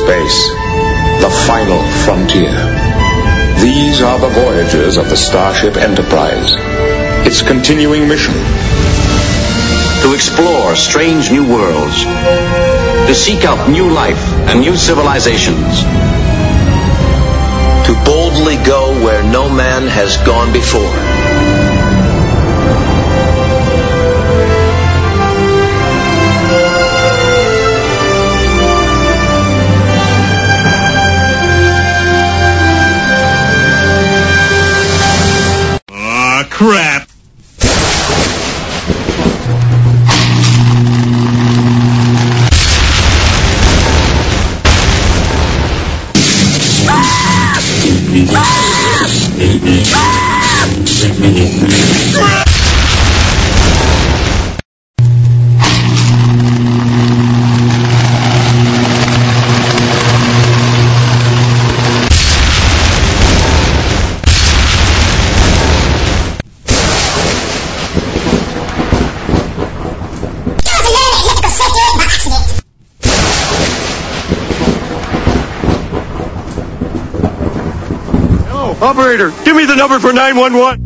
space, the final frontier. These are the voyages of the Starship Enterprise. Its continuing mission: to explore strange new worlds, to seek out new life and new civilizations, to boldly go where no man has gone before. Crap. Operator, give me the number for 911.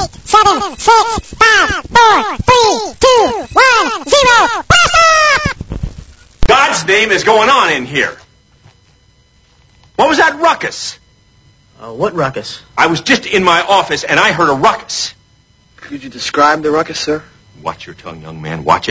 7, 6, 5, 4, 3, 2, 1, 0. Blast off! God's name is going on in here. What was that ruckus? What ruckus? I was just in my office and I heard a ruckus. Could you describe the ruckus, sir? Watch your tongue, young man. Watch it.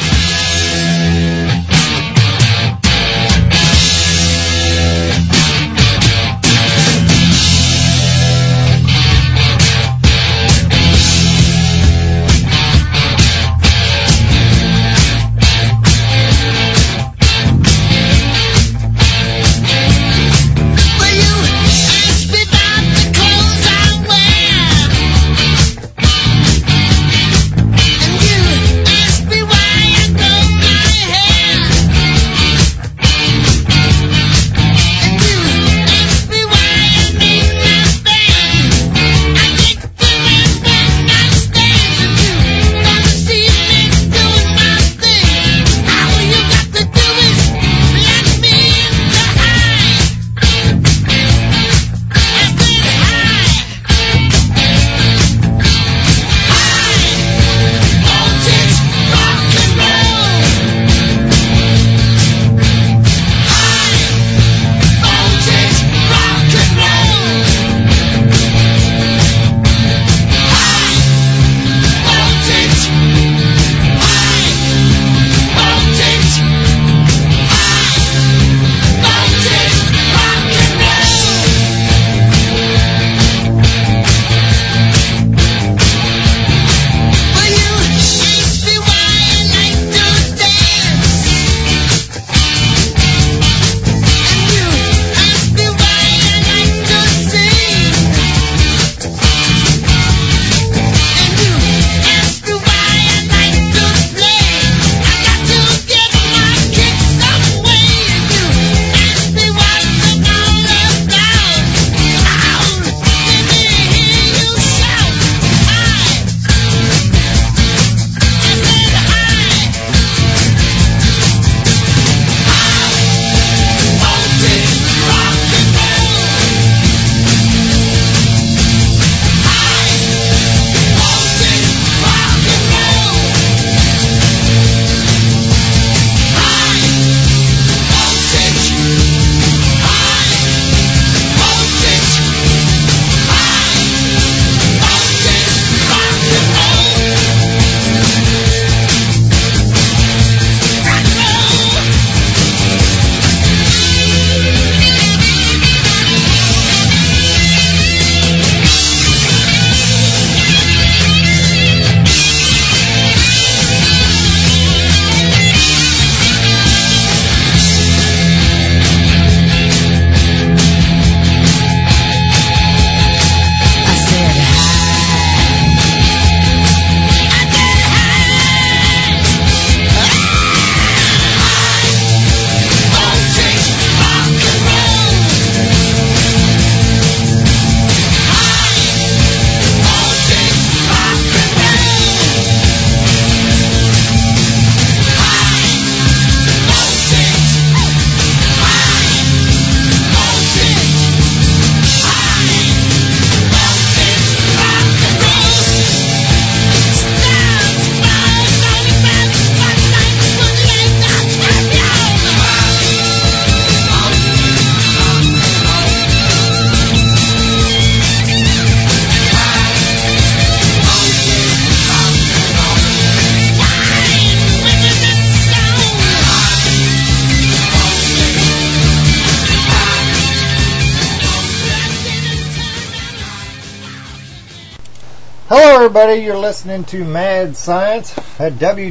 Hello everybody, you're listening to Mad Science at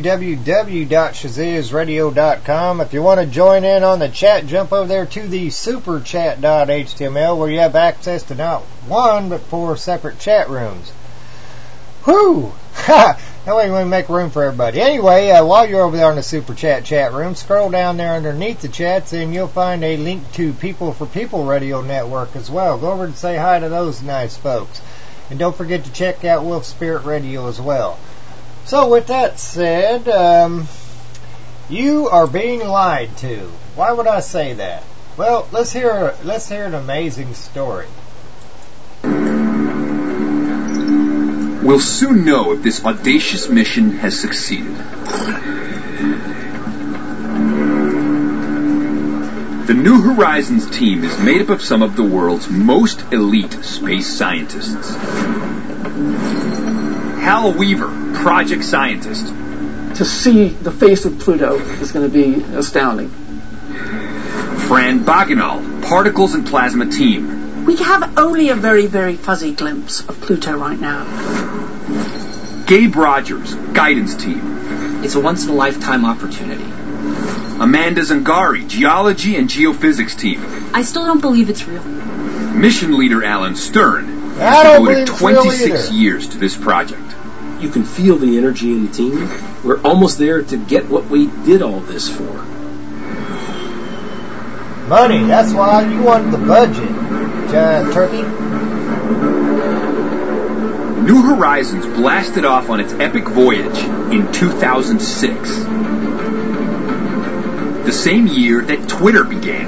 www.shazizradio.com. If you want to join in on the chat, jump over there to the superchat.html where you have access to not one but 4 separate chat rooms. Whew! That way we make room for everybody. Anyway, while you're over there on the Super chat room, scroll down there underneath the chats and you'll find a link to People for People Radio Network as well. Go over and say hi to those nice folks. And don't forget to check out Wolf Spirit Radio as well. So with that said, you are being lied to. Why would I say that? Well, let's hear an amazing story. We'll soon know if this audacious mission has succeeded. The New Horizons team is made up of some of the world's most elite space scientists. Hal Weaver, project scientist. To see the face of Pluto is going to be astounding. Fran Bagenal, particles and plasma team. We have only a very, very fuzzy glimpse of Pluto right now. Gabe Rogers, guidance team. It's a once-in-a-lifetime opportunity. Amanda Zangari, geology and geophysics team. I still don't believe it's real. Mission leader Alan Stern I don't devoted believe it's real 26 either. years to this project. You can feel the energy in the team. We're almost there to get what we did all this for. Money, that's why you wanted the budget, Giant Turkey. New Horizons blasted off on its epic voyage in 2006. The same year that Twitter began.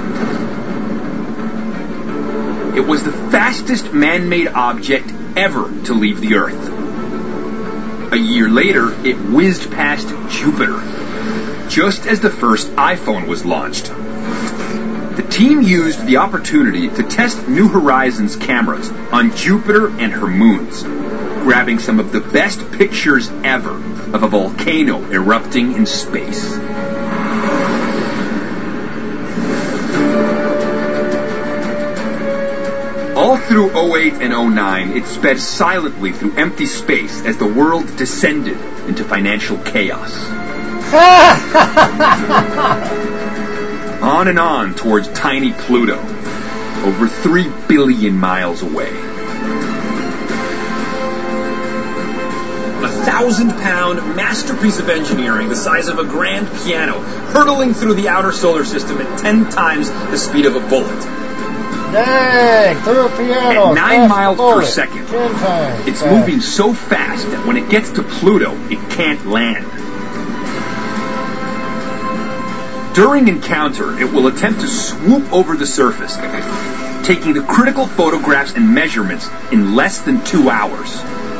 It was the fastest man-made object ever to leave the Earth. A year later, it whizzed past Jupiter, just as the first iPhone was launched. The team used the opportunity to test New Horizons cameras on Jupiter and her moons, grabbing some of the best pictures ever of a volcano erupting in space. All through 08 and 09, it sped silently through empty space as the world descended into financial chaos. On and on towards tiny Pluto, over 3 billion miles away. 1,000-pound masterpiece of engineering the size of a grand piano, hurtling through the outer solar system at 10 times the speed of a bullet. Dang, through a piano. At 9 miles per second, 10 times it's fast. moving so fast that when it gets to Pluto, it can't land. During encounter, it will attempt to swoop over the surface, taking the critical photographs and measurements in less than 2 hours.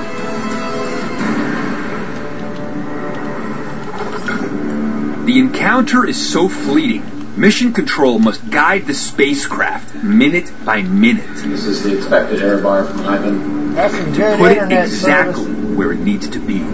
The encounter is so fleeting, Mission Control must guide the spacecraft minute by minute. This is the expected error bar from Ivan. That's some To good put it internet exactly service. where it needs to be.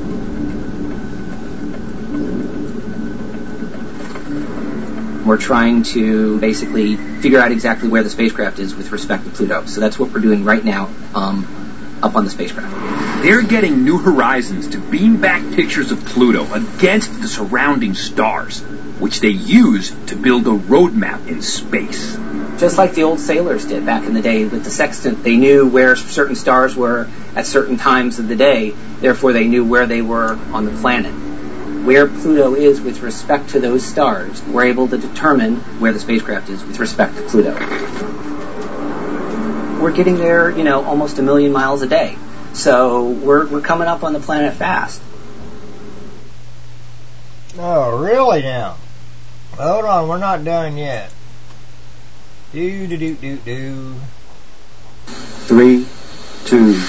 We're trying to basically figure out exactly where the spacecraft is with respect to Pluto. So that's what we're doing right now up on the spacecraft. They're getting New Horizons to beam back pictures of Pluto against the surrounding stars, which they use to build a roadmap in space. Just like the old sailors did back in the day with the sextant. They knew where certain stars were at certain times of the day, therefore they knew where they were on the planet. Where Pluto is with respect to those stars, we're able to determine where the spacecraft is with respect to Pluto. We're getting there, almost 1 million miles a day. So we're coming up on the planet fast. Oh, really now? Hold on, we're not done yet. Do. 3, 2, 1.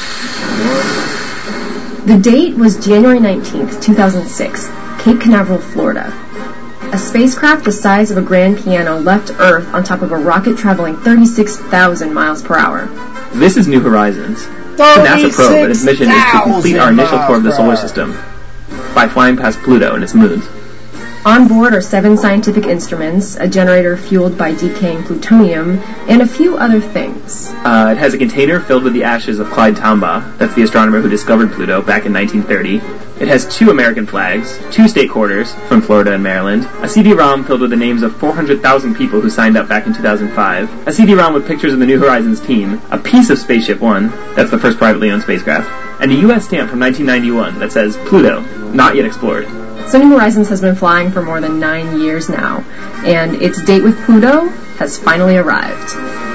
The date was January 19th, 2006, Cape Canaveral, Florida. A spacecraft the size of a grand piano left Earth on top of a rocket traveling 36,000 miles per hour. This is New Horizons. The NASA probe, and its mission is to complete our initial tour of the solar system by flying past Pluto and its moons. On board are 7 scientific instruments, a generator fueled by decaying plutonium, and a few other things. It has a container filled with the ashes of Clyde Tombaugh, that's the astronomer who discovered Pluto back in 1930. It has 2 American flags, 2 state quarters from Florida and Maryland, a CD-ROM filled with the names of 400,000 people who signed up back in 2005, a CD-ROM with pictures of the New Horizons team, a piece of Spaceship One, that's the first privately owned spacecraft, and a U.S. stamp from 1991 that says Pluto, not yet explored. So New Horizons has been flying for more than 9 years now, and its date with Pluto has finally arrived.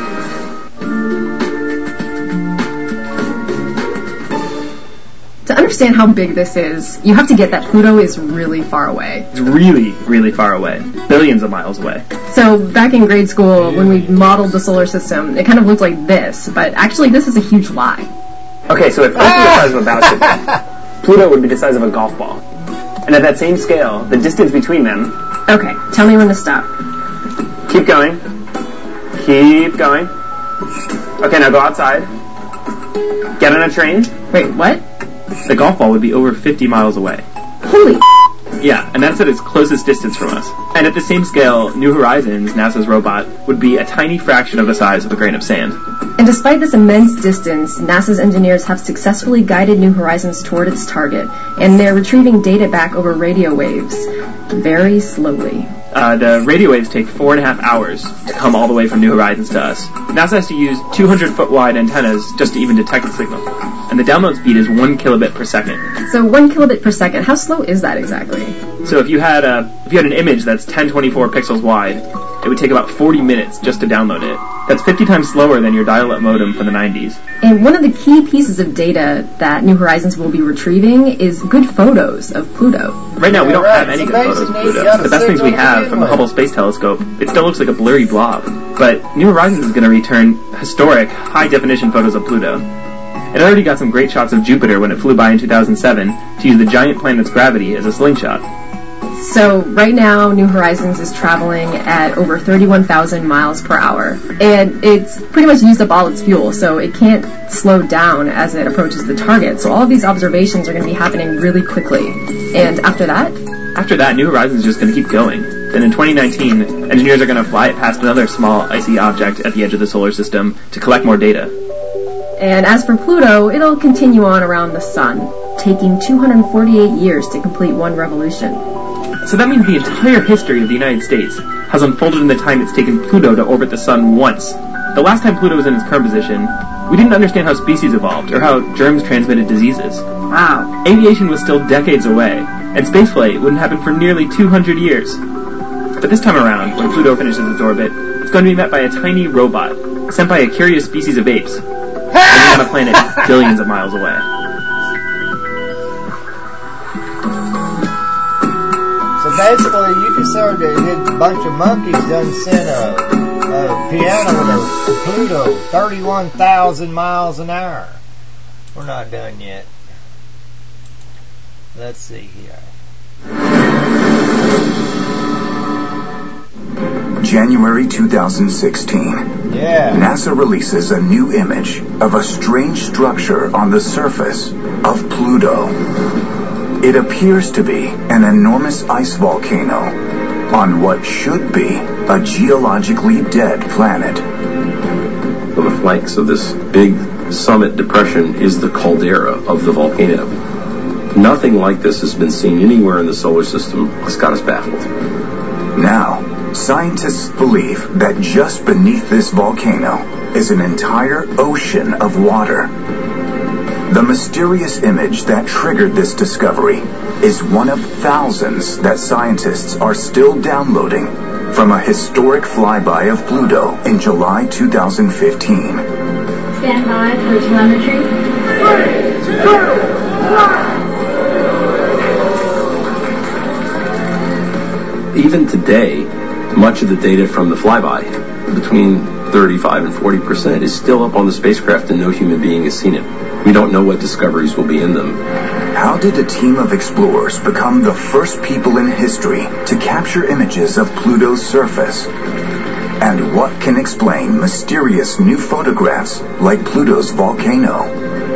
To understand how big this is, you have to get that Pluto is really far away. It's really, really far away. Billions of miles away. So back in grade school, when we modeled the solar system, it kind of looked like this, but actually this is a huge lie. Okay, so if Earth was the size of a battleship, Pluto would be the size of a golf ball. And at that same scale, the distance between them... Okay, tell me when to stop. Keep going. Keep going. Okay, now go outside. Get on a train. Wait, what? The golf ball would be over 50 miles away. Holy Yeah, and that's at its closest distance from us. And at the same scale, New Horizons, NASA's robot, would be a tiny fraction of the size of a grain of sand. And despite this immense distance, NASA's engineers have successfully guided New Horizons toward its target, and they're retrieving data back over radio waves. Very slowly. The radio waves take 4.5 hours to come all the way from New Horizons to us. NASA has to use 200-foot wide antennas just to even detect the signal. And the download speed is 1 kilobit per second. So 1 kilobit per second, how slow is that exactly? So if you had an image that's 1024 pixels wide, it would take about 40 minutes just to download it. That's 50 times slower than your dial-up modem from the 90s. And one of the key pieces of data that New Horizons will be retrieving is good photos of Pluto. Right now, we don't have any good photos of Pluto. The best things we have from the Hubble Space Telescope, it still looks like a blurry blob. But New Horizons is going to return historic, high-definition photos of Pluto. It already got some great shots of Jupiter when it flew by in 2007 to use the giant planet's gravity as a slingshot. So right now, New Horizons is traveling at over 31,000 miles per hour. And it's pretty much used up all its fuel, so it can't slow down as it approaches the target. So all of these observations are going to be happening really quickly. And after that? After that, New Horizons is just going to keep going. Then in 2019, engineers are going to fly it past another small icy object at the edge of the solar system to collect more data. And as for Pluto, it'll continue on around the Sun, taking 248 years to complete one revolution. So that means the entire history of the United States has unfolded in the time it's taken Pluto to orbit the Sun once. The last time Pluto was in its current position, we didn't understand how species evolved or how germs transmitted diseases. Wow. Aviation was still decades away, and spaceflight wouldn't happen for nearly 200 years. But this time around, when Pluto finishes its orbit, it's going to be met by a tiny robot, sent by a curious species of apes, living on a planet billions of miles away. So basically, you just heard a bunch of monkeys done sent a piano to Pluto 31,000 miles an hour. We're not done yet. Let's see here. January 2016. Yeah. NASA releases a new image of a strange structure on the surface of Pluto. It appears to be an enormous ice volcano on what should be a geologically dead planet. On the flanks of this big summit depression is the caldera of the volcano. Nothing like this has been seen anywhere in the solar system. It's got us baffled. Now, scientists believe that just beneath this volcano is an entire ocean of water. The mysterious image that triggered this discovery is one of thousands that scientists are still downloading from a historic flyby of Pluto in July 2015. Stand by for telemetry. 3, 2, 1. Even today, much of the data from the flyby, between 35 and 40%, is still up on the spacecraft and no human being has seen it. We don't know what discoveries will be in them. How did a team of explorers become the first people in history to capture images of Pluto's surface? And what can explain mysterious new photographs like Pluto's volcano?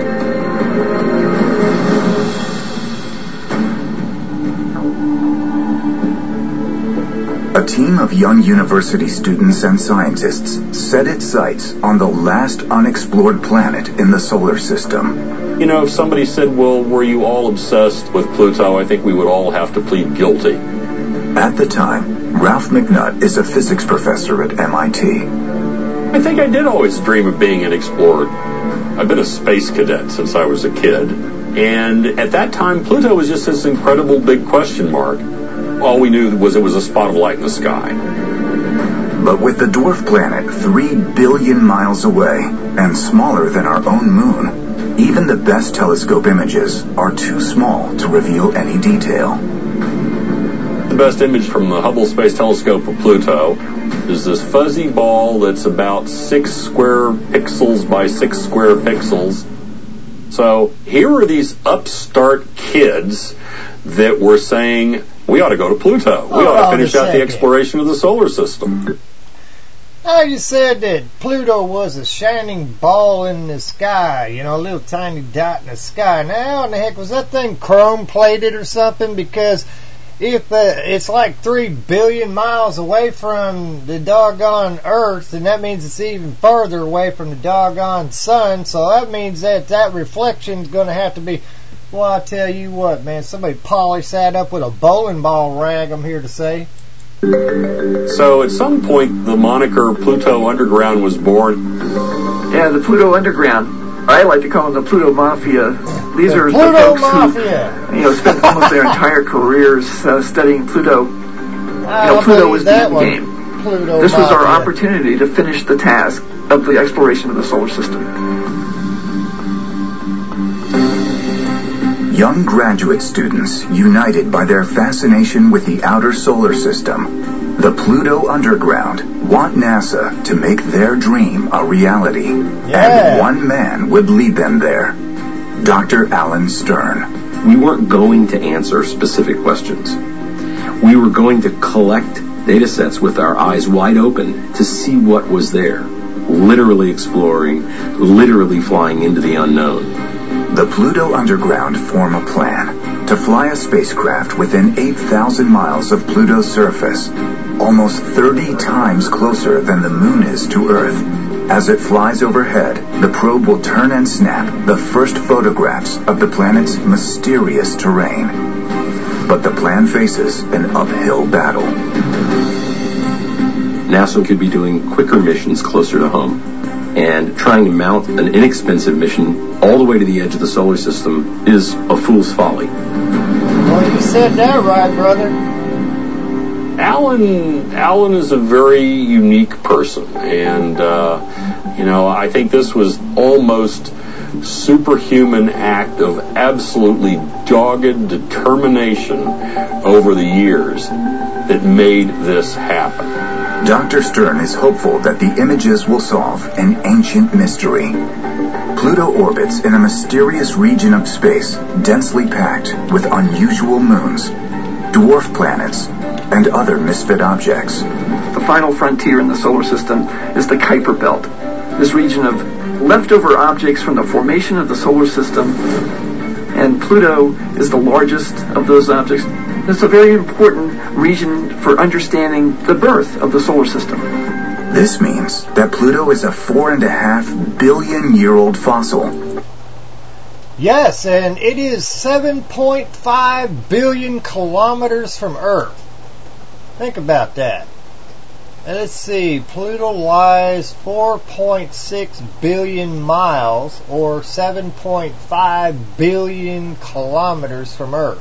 A team of young university students and scientists set its sights on the last unexplored planet in the solar system. You know, if somebody said, well, were you all obsessed with Pluto, I think we would all have to plead guilty. At the time, Ralph McNutt is a physics professor at MIT. I think I did always dream of being an explorer. I've been a space cadet since I was a kid. And at that time, Pluto was just this incredible big question mark. All we knew was it was a spot of light in the sky. But with the dwarf planet 3 billion miles away and smaller than our own moon, even the best telescope images are too small to reveal any detail. The best image from the Hubble Space Telescope of Pluto is this fuzzy ball that's about 6 square pixels by 6 square pixels, So here are these upstart kids that were saying, we ought to go to Pluto. We ought to finish out the exploration of the solar system. Now you said that Pluto was a shining ball in the sky, you know, a little tiny dot in the sky. Now, how in the heck was that thing chrome-plated or something? Because if it's like 3 billion miles away from the doggone Earth, and that means it's even further away from the doggone sun, so that means that reflection's going to have to be, well, I tell you what, man, somebody polished that up with a bowling ball rag, I'm here to say. So at some point, the moniker Pluto Underground was born. Yeah, the Pluto Underground. I like to call them the Pluto Mafia. These are Pluto the folks Mafia. who, spend almost their entire careers studying Pluto. Pluto was the end game. Pluto this was our Mafia. opportunity to finish the task of the exploration of the solar system. Young graduate students, united by their fascination with the outer solar system, the Pluto Underground, want NASA to make their dream a reality. And one man would lead them there, Dr. Alan Stern. We weren't going to answer specific questions. We were going to collect data sets with our eyes wide open to see what was there, literally exploring, literally flying into the unknown. The Pluto Underground form a plan to fly a spacecraft within 8,000 miles of Pluto's surface, almost 30 times closer than the Moon is to Earth. As it flies overhead, the probe will turn and snap the first photographs of the planet's mysterious terrain. But the plan faces an uphill battle. NASA could be doing quicker missions closer to home. And trying to mount an inexpensive mission all the way to the edge of the solar system is a fool's folly. Well, you said that right, brother. Alan is a very unique person, and I think this was almost superhuman act of absolutely dogged determination over the years that made this happen. Dr. Stern is hopeful that the images will solve an ancient mystery. Pluto orbits in a mysterious region of space densely packed with unusual moons, dwarf planets, and other misfit objects. The final frontier in the solar system is the Kuiper Belt, this region of leftover objects from the formation of the solar system, and Pluto is the largest of those objects. It's a very important region for understanding the birth of the solar system. This means that Pluto is a 4.5 billion-year-old fossil. Yes, and it is 7.5 billion kilometers from Earth. Think about that. And let's see, Pluto lies 4.6 billion miles, or 7.5 billion kilometers from Earth.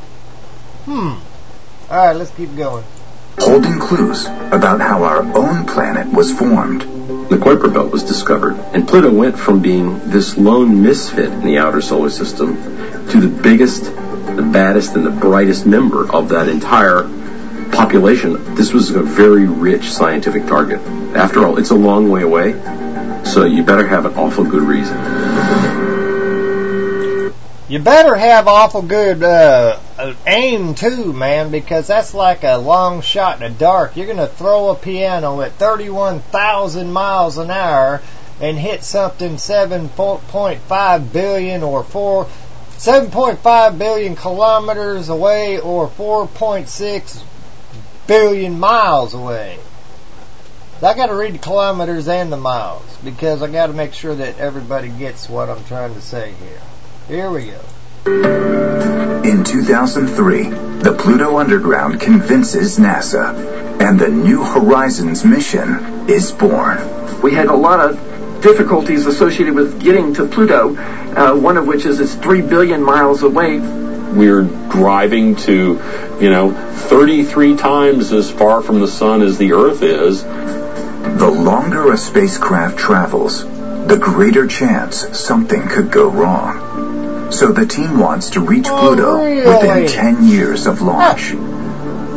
Alright, let's keep going. Holding clues about how our own planet was formed. The Kuiper Belt was discovered, and Pluto went from being this lone misfit in the outer solar system to the biggest, the baddest, and the brightest member of that entire population. This was a very rich scientific target. After all, it's a long way away, so you better have an awful good reason. You better have awful good aim too, man, because that's like a long shot in the dark. You're going to throw a piano at 31,000 miles an hour and hit something 7.5 billion or 7.5 billion kilometers away or 4.6 billion miles away. I got to read the kilometers and the miles because I got to make sure that everybody gets what I'm trying to say here. Here we go. In 2003, the Pluto Underground convinces NASA, and the New Horizons mission is born. We had a lot of difficulties associated with getting to Pluto, one of which is it's 3 billion miles away. We're driving to, 33 times as far from the sun as the Earth is. The longer a spacecraft travels, the greater chance something could go wrong. So the team wants to reach Pluto within 10 years of launch.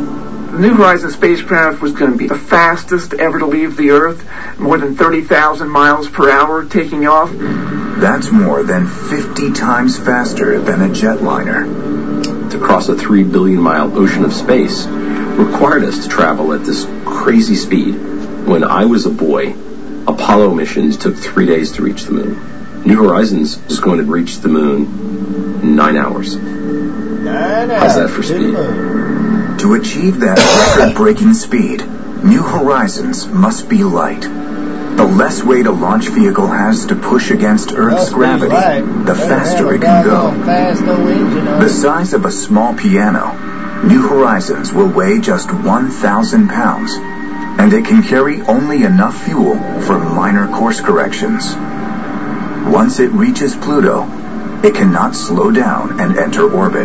The New Horizons spacecraft was going to be the fastest ever to leave the Earth, more than 30,000 miles per hour taking off. That's more than 50 times faster than a jetliner. To cross a 3 billion mile ocean of space required us to travel at this crazy speed. When I was a boy, Apollo missions took 3 days to reach the moon. New Horizons is going to reach the moon in 9 hours. 9 hours. How's that for speed? To achieve that record-breaking speed, New Horizons must be light. The less weight a launch vehicle has to push against Earth's gravity, the faster it can go. The size of a small piano, New Horizons will weigh just 1,000 pounds, and it can carry only enough fuel for minor course corrections. Once it reaches Pluto, it cannot slow down and enter orbit.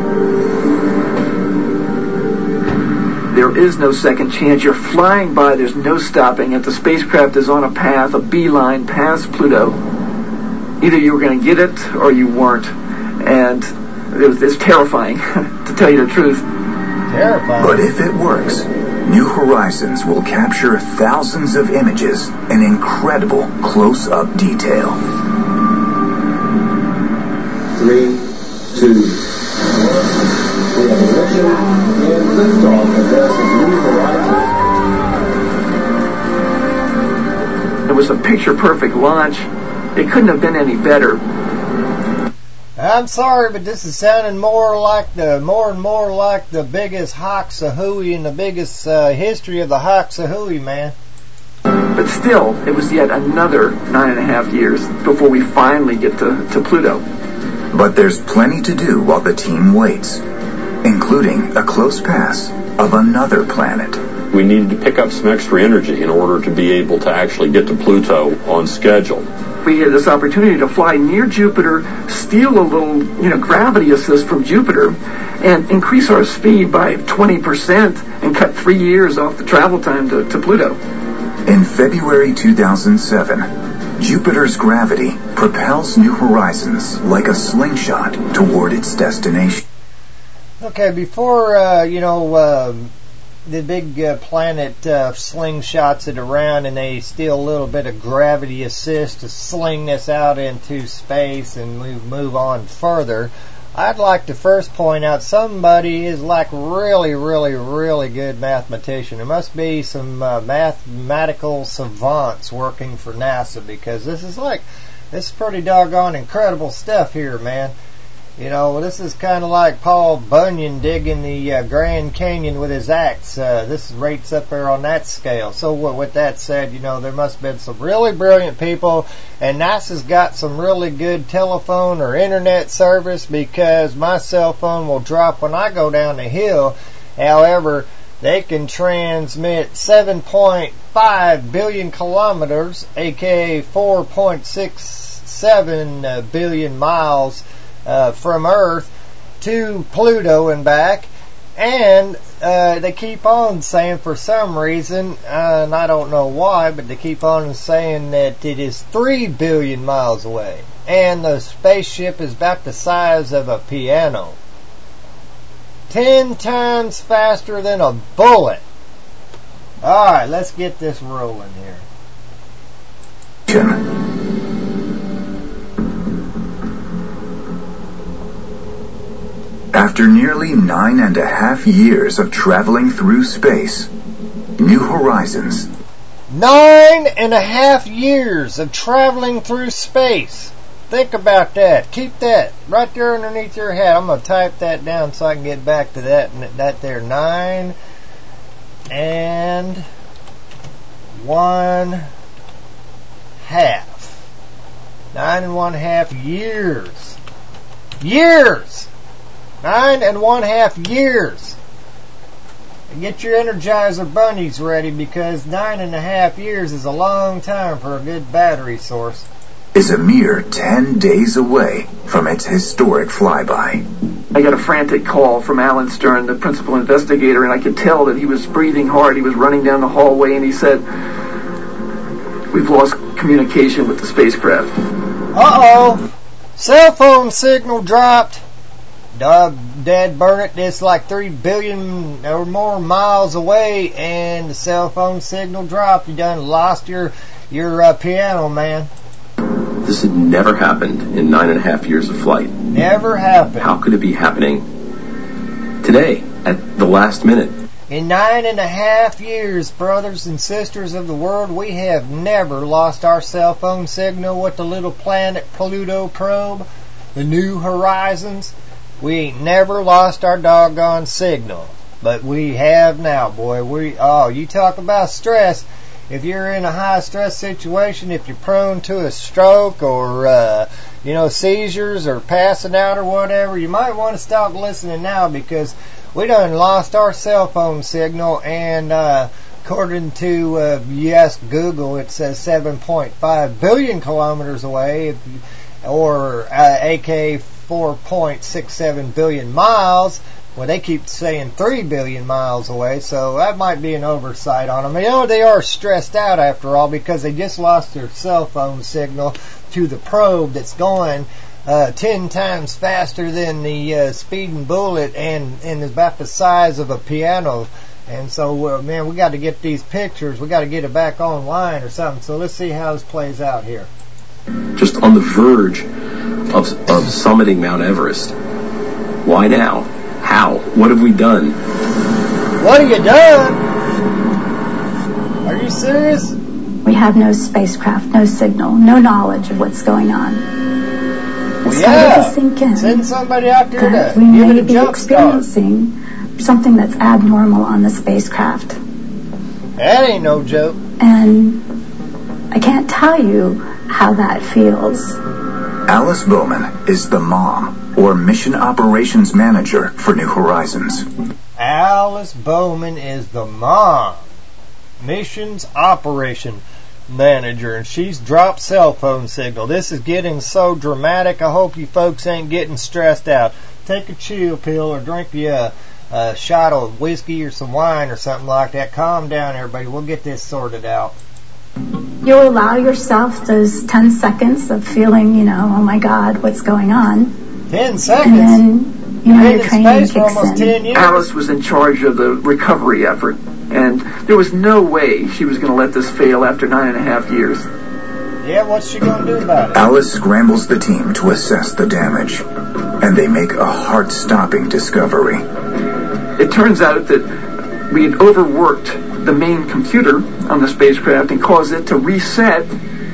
There is no second chance. You're flying by, there's no stopping it. The spacecraft is on a path, a beeline past Pluto. Either you were going to get it or you weren't. And it's terrifying, to tell you the truth. Terrifying. But if it works, New Horizons will capture thousands of images in incredible close-up detail. 3, 2, 1. We have ignition and liftoff of New Horizons. It was a picture-perfect launch. It couldn't have been any better. I'm sorry, but this is sounding more and more like the biggest Hoxahooey in the biggest history of the Hoxahooey, man. But still, it was yet another 9.5 years before we finally get to Pluto. But there's plenty to do while the team waits, including a close pass of another planet. We needed to pick up some extra energy in order to be able to actually get to Pluto on schedule. We had this opportunity to fly near Jupiter, steal a little, gravity assist from Jupiter, and increase our speed by 20% and cut 3 years off the travel time to Pluto. In February 2007, Jupiter's gravity propels New Horizons like a slingshot toward its destination. Okay, before, the big planet slingshots it around and they steal a little bit of gravity assist to sling this out into space and move on further, I'd like to first point out somebody is like really, really, really good mathematician. There must be some mathematical savants working for NASA, because this is pretty doggone incredible stuff here, man. This is kind of like Paul Bunyan digging the Grand Canyon with his axe. This rates up there on that scale. So with that said, there must have been some really brilliant people, and NASA's got some really good telephone or internet service, because my cell phone will drop when I go down the hill. However, they can transmit 7.5 billion kilometers, aka 4.67 billion miles, from Earth to Pluto and back, and they keep on saying, for some reason, and I don't know why, but they keep on saying that it is 3 billion miles away, and the spaceship is about the size of a piano, 10 times faster than a bullet. Alright, let's get this rolling here. After nearly 9.5 years of traveling through space, New Horizons. 9.5 years of traveling through space. Think about that. Keep that right there underneath your head. I'm going to type that down so I can get back to that there. 9 and 1/2. 9 and 1/2 years. Years! 9.5 years. Get your Energizer bunnies ready, because 9.5 years is a long time for a good battery source. Is a mere 10 days away from its historic flyby. I got a frantic call from Alan Stern, the principal investigator, and I could tell that he was breathing hard. He was running down the hallway, and he said, "We've lost communication with the spacecraft." Uh-oh. Cell phone signal dropped. Dead burn it, it's like 3 billion or more miles away, and the cell phone signal dropped. You done lost your piano, man. This had never happened in 9.5 years of flight. Never happened. How could it be happening today, at the last minute? In 9.5 years, brothers and sisters of the world, we have never lost our cell phone signal with the little planet Pluto probe, the New Horizons. We ain't never lost our doggone signal. But we have now, boy. You talk about stress. If you're in a high stress situation, if you're prone to a stroke or, seizures or passing out or whatever, you might want to stop listening now, because we done lost our cell phone signal, and according to Google, it says 7.5 billion kilometers away, or AK 4.67 billion miles. Well, they keep saying 3 billion miles away, so that might be an oversight on them. They are stressed out after all, because they just lost their cell phone signal to the probe that's going 10 times faster than the speeding bullet, and is about the size of a piano. And so, we got to get these pictures. We got to get it back online or something. So let's see how this plays out here. Just on the verge of summiting Mount Everest. Why now? How? What have we done? What have you done? Are you serious? We have no spacecraft, no signal, no knowledge of what's going on. Well, yeah. Send somebody out there to we give may it a be jump start. experiencing something that's abnormal on the spacecraft. That ain't no joke. And I can't tell you how that feels. Alice Bowman is the mom, or Mission Operations Manager for New Horizons. Alice Bowman is the mom, Missions Operation Manager, and she's dropped cell phone signal. This is getting so dramatic. I hope you folks ain't getting stressed out. Take a chill pill or drink you a shot of whiskey or some wine or something like that. Calm down, everybody. We'll get this sorted out. You'll allow yourself those 10 seconds of feeling, oh my God, what's going on. 10 seconds? And then, your training kicks almost 10 years. Alice was in charge of the recovery effort, and there was no way she was going to let this fail after 9.5 years. Yeah, what's she going to do about it? Alice scrambles the team to assess the damage, and they make a heart-stopping discovery. It turns out that we had overworked the main computer on the spacecraft and caused it to reset.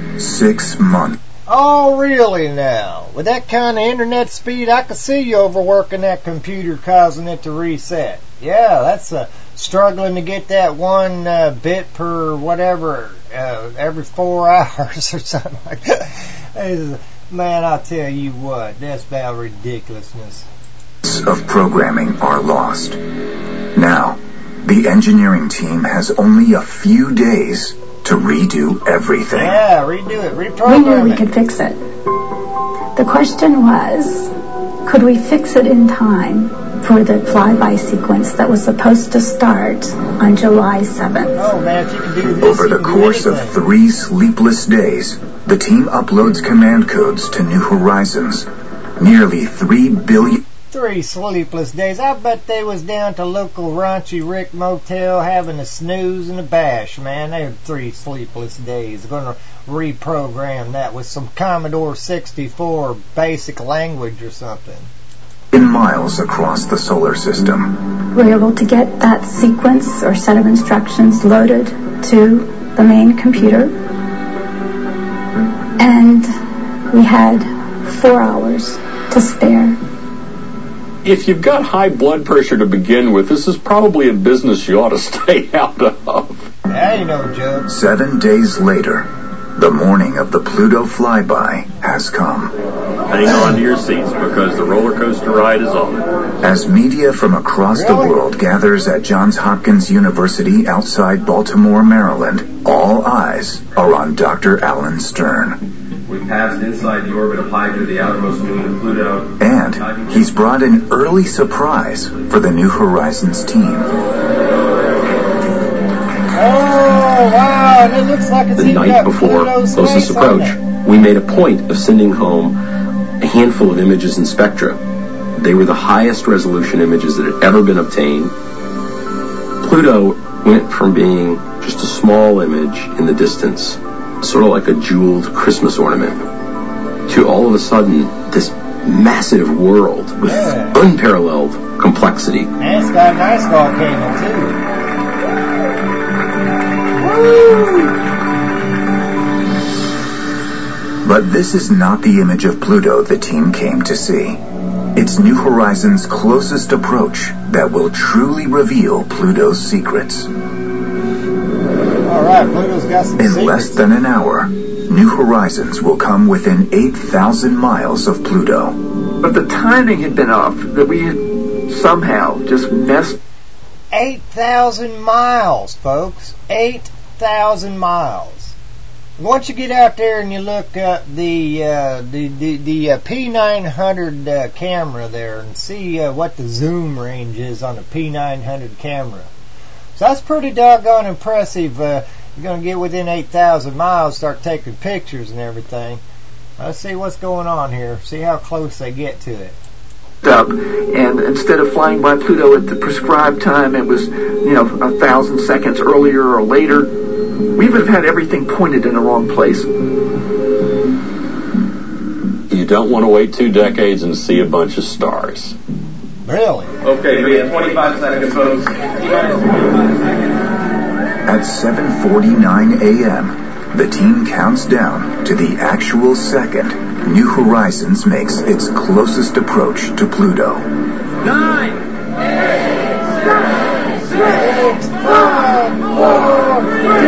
6 months. Oh, really now? With that kind of internet speed, I could see you overworking that computer, causing it to reset. Yeah, that's struggling to get that 1 bit per whatever every 4 hours or something like that. Man, I'll tell you what, that's about ridiculousness. Of programming are lost. Now, the engineering team has only a few days to redo everything. Yeah, redo it, reprogram We knew we could fix it. The question was, could we fix it in time for the flyby sequence that was supposed to start on July 7th? Oh, man, if you can do this, over the course of 3 sleepless days, the team uploads command codes to New Horizons. Nearly 3 billion... 3 sleepless days. I bet they was down to local Raunchy Rick Motel having a snooze and a bash, man. They had 3 sleepless days. They're going to reprogram that with some Commodore 64 basic language or something. In miles across the solar system. We were able to get that sequence or set of instructions loaded to the main computer. And we had 4 hours to spare. If you've got high blood pressure to begin with, this is probably a business you ought to stay out of. That ain't no joke. 7 days later, the morning of the Pluto flyby has come. Hang on to your seats because the roller coaster ride is on. As media from across the world gathers at Johns Hopkins University outside Baltimore, Maryland, all eyes are on Dr. Alan Stern. We passed inside the orbit of Hydra, the outermost moon of Pluto. And he's brought an early surprise for the New Horizons team. Oh, wow, and it looks like it's the night before closest approach, we made a point of sending home a handful of images and spectra. They were the highest resolution images that had ever been obtained. Pluto went from being just a small image in the distance, sort of like a jeweled Christmas ornament, to all of a sudden this massive world with unparalleled complexity. And it's got a nice volcano too. Woo! But this is not the image of Pluto the team came to see. It's New Horizons' closest approach that will truly reveal Pluto's secrets. Alright, Pluto's got some secrets. In less than an hour, New Horizons will come within 8,000 miles of Pluto. But the timing had been off, that we had somehow just messed. 8,000 miles, folks. 8,000 miles. Once you get out there and you look up the P900 camera there and see what the zoom range is on a P900 camera. So that's pretty doggone impressive. You're going to get within 8,000 miles, start taking pictures and everything. Let's see what's going on here. See how close they get to it. Up, and instead of flying by Pluto at the prescribed time, it was 1,000 seconds earlier or later. We would have had everything pointed in the wrong place. You don't want to wait 2 decades and see a bunch of stars. Really? Okay, we have 25 seconds, folks. At 7:49 a.m., the team counts down to the actual second New Horizons makes its closest approach to Pluto. 9, 8, 7, 6, 5, 4, 3, 2, 1.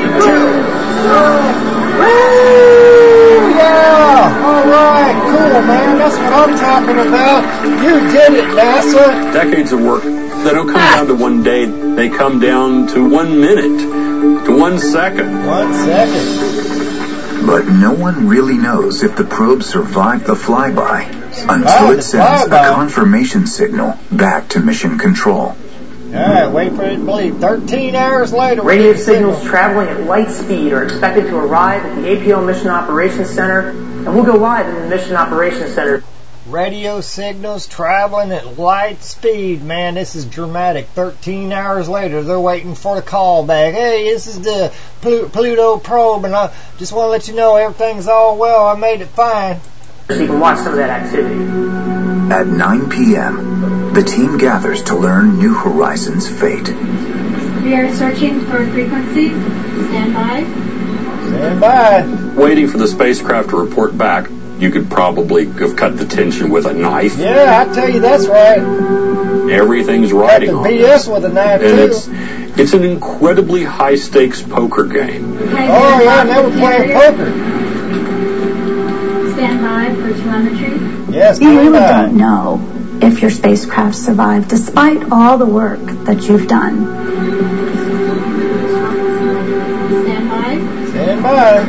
Yeah! Alright, cool, man. That's what I'm talking about. You did it, NASA. Decades of work. They don't come down to 1 day. They come down to 1 minute, to 1 second. 1 second. But no one really knows if the probe survived the flyby until it sends a confirmation signal back to mission control. Alright, wait for it to bleed. 13 hours later. Radio signals traveling at light speed are expected to arrive at the APL Mission Operations Center, and we'll go live in the Mission Operations Center. Radio signals traveling at light speed. Man, this is dramatic. 13 hours later, they're waiting for the call back. Hey, this is the Pluto probe, and I just want to let you know everything's all well. I made it fine. So you can watch some of that activity. At 9 p.m., the team gathers to learn New Horizons' fate. We are searching for frequencies. Stand by. Stand by. Waiting for the spacecraft to report back. You could probably have cut the tension with a knife. Yeah, I tell you, that's right. Everything's riding on BS with a knife, and too. it's an incredibly high-stakes poker game. Oh, yeah, I never played poker. Stand by for telemetry. Yes, you really don't know if your spacecraft survived, despite all the work that you've done. Stand by. Stand by.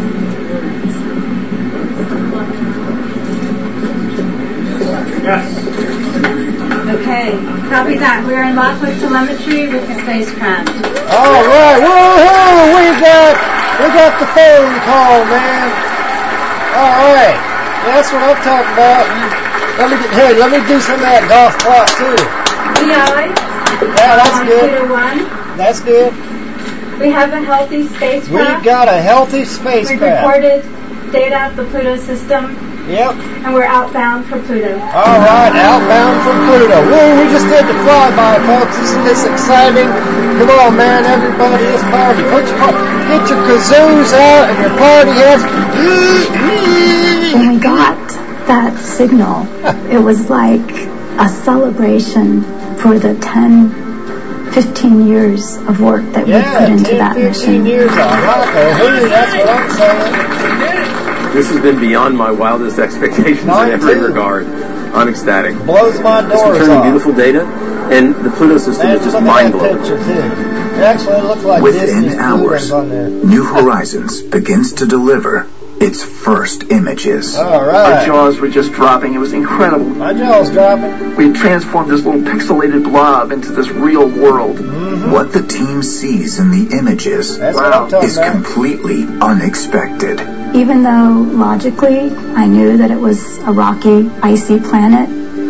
Yes. Okay, copy that. We're in lock with telemetry with the spacecraft. All right, woohoo! We got the phone call, man. All right, that's what I'm talking about. Let me do some of that golf clap too. VI. Yeah, that's good. Pluto 1. That's good. We have a healthy spacecraft. We've got a healthy spacecraft. We've recorded data of the Pluto system. Yep. And we're outbound for Pluto. All right, outbound for Pluto. Woo, we just did the flyby, folks. Isn't this exciting? Come on, man, everybody, let's party. Get your kazoos out and your party hats. When we got that signal, it was like a celebration for the 10-15 years of work that we put into that mission. 15 years, that's what I'm saying. This has been beyond my wildest expectations in every regard. I'm ecstatic. Blows my doors off. It's returning beautiful data, and the Pluto system is just mind-blowing. Actually, it looks like within hours, New Horizons begins to deliver its first images. All right. Our jaws were just dropping. It was incredible. My jaw's dropping. We transformed this little pixelated blob into this real world. Mm-hmm. What the team sees in the images is completely unexpected. Even though logically I knew that it was a rocky, icy planet,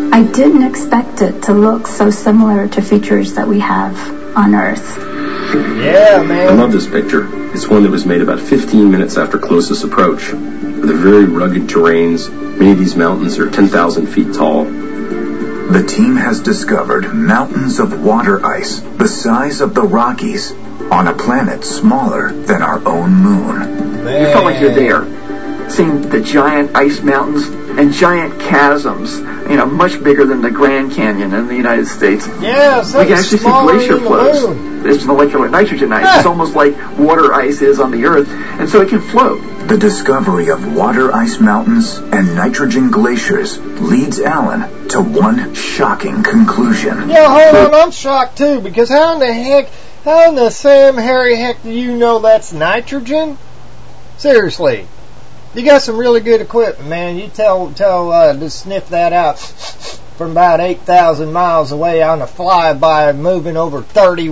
I didn't expect it to look so similar to features that we have on Earth. Yeah, man. I love this picture. It's one that was made about 15 minutes after closest approach. With the very rugged terrains, many of these mountains are 10,000 feet tall. The team has discovered mountains of water ice the size of the Rockies on a planet smaller than our own moon. You felt like you're there, seeing the giant ice mountains and giant chasms, much bigger than the Grand Canyon in the United States. Yeah, so we can actually see glacier flows. It's molecular nitrogen ice. It's almost like water ice is on the Earth, and so it can float. The discovery of water ice mountains and nitrogen glaciers leads Alan to one shocking conclusion. Yeah, hold on, I'm shocked too, because how in the Sam Harry heck do you know that's nitrogen? Seriously. You got some really good equipment, man. You tell to sniff that out from about 8,000 miles away on a flyby, moving over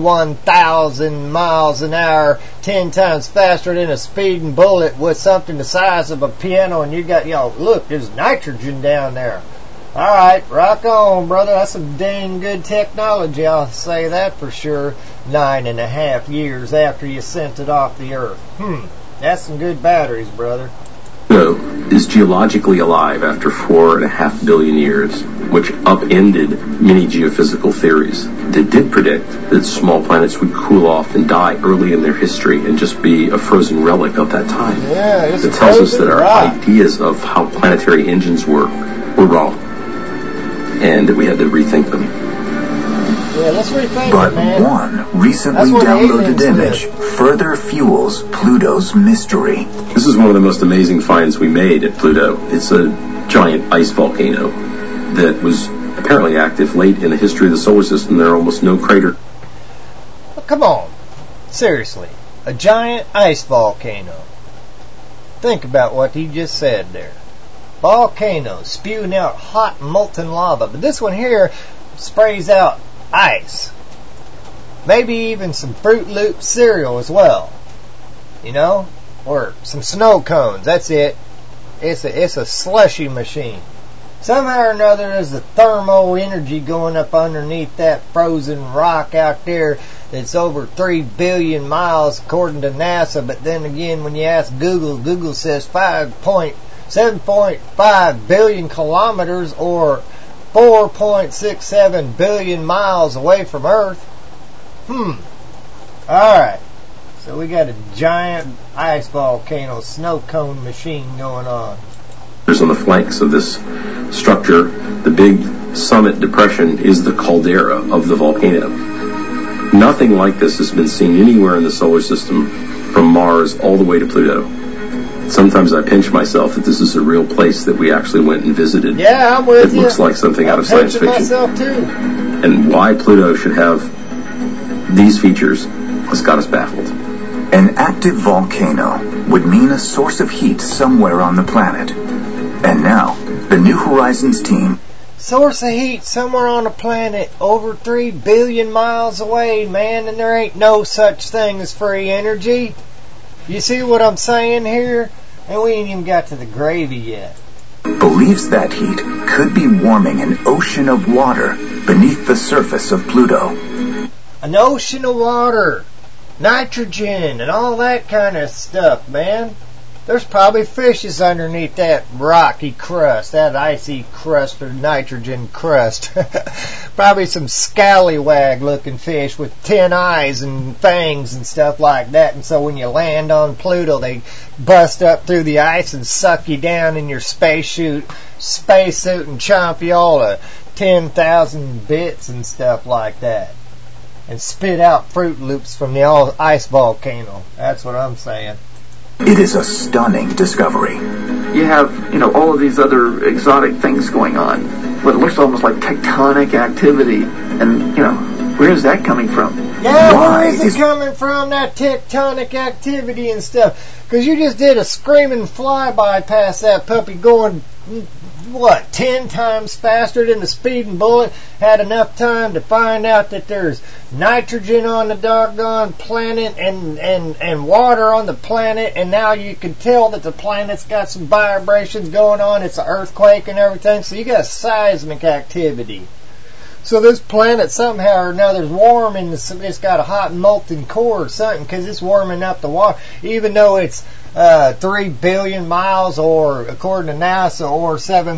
31,000 miles an hour, 10 times faster than a speeding bullet with something the size of a piano, and you got, look, there's nitrogen down there. All right, rock on, brother. That's some dang good technology, I'll say that for sure. 9.5 years after you sent it off the Earth. That's some good batteries, brother. Pluto is geologically alive after 4.5 billion years, which upended many geophysical theories that did predict that small planets would cool off and die early in their history and just be a frozen relic of that time. Yeah, it's it tells us that our ideas of how planetary engines work were wrong, and that we had to rethink them. Yeah, let's rethink but it, man. One recently downloaded image further fuels Pluto's mystery. This is one of the most amazing finds we made at Pluto. It's a giant ice volcano that was apparently active late in the history of the solar system. There are almost no craters. Well, come on. Seriously. A giant ice volcano. Think about what he just said there. Volcanoes spewing out hot molten lava. But this one here sprays out ice. Maybe even some Fruit Loop cereal as well. Or some snow cones. That's it. It's a slushy machine. Somehow or another there's the thermo energy going up underneath that frozen rock out there that's over 3 billion miles according to NASA. But then again, when you ask Google says 7.5 billion kilometers or 4.67 billion miles away from Earth. Alright. So we got a giant ice volcano snow cone machine going on. There's on the flanks of this structure, the big summit depression is the caldera of the volcano. Nothing like this has been seen anywhere in the solar system from Mars all the way to Pluto. Sometimes I pinch myself that this is a real place that we actually went and visited. Yeah, I'm with you. It looks like something out of science fiction. Myself too. And why Pluto should have these features has got us baffled. An active volcano would mean a source of heat somewhere on the planet. And now, the New Horizons team. Source of heat somewhere on the planet over 3 billion miles away, man, and there ain't no such thing as free energy. You see what I'm saying here? And we ain't even got to the gravy yet. Believes that heat could be warming an ocean of water beneath the surface of Pluto. An ocean of water, nitrogen, and all that kind of stuff, man. There's probably fishes underneath that rocky crust, that icy crust or nitrogen crust. Probably some scallywag-looking fish with 10 eyes and fangs and stuff like that. And so when you land on Pluto, they bust up through the ice and suck you down in your spacesuit and chomp you all to 10,000 bits and stuff like that. And spit out Fruit Loops from the ice volcano. That's what I'm saying. It is a stunning discovery. You have, all of these other exotic things going on. What looks almost like tectonic activity. And, where is that coming from? Yeah, where is it coming from, that tectonic activity and stuff? Because you just did a screaming flyby past that puppy going 10 times faster than the speeding bullet, had enough time to find out that there's nitrogen on the doggone planet and water on the planet, and now you can tell that the planet's got some vibrations going on. It's an earthquake and everything, so you got seismic activity. So this planet somehow or another is warming. It's got a hot molten core or something, because it's warming up the water, even though it's 3 billion miles, or according to NASA, or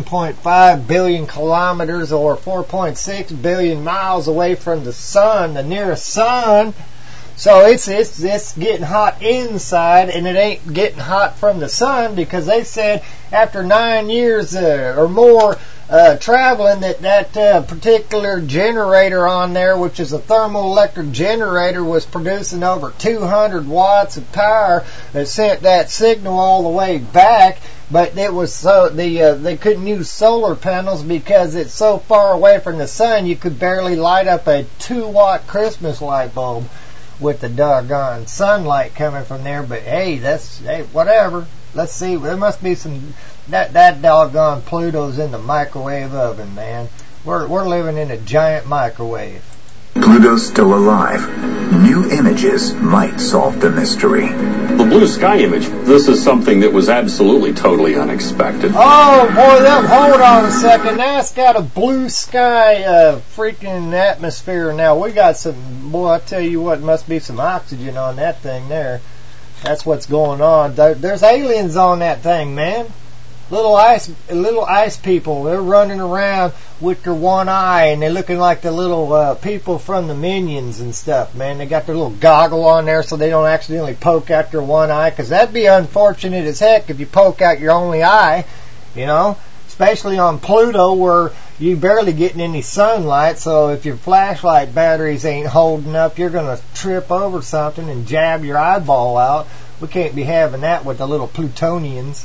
7.5 billion kilometers, or 4.6 billion miles away from the sun, the nearest sun. So it's getting hot inside, and it ain't getting hot from the sun, because they said after 9 years or more traveling, that particular generator on there, which is a thermoelectric generator, was producing over 200 watts of power that sent that signal all the way back. But it was so they couldn't use solar panels because it's so far away from the sun you could barely light up a 2-watt Christmas light bulb with the doggone sunlight coming from there. But hey, whatever. Let's see. There must be some. That doggone Pluto's in the microwave oven, man. We're living in a giant microwave. Pluto's still alive. New images might solve the mystery. The blue sky image, this is something that was absolutely totally unexpected. Oh, boy, hold on a second. Now it's got a blue sky freaking atmosphere now. We got some, boy, I tell you what, must be some oxygen on that thing there. That's what's going on. There's aliens on that thing, man. Little ice people. They're running around with their one eye, and they're looking like the little people from the Minions and stuff, man. They got their little goggle on there so they don't accidentally poke out their one eye, because that'd be unfortunate as heck if you poke out your only eye, you know, especially on Pluto where you barely getting any sunlight. So if your flashlight batteries ain't holding up, you're going to trip over something and jab your eyeball out. We can't be having that with the little Plutonians.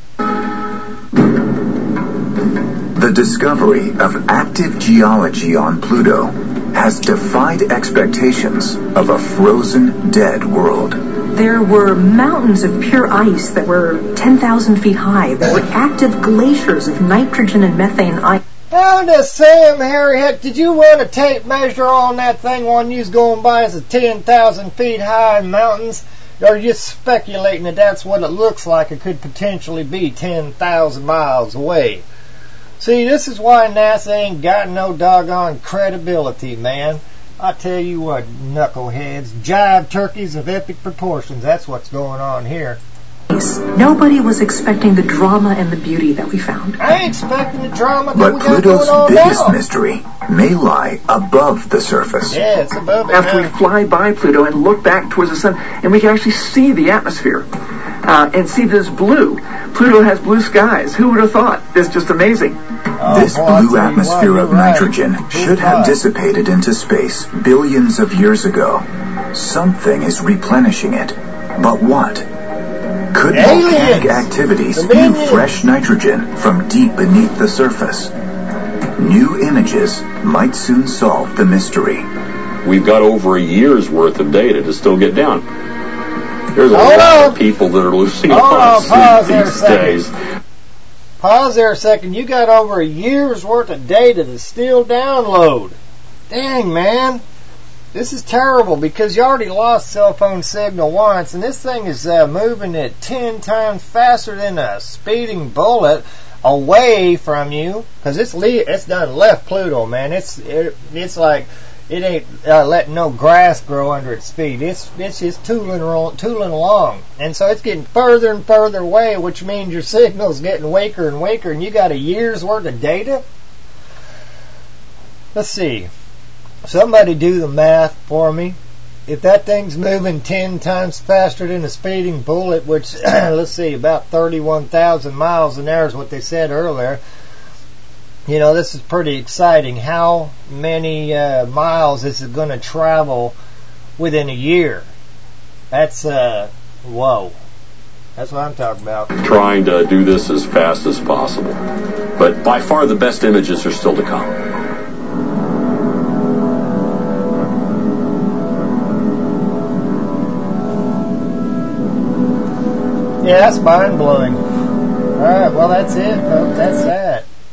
The discovery of active geology on Pluto has defied expectations of a frozen, dead world. There were mountains of pure ice that were 10,000 feet high. There were active glaciers of nitrogen and methane ice. How does Sam Harry heck did you run a tape measure on that thing when you was going by as a 10,000 feet high mountains? Or are you just speculating that that's what it looks like? It could potentially be 10,000 miles away. See, this is why NASA ain't got no doggone credibility, man. I tell you what, knuckleheads, jive turkeys of epic proportions. That's what's going on here. Nobody was expecting the drama and the beauty that we found. I ain't expecting the drama that but we got Pluto's going on biggest now. Mystery may lie above the surface. Yeah, it's above it. After we fly by Pluto and look back towards the sun, and we can actually see the atmosphere and see this blue. Pluto has blue skies. Who would have thought? It's just amazing. This blue atmosphere of nitrogen should have dissipated into space billions of years ago. Something is replenishing it. But what? Could volcanic activity spew fresh nitrogen from deep beneath the surface? New images might soon solve the mystery. We've got over a year's worth of data to still get down. There's a lot of people that are losing a lot of sleep these days. Pause there a second. You got over a year's worth of data to still download. Dang, man. This is terrible because you already lost cell phone signal once, and this thing is moving at 10 times faster than a speeding bullet away from you. Because it's done left Pluto, man. It's like it ain't letting no grass grow under its feet. It's just tooling along, and so it's getting further and further away, which means your signal's getting weaker and weaker, and you got a year's worth of data. Let's see. Somebody do the math for me. If that thing's moving 10 times faster than a speeding bullet, which, let's see, about 31,000 miles an hour is what they said earlier. You know, this is pretty exciting. How many miles is it going to travel within a year? That's, whoa. That's what I'm talking about. Trying to do this as fast as possible. But by far the best images are still to come. Yeah, that's mind-blowing. Alright, well that's it, folks. That's that.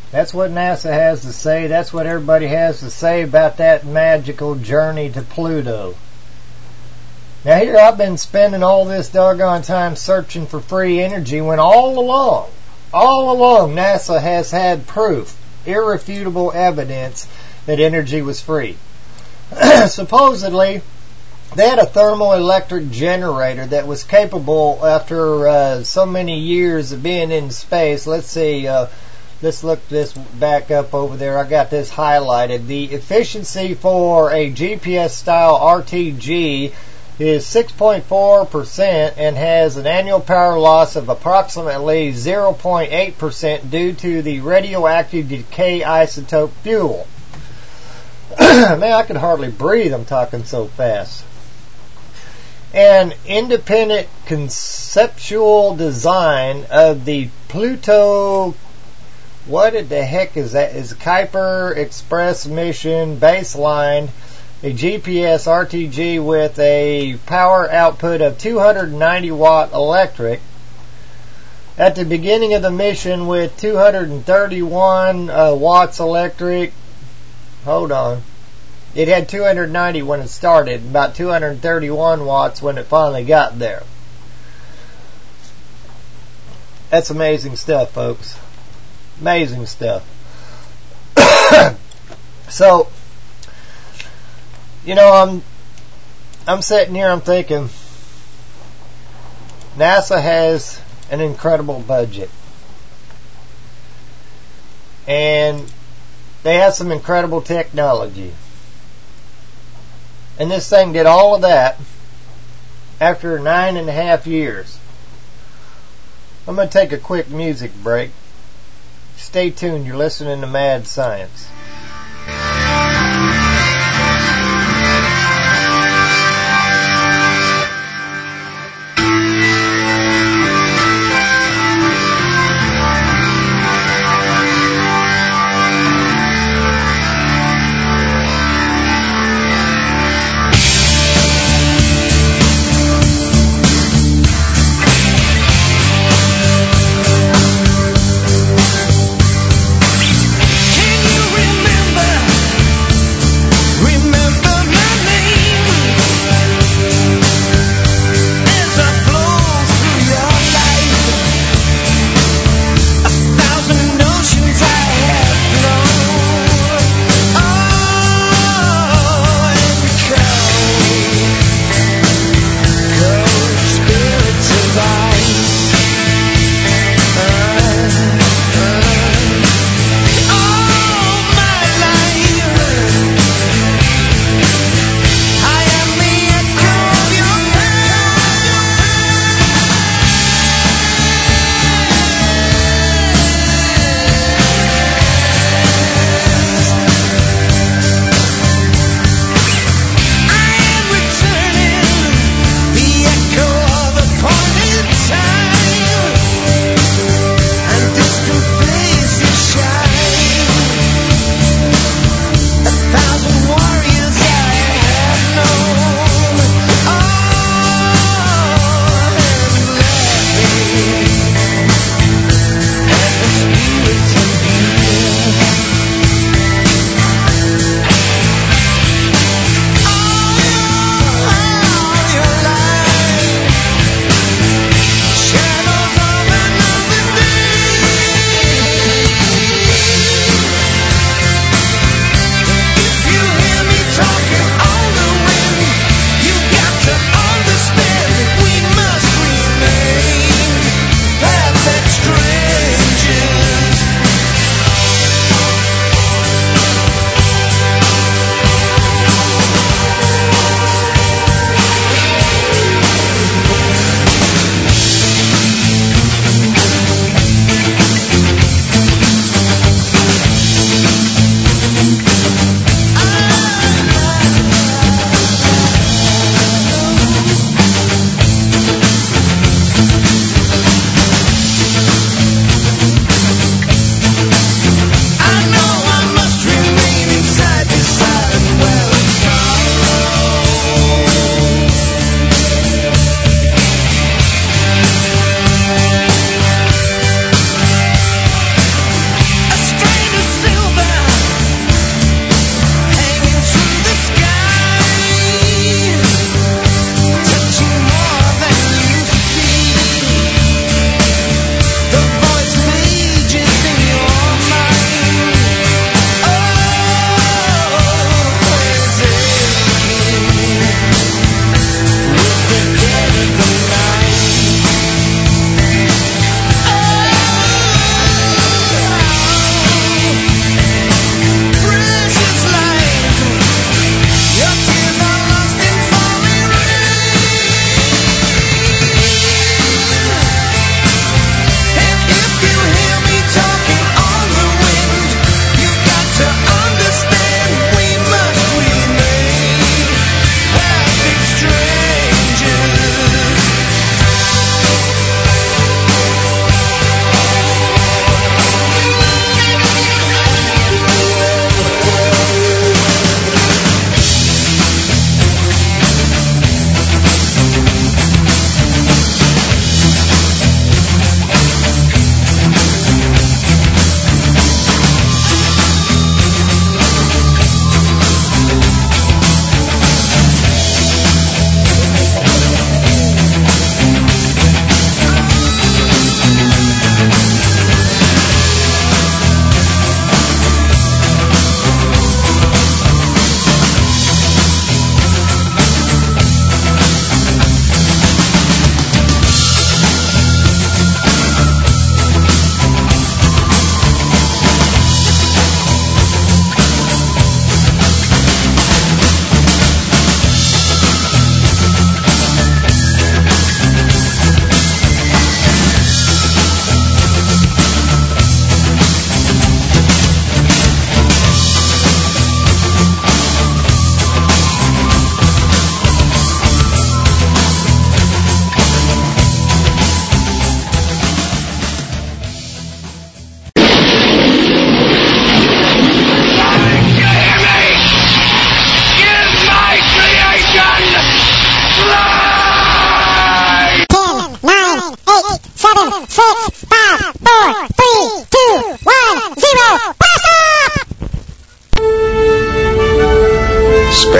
That's what NASA has to say. That's what everybody has to say about that magical journey to Pluto. Now here I've been spending all this doggone time searching for free energy when all along NASA has had proof, irrefutable evidence that energy was free. Supposedly, they had a thermoelectric generator that was capable after so many years of being in space. Let's see, let's look this back up over there. I got this highlighted. The efficiency for a GPS-style RTG is 6.4% and has an annual power loss of approximately 0.8% due to the radioactive decay isotope fuel. Man, I could hardly breathe. I'm talking so fast. An independent conceptual design of the Pluto, what the heck is that? Is Kuiper Express mission baseline, a GPS RTG with a power output of 290 watt electric. At the beginning of the mission with 231 watts electric. Hold on. It had 290 when it started, about 231 watts when it finally got there. That's amazing stuff, folks. Amazing stuff. So, you know, I'm sitting here, I'm thinking, NASA has an incredible budget. And they have some incredible technology. And this thing did all of that after 9.5 years. I'm going to take a quick music break. Stay tuned. You're listening to Mad Science. Can you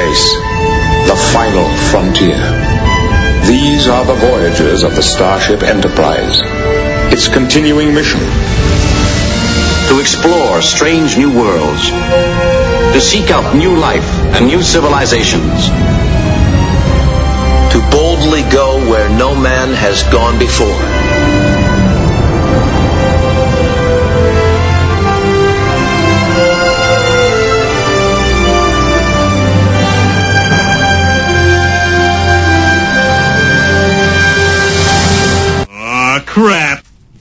space, the final frontier. These are the voyages of the Starship Enterprise. Its continuing mission: to explore strange new worlds, to seek out new life and new civilizations, to boldly go where no man has gone before. Crap.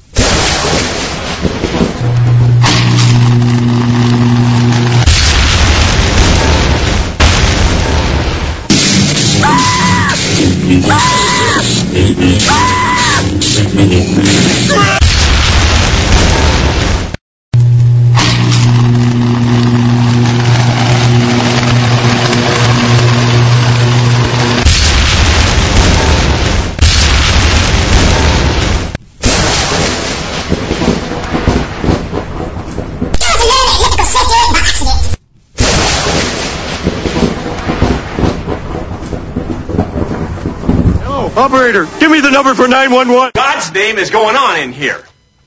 Operator, give me the number for 911. God's name is going on in here?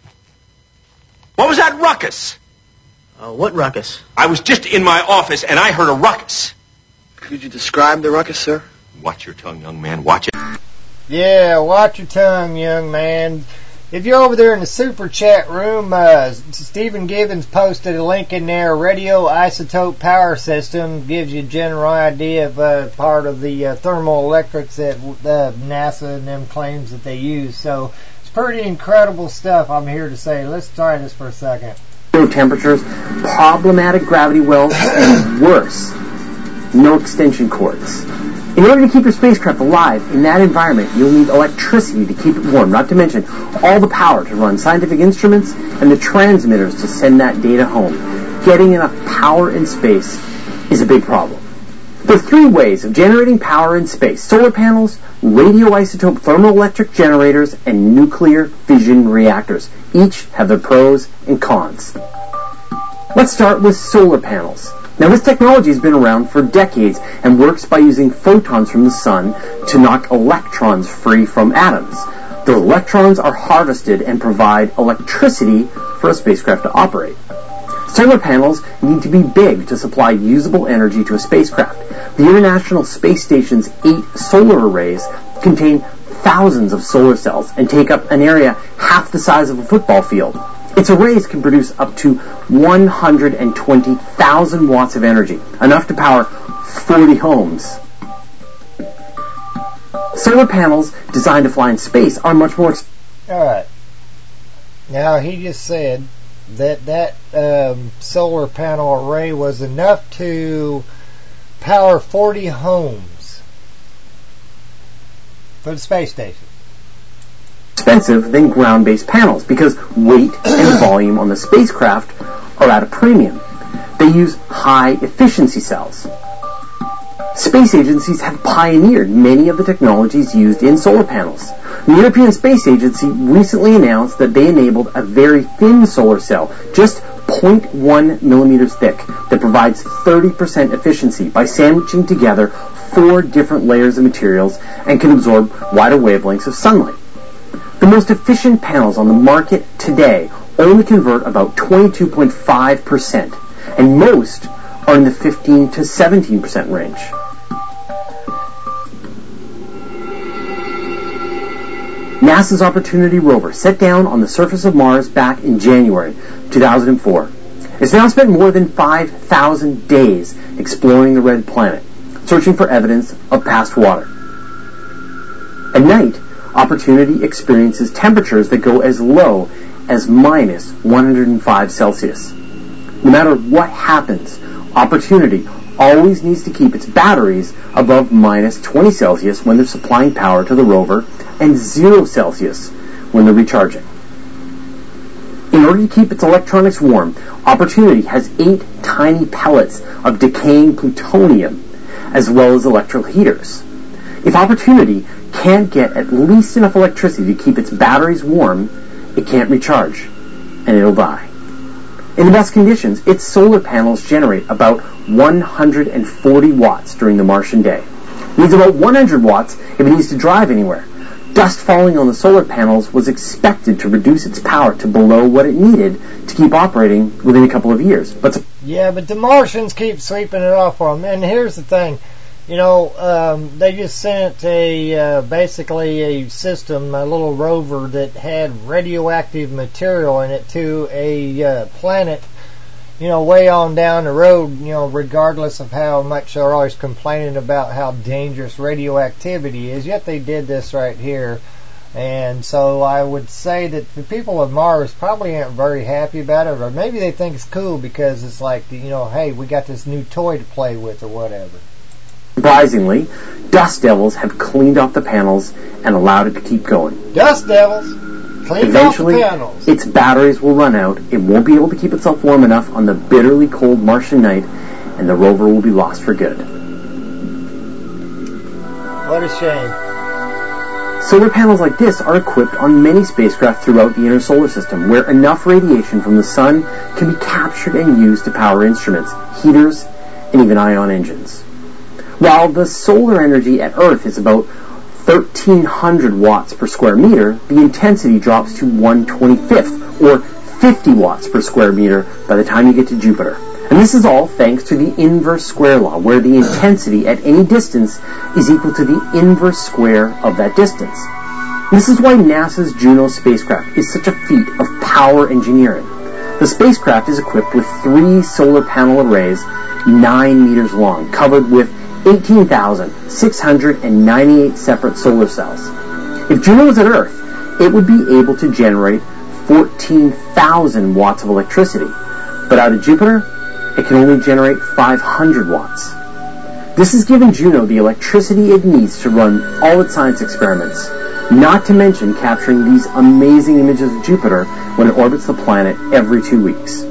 What was that ruckus? What ruckus? I was just in my office and I heard a ruckus. Could you describe the ruckus, sir? Watch your tongue, young man. Watch it. Yeah, watch your tongue, young man. If you're over there in the super chat room, Stephen Givens posted a link in there. Radioisotope power system gives you a general idea of part of the thermal electrics that NASA and them claims that they use. So it's pretty incredible stuff, I'm here to say. Let's try this for a second. Low temperatures, problematic gravity wells, and worse, no extension cords. In order to keep your spacecraft alive in that environment, you'll need electricity to keep it warm, not to mention all the power to run scientific instruments and the transmitters to send that data home. Getting enough power in space is a big problem. There are three ways of generating power in space: solar panels, radioisotope thermoelectric generators, and nuclear fission reactors. Each have their pros and cons. Let's start with solar panels. Now, this technology has been around for decades and works by using photons from the sun to knock electrons free from atoms. The electrons are harvested and provide electricity for a spacecraft to operate. Solar panels need to be big to supply usable energy to a spacecraft. The International Space Station's 8 solar arrays contain thousands of solar cells and take up an area half the size of a football field. Its arrays can produce up to 120,000 watts of energy, enough to power 40 homes. Solar panels designed to fly in space are much more Alright. Now, he just said that solar panel array was enough to power 40 homes for the space station. Expensive than ground-based panels because weight and volume on the spacecraft are at a premium. They use high-efficiency cells. Space agencies have pioneered many of the technologies used in solar panels. The European Space Agency recently announced that they enabled a very thin solar cell, just 0.1 millimeters thick, that provides 30% efficiency by sandwiching together 4 different layers of materials and can absorb wider wavelengths of sunlight. The most efficient panels on the market today only convert about 22.5%, and most are in the 15 to 17% range. NASA's Opportunity rover set down on the surface of Mars back in January 2004. It's now spent more than 5,000 days exploring the red planet, searching for evidence of past water. At night, Opportunity experiences temperatures that go as low as minus 105 Celsius. No matter what happens, Opportunity always needs to keep its batteries above minus 20 Celsius when they're supplying power to the rover and 0 Celsius when they're recharging. In order to keep its electronics warm, Opportunity has 8 tiny pellets of decaying plutonium as well as electrical heaters. If Opportunity can't get at least enough electricity to keep its batteries warm, it can't recharge, and it'll die. In the best conditions, its solar panels generate about 140 watts during the Martian day. It needs about 100 watts if it needs to drive anywhere. Dust falling on the solar panels was expected to reduce its power to below what it needed to keep operating within a couple of years. But the Martians keep sweeping it off for them. And here's the thing. They just sent basically a system, a little rover that had radioactive material in it to a planet, way on down the road, regardless of how much they're always complaining about how dangerous radioactivity is. Yet they did this right here. And so I would say that the people of Mars probably aren't very happy about it, or maybe they think it's cool because it's like, hey, we got this new toy to play with or whatever. Surprisingly, dust devils have cleaned off the panels and allowed it to keep going. Dust devils? Cleaned Eventually, off the panels. its batteries will run out, it won't be able to keep itself warm enough on the bitterly cold Martian night, and the rover will be lost for good. What a shame. Solar panels like this are equipped on many spacecraft throughout the inner solar system, where enough radiation from the sun can be captured and used to power instruments, heaters, and even ion engines. While the solar energy at Earth is about 1,300 watts per square meter, the intensity drops to 1/25th, or 50 watts per square meter by the time you get to Jupiter. And this is all thanks to the inverse square law, where the intensity at any distance is equal to the inverse square of that distance. This is why NASA's Juno spacecraft is such a feat of power engineering. The spacecraft is equipped with 3 solar panel arrays 9 meters long, covered with 18,698 separate solar cells. If Juno was at Earth, it would be able to generate 14,000 watts of electricity. But out at Jupiter, it can only generate 500 watts. This has given Juno the electricity it needs to run all its science experiments, not to mention capturing these amazing images of Jupiter when it orbits the planet every 2 weeks.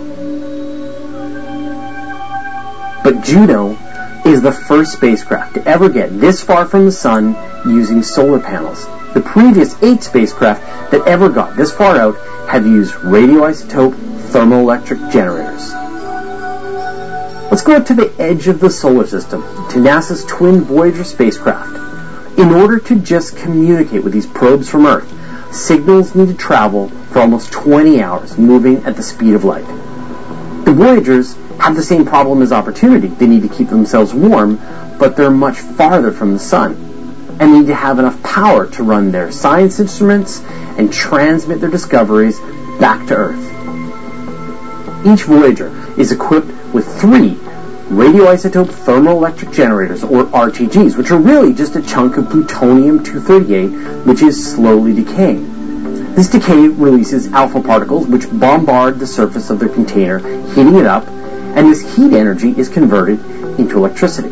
But Juno is the first spacecraft to ever get this far from the sun using solar panels. The previous 8 spacecraft that ever got this far out have used radioisotope thermoelectric generators. Let's go up to the edge of the solar system, to NASA's twin Voyager spacecraft. In order to just communicate with these probes from Earth, signals need to travel for almost 20 hours, moving at the speed of light. The Voyagers have the same problem as Opportunity. They need to keep themselves warm, but they're much farther from the sun, and need to have enough power to run their science instruments and transmit their discoveries back to Earth. Each Voyager is equipped with 3 radioisotope thermoelectric generators, or RTGs, which are really just a chunk of plutonium-238, which is slowly decaying. This decay releases alpha particles, which bombard the surface of their container, heating it up, and this heat energy is converted into electricity.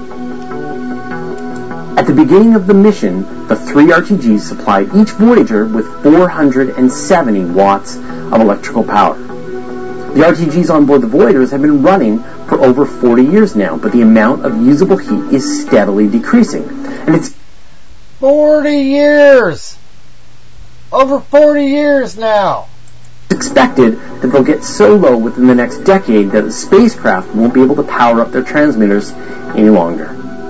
At the beginning of the mission, the 3 RTGs supplied each Voyager with 470 watts of electrical power. The RTGs on board the Voyagers have been running for over 40 years now, but the amount of usable heat is steadily decreasing. And it's 40 years! Over 40 years now! It's expected that they'll get so low within the next decade that the spacecraft won't be able to power up their transmitters any longer.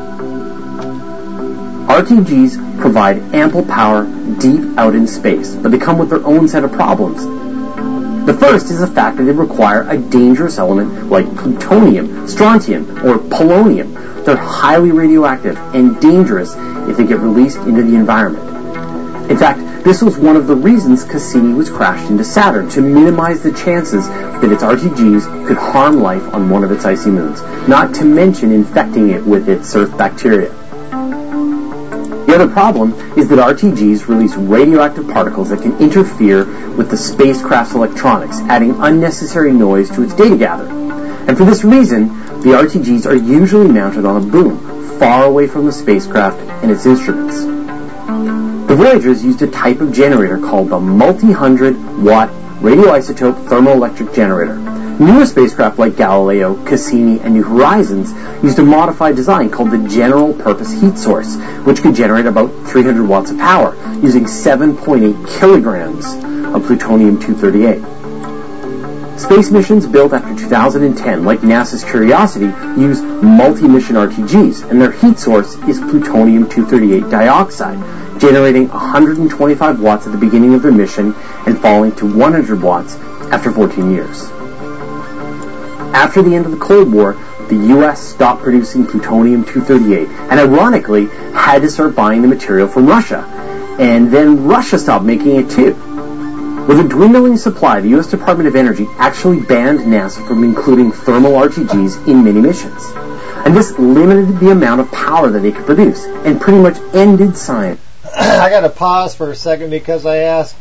RTGs provide ample power deep out in space, but they come with their own set of problems. The first is the fact that they require a dangerous element like plutonium, strontium, or polonium. They're highly radioactive and dangerous if they get released into the environment. In fact, this was one of the reasons Cassini was crashed into Saturn, to minimize the chances that its RTGs could harm life on one of its icy moons, not to mention infecting it with its Earth bacteria. The other problem is that RTGs release radioactive particles that can interfere with the spacecraft's electronics, adding unnecessary noise to its data gathering. And for this reason, the RTGs are usually mounted on a boom, far away from the spacecraft and its instruments. The Voyagers used a type of generator called the multi-100-watt radioisotope thermoelectric generator. Newer spacecraft like Galileo, Cassini, and New Horizons used a modified design called the General Purpose Heat Source, which could generate about 300 watts of power, using 7.8 kilograms of plutonium-238. Space missions built after 2010, like NASA's Curiosity, use multi-mission RTGs, and their heat source is plutonium-238 dioxide, generating 125 watts at the beginning of their mission and falling to 100 watts after 14 years. After the end of the Cold War, the U.S. stopped producing plutonium-238 and ironically had to start buying the material from Russia. And then Russia stopped making it too. With a dwindling supply, the U.S. Department of Energy actually banned NASA from including thermal RTGs in many missions. And this limited the amount of power that they could produce and pretty much ended science. I got to pause for a second because I asked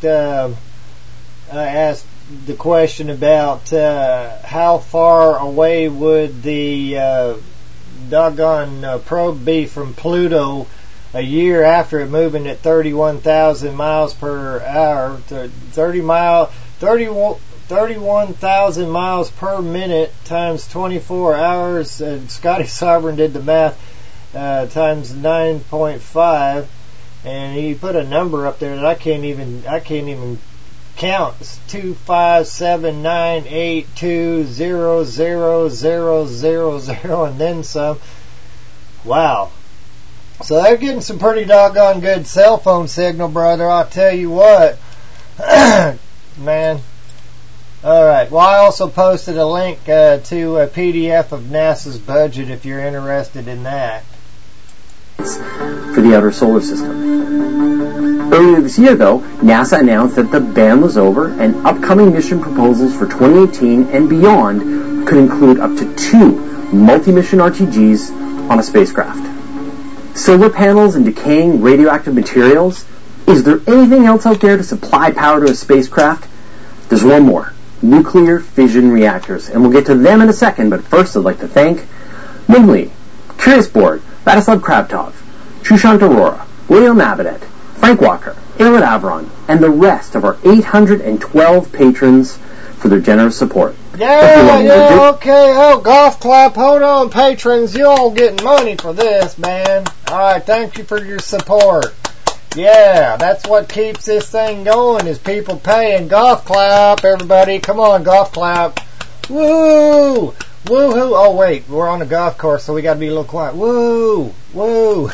the question about how far away would the doggone probe be from Pluto a year after it moving at 31,000 miles per hour, 31,000 miles per minute times 24 hours. Scotty Sovereign did the math times 9.5, and he put a number up there that I can't even count. It's 25798200000 and then some. Wow. So they're getting some pretty doggone good cell phone signal, brother. I'll tell you what. Man. Alright. Well, I also posted a link to a PDF of NASA's budget if you're interested in that. For the outer solar system. Earlier this year, though, NASA announced that the ban was over and upcoming mission proposals for 2018 and beyond could include up to 2 multi-mission RTGs on a spacecraft. Solar panels and decaying radioactive materials? Is there anything else out there to supply power to a spacecraft? There's one more. Nuclear fission reactors. And we'll get to them in a second, but first I'd like to thank Ming Lee, Curious Board, Vladislav Kravtov, Shushant Arora, William Abadet, Frank Walker, Aaron Avron, and the rest of our 812 patrons for their generous support. Yeah, okay. Oh, golf clap. Hold on, patrons. You all getting money for this, man. Alright, thank you for your support. Yeah, that's what keeps this thing going is people paying. Golf clap, everybody. Come on, golf clap. Woo! Woo-hoo. Oh, wait. We're on a golf course, so we gotta be a little quiet. Woo! Woo!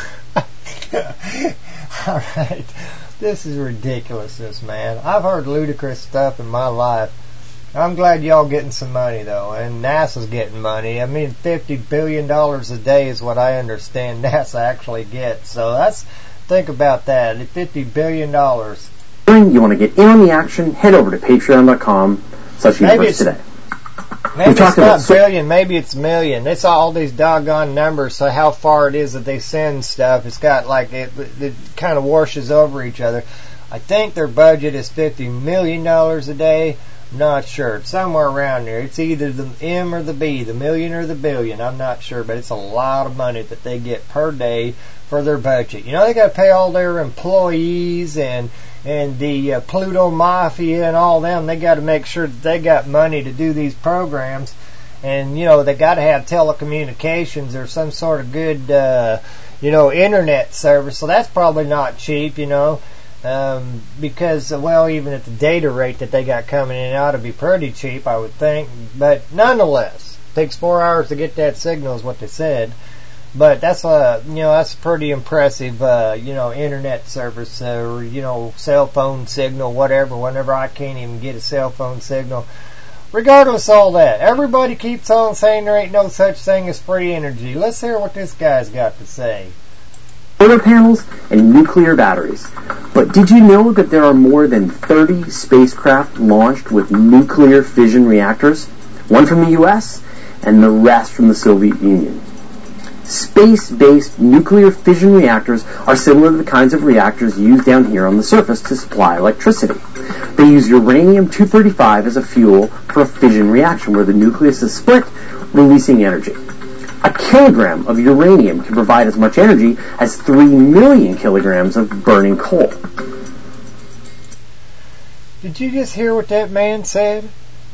Alright. This is ridiculousness, man. I've heard ludicrous stuff in my life. I'm glad y'all getting some money, though, and NASA's getting money. I mean, $50 billion a day is what I understand NASA actually gets. So think about that, $50 billion. You want to get in on the action, head over to patreon.com/universe today. Maybe it's not billion, maybe it's million. It's all these doggone numbers, so how far it is that they send stuff, it's got like, it kind of washes over each other. I think their budget is $50 million a day. I'm not sure. It's somewhere around there. It's either the M or the B, the million or the billion. I'm not sure, but it's a lot of money that they get per day for their budget. You know, they got to pay all their employees and the Pluto Mafia and all them. They got to make sure that they got money to do these programs. And, you know, they got to have telecommunications or some sort of good, internet service. So that's probably not cheap, because, well, even at the data rate that they got coming in, it ought to be pretty cheap, I would think. But nonetheless, it takes 4 hours to get that signal is what they said. But that's that's pretty impressive, internet service, or, cell phone signal, whatever, whenever I can't even get a cell phone signal. Regardless of all that, everybody keeps on saying there ain't no such thing as free energy. Let's hear what this guy's got to say. Solar panels and nuclear batteries. But did you know that there are more than 30 spacecraft launched with nuclear fission reactors? One from the US and the rest from the Soviet Union. Space-based nuclear fission reactors are similar to the kinds of reactors used down here on the surface to supply electricity. They use uranium-235 as a fuel for a fission reaction where the nucleus is split, releasing energy. A kilogram of uranium can provide as much energy as 3 million kilograms of burning coal. Did you just hear what that man said?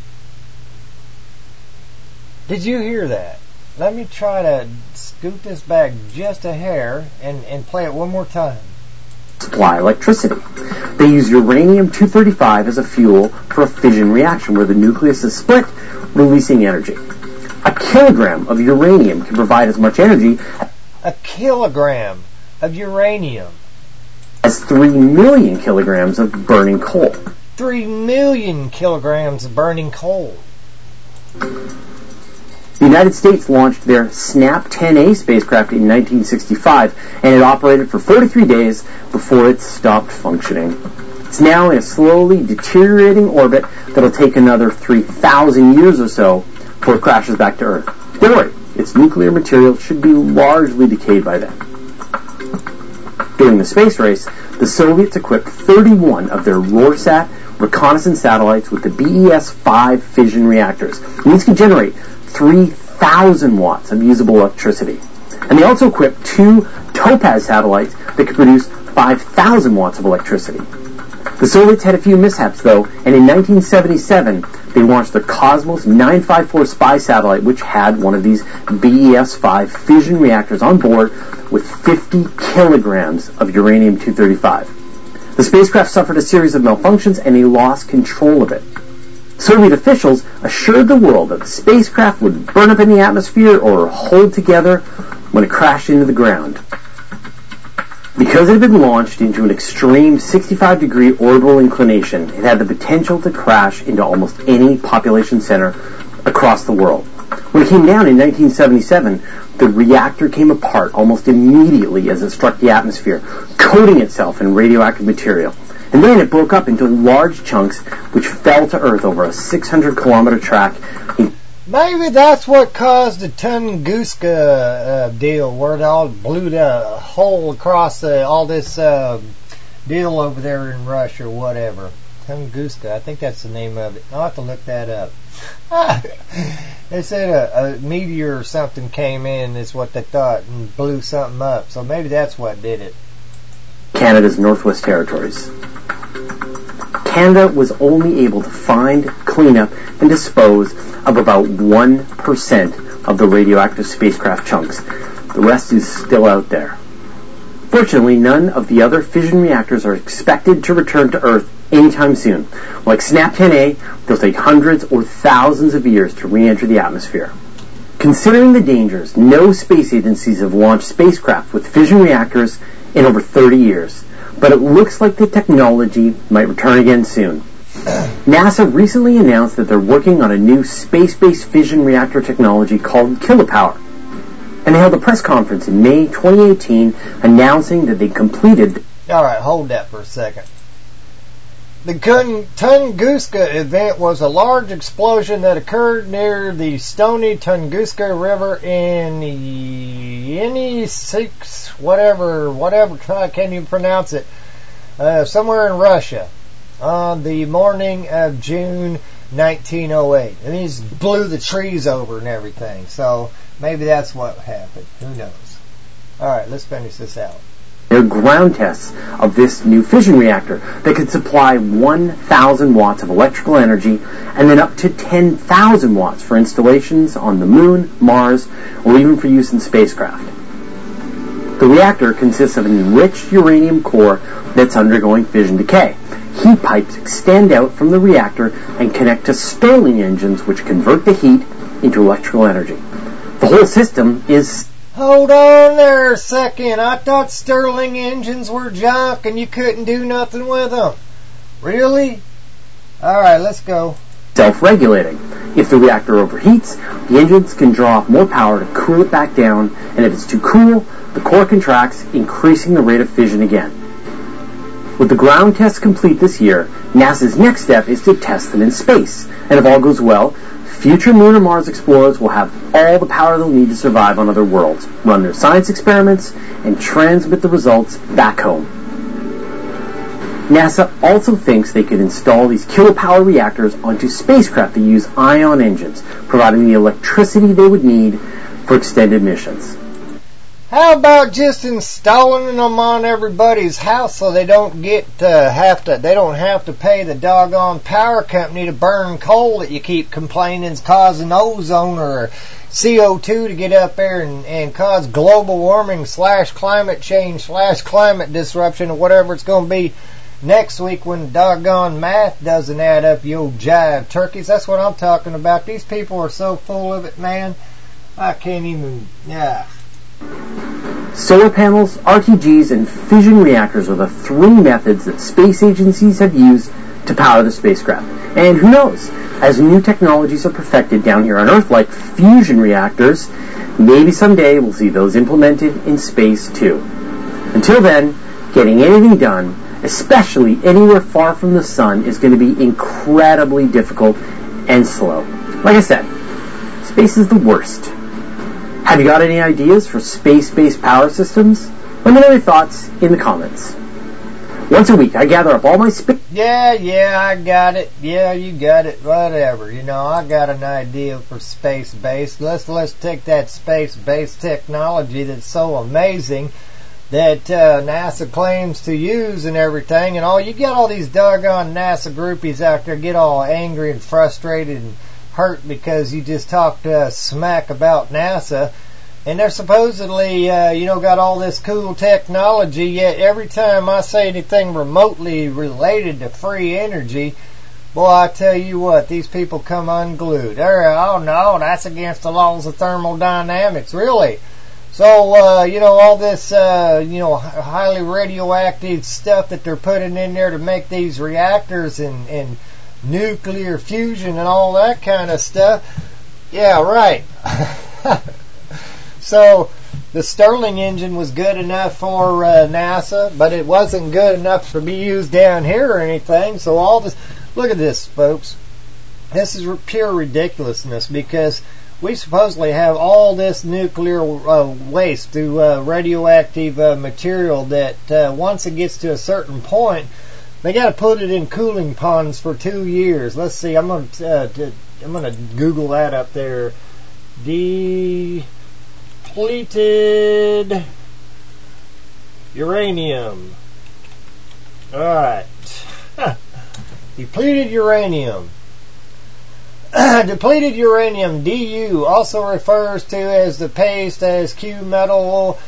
Did you hear that? Let me try to scoot this back just a hair and play it one more time. Supply electricity. They use uranium-235 as a fuel for a fission reaction where the nucleus is split, releasing energy. A kilogram of uranium can provide as much energy A kilogram of uranium. as 3 million kilograms of burning coal. 3 million kilograms of burning coal. The United States launched their SNAP-10A spacecraft in 1965, and it operated for 43 days before it stopped functioning. It's now in a slowly deteriorating orbit that'll take another 3,000 years or so before it crashes back to Earth. Don't worry, its nuclear material should be largely decayed by then. During the space race, the Soviets equipped 31 of their Rorschach reconnaissance satellites with the BES-5 fission reactors. And these can generate 3,000 watts of usable electricity. And they also equipped 2 Topaz satellites that could produce 5,000 watts of electricity. The Soviets had a few mishaps, though, and in 1977, they launched their Cosmos 954 spy satellite, which had one of these BES-5 fission reactors on board with 50 kilograms of uranium-235. The spacecraft suffered a series of malfunctions, and they lost control of it. Soviet officials assured the world that the spacecraft would burn up in the atmosphere or hold together when it crashed into the ground. Because it had been launched into an extreme 65-degree orbital inclination, it had the potential to crash into almost any population center across the world. When it came down in 1977, the reactor came apart almost immediately as it struck the atmosphere, coating itself in radioactive material. And then it broke up into large chunks which fell to Earth over a 600-kilometer track. Maybe that's what caused the Tunguska deal, where it all blew the hole across all this deal over there in Russia or whatever. Tunguska, I think that's the name of it. I'll have to look that up. They said a meteor or something came in, is what they thought, and blew something up. So maybe that's what did it. Canada's Northwest Territories. Canada was only able to find, clean up, and dispose of about 1% of the radioactive spacecraft chunks. The rest is still out there. Fortunately, none of the other fission reactors are expected to return to Earth anytime soon. Like SNAP-10A, they'll take hundreds or thousands of years to re-enter the atmosphere. Considering the dangers, no space agencies have launched spacecraft with fission reactors in over 30 years. But it looks like the technology might return again soon. NASA recently announced that they're working on a new space-based fission reactor technology called Kilopower. And they held a press conference in May 2018 announcing that they completed... Alright, hold that for a second. The Tunguska event was a large explosion that occurred near the Stony Tunguska River in whatever, I can't even pronounce it, somewhere in Russia, on the morning of June 1908. And these blew the trees over and everything, so maybe that's what happened. Who knows? Alright, let's finish this out. They're ground tests of this new fission reactor that could supply 1,000 watts of electrical energy and then up to 10,000 watts for installations on the Moon, Mars, or even for use in spacecraft. The reactor consists of an enriched uranium core that's undergoing fission decay. Heat pipes extend out from the reactor and connect to Stirling engines which convert the heat into electrical energy. The whole system is... Hold on there a second. I thought Stirling engines were junk and you couldn't do nothing with them. Really? Alright, let's go. Self-regulating. If the reactor overheats, the engines can draw off more power to cool it back down, and if it's too cool, the core contracts, increasing the rate of fission again. With the ground tests complete this year, NASA's next step is to test them in space. And if all goes well, future Moon or Mars explorers will have all the power they'll need to survive on other worlds, run their science experiments, and transmit the results back home. NASA also thinks they could install these kilopower reactors onto spacecraft that use ion engines, providing the electricity they would need for extended missions. How about just installing them on everybody's house so they don't have to pay the doggone power company to burn coal that you keep complaining is causing ozone or CO2 to get up there and cause global warming / climate change / climate disruption or whatever it's going to be. next week when doggone math doesn't add up, you old jive turkeys. That's what I'm talking about. These people are so full of it, man. I can't even, Solar panels, RTGs, and fission reactors are the three methods that space agencies have used to power the spacecraft. And who knows, as new technologies are perfected down here on Earth, like fusion reactors, maybe someday we'll see those implemented in space too. Until then, getting anything done, especially anywhere far from the sun, is going to be incredibly difficult and slow. Like I said, space is the worst. Have you got any ideas for space-based power systems? Let me know your thoughts in the comments. Once a week, I gather up all my space... Yeah, I got it. Yeah, you got it. Whatever. You know, I got an idea for space-based. Let's take that space-based technology that's so amazing that NASA claims to use and everything. And you get all these doggone NASA groupies out there get all angry and frustrated and hurt because you just talked smack about NASA. And they're supposedly, got all this cool technology, yet every time I say anything remotely related to free energy, boy, I tell you what, these people come unglued. Oh no, that's against the laws of thermodynamics, really. So, all this, highly radioactive stuff that they're putting in there to make these reactors and nuclear fusion and all that kind of stuff. Yeah, right. So the Stirling engine was good enough for NASA, but it wasn't good enough to be used down here or anything. So all this, look at this, folks. This is pure ridiculousness because we supposedly have all this nuclear waste through radioactive material that once it gets to a certain point, they got to put it in cooling ponds for 2 years. Let's see. I'm gonna Google that up there. Depleted uranium. Alright. Depleted uranium. Depleted uranium, DU, also refers to as the paste as Q metal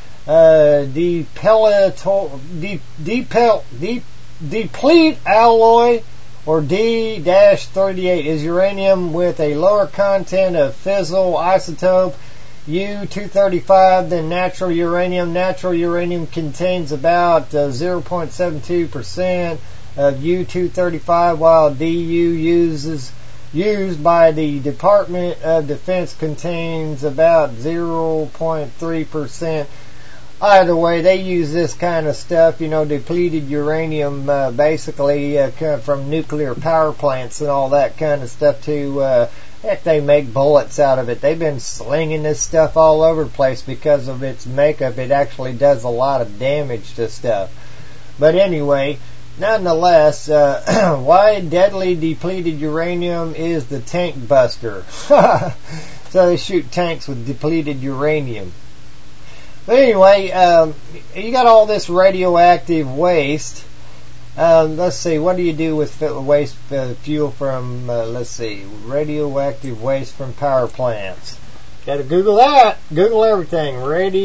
deplete alloy, or D-38, is uranium with a lower content of fissile isotope U-235 than natural uranium. Natural uranium contains about 0.72% of U-235, while DU used by the Department of Defense contains about 0.3%. Either way, they use this kind of stuff, depleted uranium, basically from nuclear power plants and all that kind of stuff to, heck, they make bullets out of it. They've been slinging this stuff all over the place because of its makeup. It actually does a lot of damage to stuff. But anyway, nonetheless, why deadly depleted uranium is the tank buster. So they shoot tanks with depleted uranium. But anyway, you got all this radioactive waste. Let's see, what do you do with waste fuel from, radioactive waste from power plants? Got to Google that. Google everything.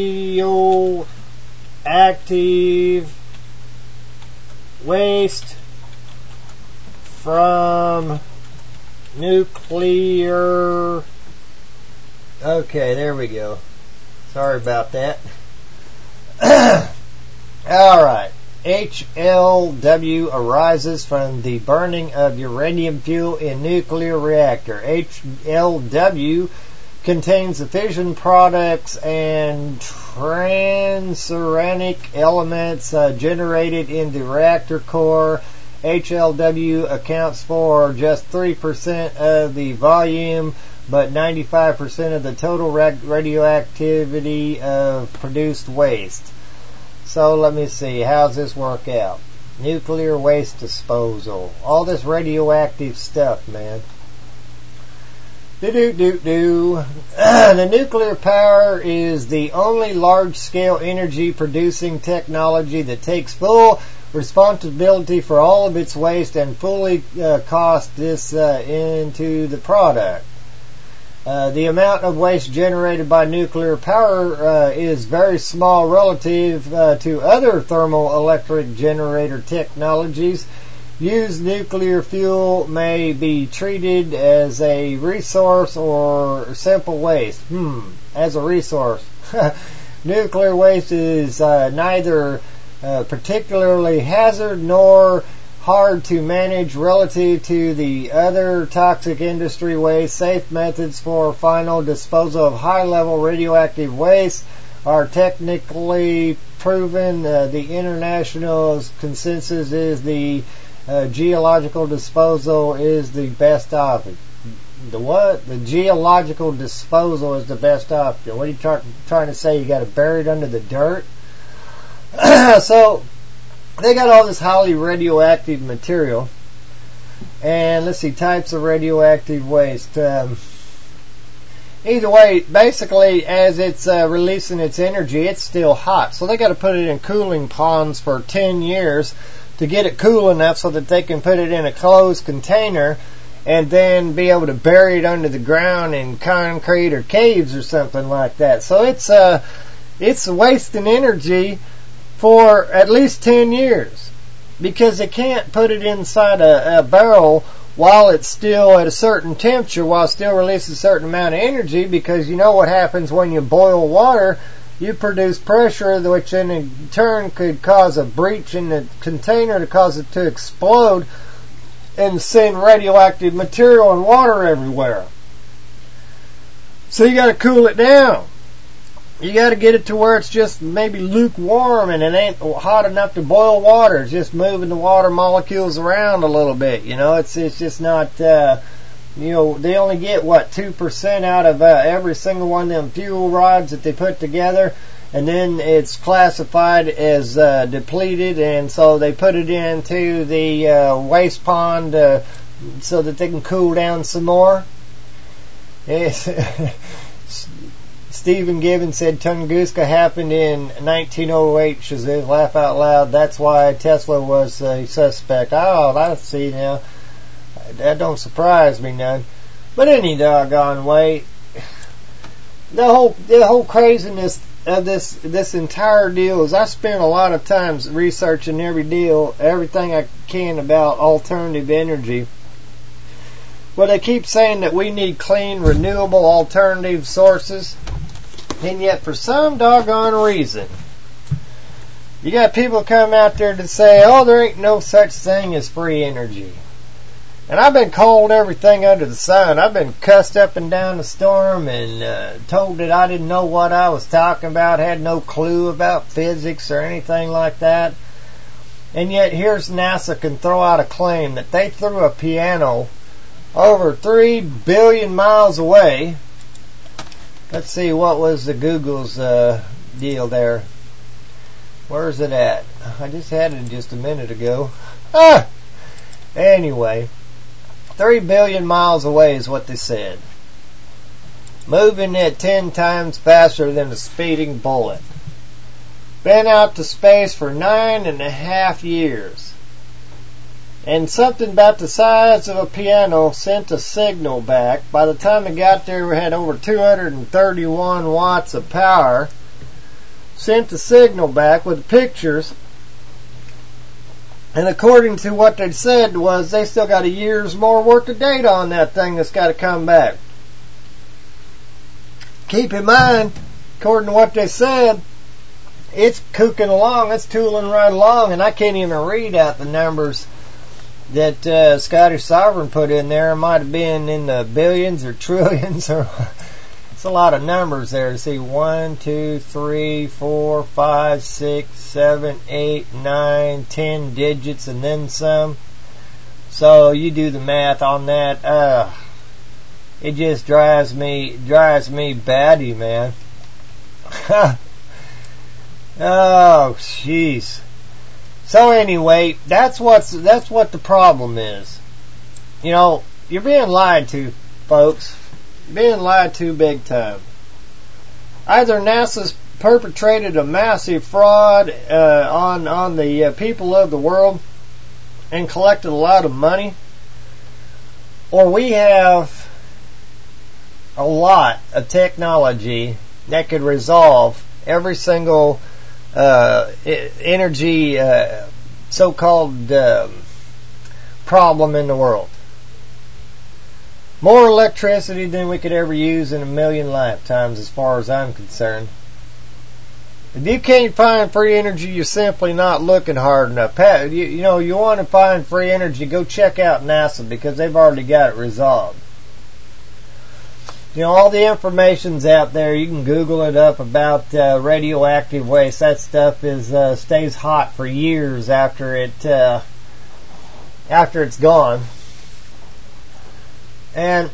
Radioactive waste from nuclear. Okay, there we go. Sorry about that. Alright. HLW arises from the burning of uranium fuel in nuclear reactor. HLW contains the fission products and transuranic elements generated in the reactor core. HLW accounts for just 3% of the volume, but 95% of the total radioactivity of produced waste. So let me see, how's this work out? Nuclear waste disposal. All this radioactive stuff, man. The nuclear power is the only large-scale energy producing technology that takes full responsibility for all of its waste and fully costs this into the product. The amount of waste generated by nuclear power is very small relative to other thermoelectric generator technologies. Used nuclear fuel may be treated as a resource or simple waste. As a resource. Nuclear waste is neither particularly hazard nor hard to manage relative to the other toxic industry waste. Safe methods for final disposal of high-level radioactive waste are technically proven. The international consensus is the geological disposal is the best option. The what? The geological disposal is the best option. What are you trying to say? You got to bury it under the dirt? So they got all this highly radioactive material. And let's see, types of radioactive waste. Either way, basically, as it's releasing its energy, it's still hot. So they got to put it in cooling ponds for 10 years to get it cool enough so that they can put it in a closed container and then be able to bury it under the ground in concrete or caves or something like that. So it's wasting energy for at least 10 years because they can't put it inside a barrel while it's still at a certain temperature, while it still releases a certain amount of energy, because you know what happens when you boil water. You produce pressure, which in turn could cause a breach in the container to cause it to explode and send radioactive material and water everywhere. So you got to cool it down. You got to get it to where it's just maybe lukewarm and it ain't hot enough to boil water. It's just moving the water molecules around a little bit. You know, it's just not. You know, they only get, 2% out of every single one of them fuel rods that they put together, and then it's classified as depleted, and so they put it into the waste pond so that they can cool down some more. Stephen Gibbons said Tunguska happened in 1908. Shazam, laugh out loud. That's why Tesla was a suspect. Oh, I see now. That don't surprise me none. But any doggone way, the whole craziness of this entire deal is I spent a lot of time researching everything I can about alternative energy. Well, they keep saying that we need clean, renewable, alternative sources, and yet for some doggone reason, you got people come out there to say, oh, there ain't no such thing as free energy. And I've been called everything under the sun. I've been cussed up and down the storm and told that I didn't know what I was talking about, had no clue about physics or anything like that. And yet here's NASA can throw out a claim that they threw a piano over 3 billion miles away. Let's see, what was the Google's deal there? Where's it at? I just had it just a minute ago. Anyway, 3 billion miles away is what they said. Moving at 10 times faster than a speeding bullet. Been out to space for 9.5 years. And something about the size of a piano sent a signal back. By the time it got there, we had over 231 watts of power. Sent the signal back with pictures. And according to what they said was they still got a year's more worth of data on that thing that's got to come back. Keep in mind, according to what they said, it's cooking along, it's tooling right along, and I can't even read out the numbers that Scottish Sovereign put in there. It might have been in the billions or trillions, or it's a lot of numbers there to see. 1, 2, 3, 4, 5, 6, 7, 8, 9, 10 digits and then some. So you do the math on that. It just drives me batty, man. Oh, jeez. So anyway, that's what the problem is. You know, you're being lied to, folks. You're being lied to big time. Either NASA's perpetrated a massive fraud on the people of the world and collected a lot of money, or we have a lot of technology that could resolve every single energy so-called problem in the world. More electricity than we could ever use in a million lifetimes, as far as I'm concerned. If you can't find free energy, you're simply not looking hard enough. You want to find free energy, go check out NASA, because they've already got it resolved. All the information's out there. You can Google it up about radioactive waste. That stuff stays hot for years after it's gone. And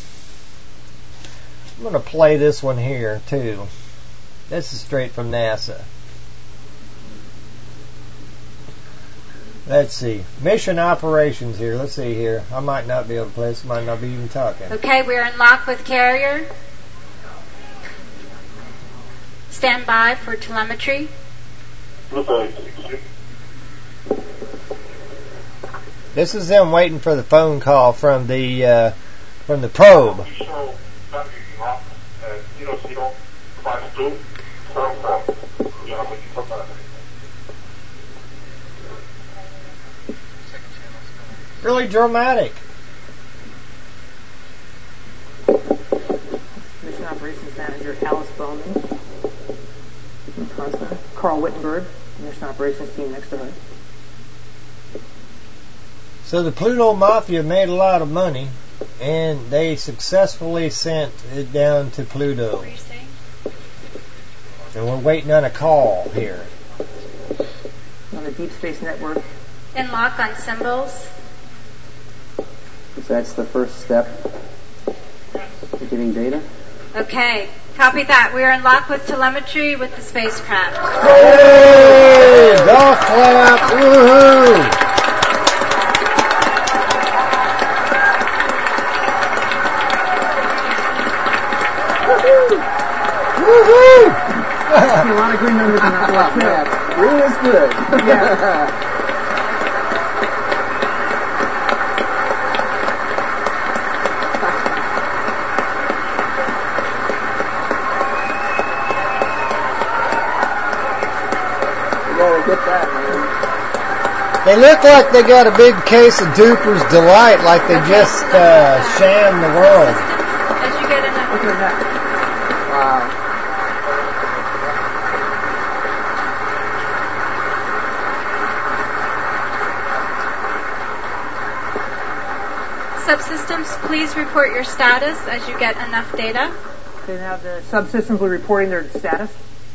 I'm going to play this one here too. This is straight from NASA. Let's see. Mission operations here. Let's see here. I might not be able to play this. Might not be even talking. Okay, we're in lock with carrier. Stand by for telemetry. This is them waiting for the phone call from the probe. Really dramatic. Mission Operations Manager Alice Bowman. Carl Wittenberg, Mission Operations Team next to her. So the Pluto Mafia made a lot of money, and they successfully sent it down to Pluto. What are you saying? And we're waiting on a call here. On the Deep Space Network. In lock on symbols. So that's the first step to getting data. Okay, copy that. We are in lock with telemetry with the spacecraft. Hey! Golf clap! Woohoo! Woohoo! A lot of green numbers in that golf clap. Really is good. Yeah. Get that, man. They look like they got a big case of Duper's Delight, like they just shammed the world. As you get enough. Look at that. Wow. Subsystems, please report your status as you get enough data. Okay, now the subsystems will be reporting their status.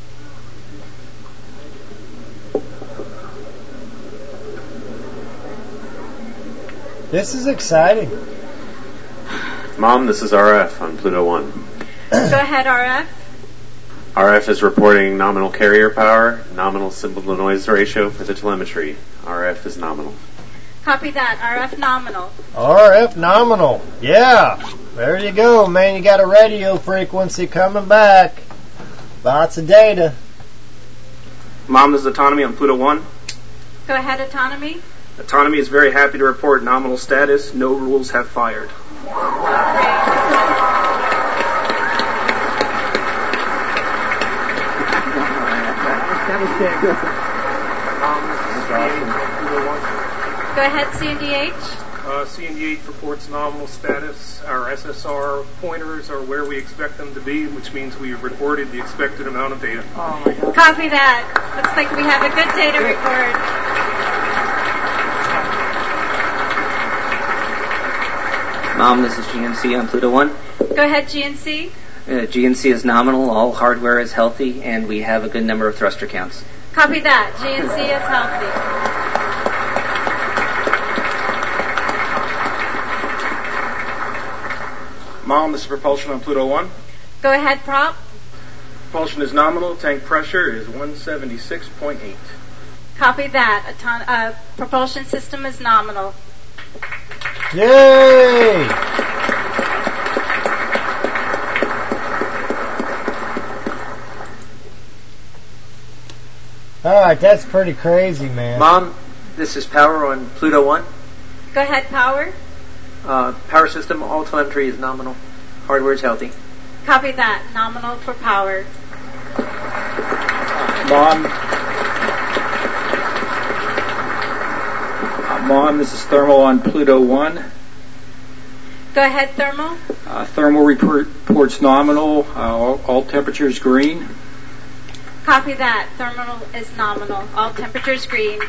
This is exciting. Mom, this is RF on Pluto 1. Go ahead, RF. RF is reporting nominal carrier power, nominal symbol-to-noise ratio for the telemetry. RF is nominal. Copy that. RF nominal. RF nominal. Yeah. There you go, man. You got a radio frequency coming back. Lots of data. Mom, this is Autonomy on Pluto 1. Go ahead, Autonomy. Autonomy is very happy to report nominal status. No rules have fired. Go ahead, CNDH. CNDH reports nominal status. Our SSR pointers are where we expect them to be, which means we have recorded the expected amount of data. Oh my God. Copy that. Looks like we have a good data report. Mom, this is GNC on Pluto 1. Go ahead, GNC. GNC is nominal, all hardware is healthy, and we have a good number of thruster counts. Copy that. GNC is healthy. Mom, this is propulsion on Pluto 1. Go ahead, Prop. Propulsion is nominal. Tank pressure is 176.8. Copy that. Propulsion system is nominal. Yay! Alright, that's pretty crazy, man. Mom, this is Power on Pluto 1. Go ahead, Power. Power system, all telemetry is nominal. Hardware's healthy. Copy that. Nominal for power. Mom, this is thermal on Pluto 1. Go ahead, thermal. Thermal reports nominal. All temperatures green. Copy that. Thermal is nominal. All temperatures green.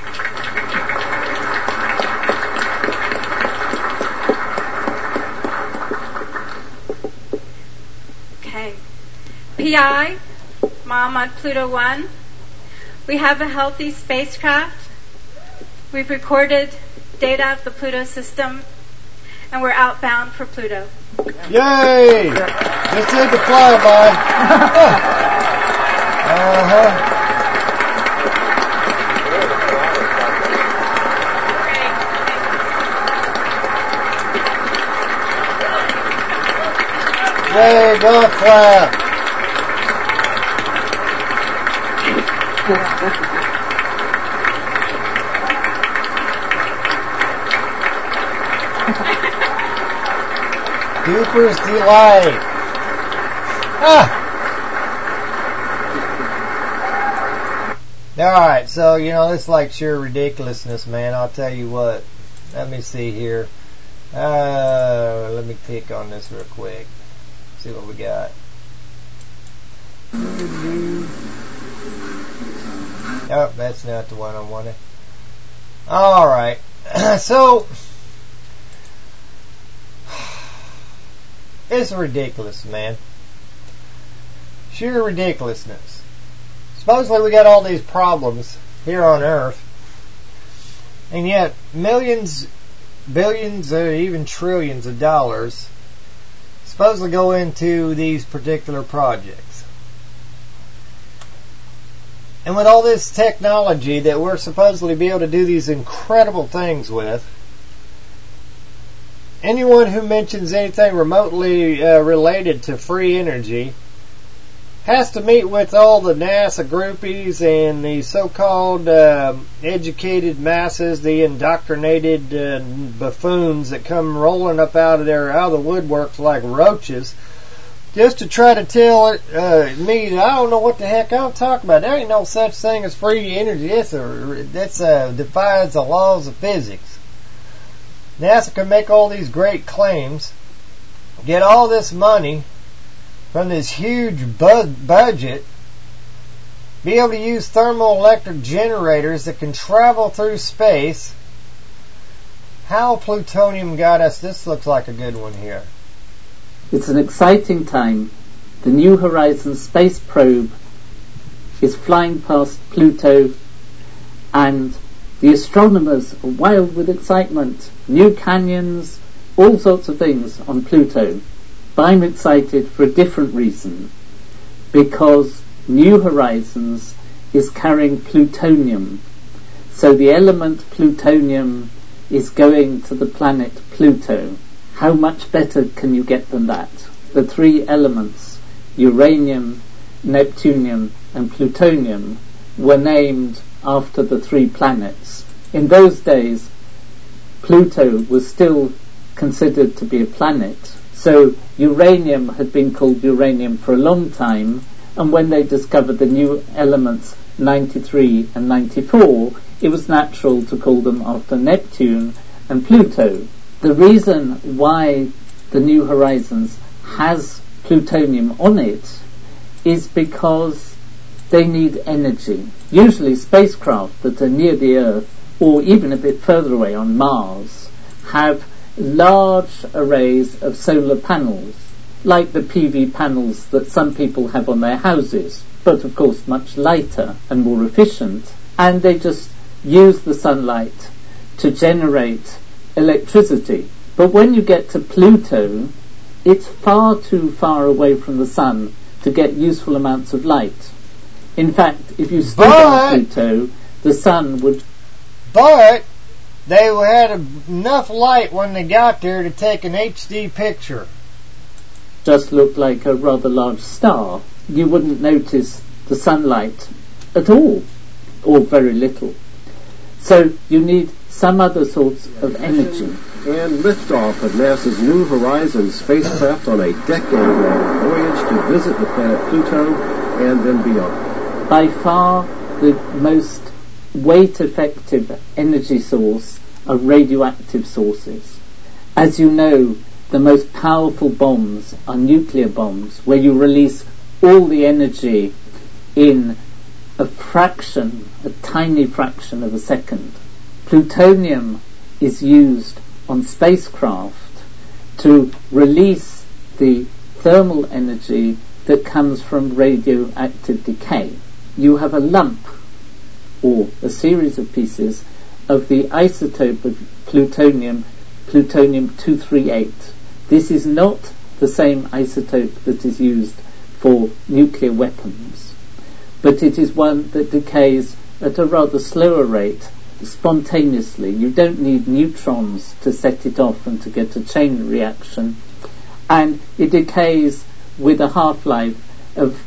Okay. PI, Mom on Pluto 1. We have a healthy spacecraft. We've recorded data of the Pluto system, and we're outbound for Pluto. Yay! Just did the flyby. Yay, go clap. Cooper's delight. Alright, so, it's like sheer ridiculousness, man. I'll tell you what. Let me see here. Let me click on this real quick. See what we got. Oh, that's not the one I wanted. Alright. So, it's ridiculous, man. Sheer ridiculousness. Supposedly we got all these problems here on Earth, and yet millions, billions, or even trillions of dollars supposedly go into these particular projects. And with all this technology that we're supposedly be able to do these incredible things with, anyone who mentions anything remotely related to free energy has to meet with all the NASA groupies and the so-called educated masses, the indoctrinated buffoons that come rolling up out of the woodworks like roaches, just to try to tell me that I don't know what the heck I'm talking about. There ain't no such thing as free energy. That defies the laws of physics. NASA can make all these great claims, get all this money from this huge budget, be able to use thermoelectric generators that can travel through space. How plutonium got us? This looks like a good one here. It's an exciting time. The New Horizons space probe is flying past Pluto, and the astronomers are wild with excitement. New canyons, all sorts of things on Pluto. But I'm excited for a different reason, because New Horizons is carrying plutonium. So the element plutonium is going to the planet Pluto. How much better can you get than that? The three elements, uranium, neptunium and plutonium, were named after the three planets. In those days, Pluto was still considered to be a planet. So uranium had been called uranium for a long time, and when they discovered the new elements 93 and 94, it was natural to call them after Neptune and Pluto. The reason why the New Horizons has plutonium on it is because they need energy. Usually spacecraft that are near the Earth, or even a bit further away on Mars, have large arrays of solar panels, like the PV panels that some people have on their houses, but of course much lighter and more efficient, and they just use the sunlight to generate electricity. But when you get to Pluto, it's far too far away from the sun to get useful amounts of light. In fact, if you stood on Pluto, the sun would... But they had enough light when they got there to take an HD picture. Just look like a rather large star. You wouldn't notice the sunlight at all, or very little. So you need some other sorts of energy. and liftoff of NASA's New Horizons spacecraft on a decade-long voyage to visit the planet Pluto and then beyond. By far the most weight-effective energy source are radioactive sources. As you know, the most powerful bombs are nuclear bombs, where you release all the energy in a tiny fraction of a second. Plutonium is used on spacecraft to release the thermal energy that comes from radioactive decay. You have a lump, or a series of pieces, of the isotope of plutonium, plutonium-238. This is not the same isotope that is used for nuclear weapons, but it is one that decays at a rather slower rate, spontaneously. You don't need neutrons to set it off and to get a chain reaction, and it decays with a half-life of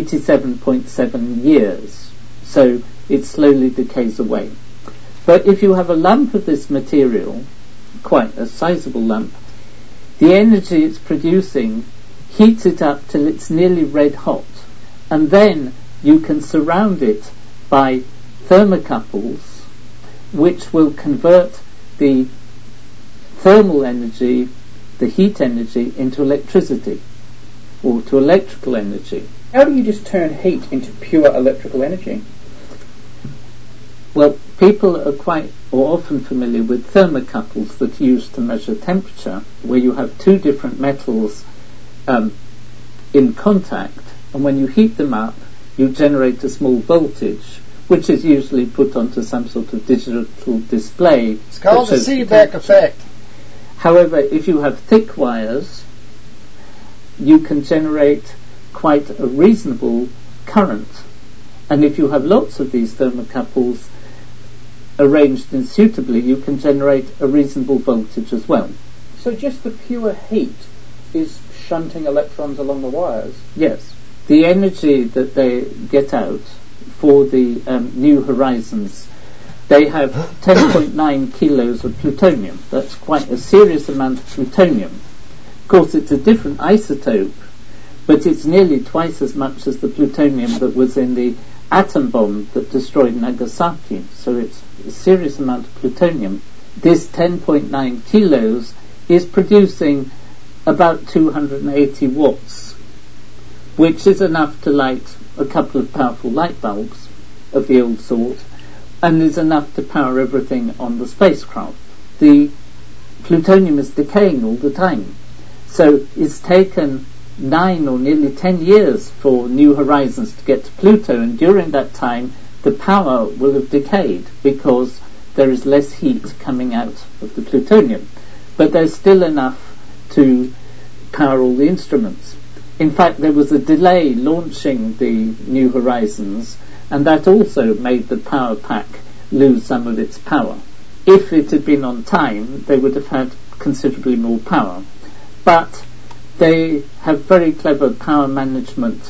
87.7 years, so it slowly decays away. But if you have a lump of this material, quite a sizable lump, the energy it's producing heats it up till it's nearly red hot, and then you can surround it by thermocouples which will convert the thermal energy, the heat energy, into electricity, or to electrical energy. How do you just turn heat into pure electrical energy? Well, people are quite or often familiar with thermocouples that are used to measure temperature, where you have two different metals in contact, and when you heat them up, you generate a small voltage, which is usually put onto some sort of digital display. It's called the Seebeck effect. However, if you have thick wires, you can generate quite a reasonable current. And if you have lots of these thermocouples arranged in suitably, you can generate a reasonable voltage as well. So just the pure heat is shunting electrons along the wires? Yes. The energy that they get out for the New Horizons, they have 10.9 kilos of plutonium. That's quite a serious amount of plutonium. Of course, it's a different isotope, but it's nearly twice as much as the plutonium that was in the atom bomb that destroyed Nagasaki. So it's a serious amount of plutonium. This 10.9 kilos is producing about 280 watts, which is enough to light a couple of powerful light bulbs of the old sort, and is enough to power everything on the spacecraft. The plutonium is decaying all the time, so it's taken 9 or nearly 10 years for New Horizons to get to Pluto, and during that time the power will have decayed because there is less heat coming out of the plutonium, but there's still enough to power all the instruments. In fact, there was a delay launching the New Horizons, and that also made the power pack lose some of its power. If it had been on time, they would have had considerably more power. But they have very clever power management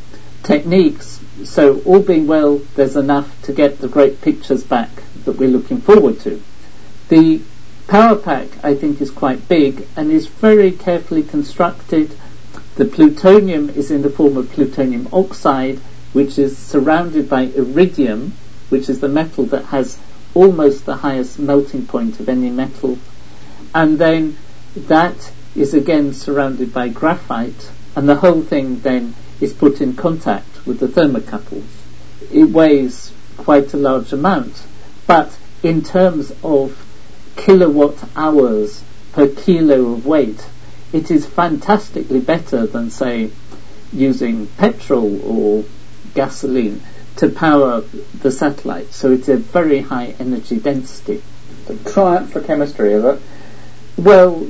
techniques, so all being well, there's enough to get the great pictures back that we're looking forward to. The power pack, I think, is quite big and is very carefully constructed. The plutonium is in the form of plutonium oxide, which is surrounded by iridium, which is the metal that has almost the highest melting point of any metal, and then that is again surrounded by graphite, and the whole thing then is put in contact with the thermocouples. It weighs quite a large amount, but in terms of kilowatt hours per kilo of weight, it is fantastically better than, say, using petrol or gasoline to power the satellite. So it's a very high energy density. The triumph for chemistry, is it? Well,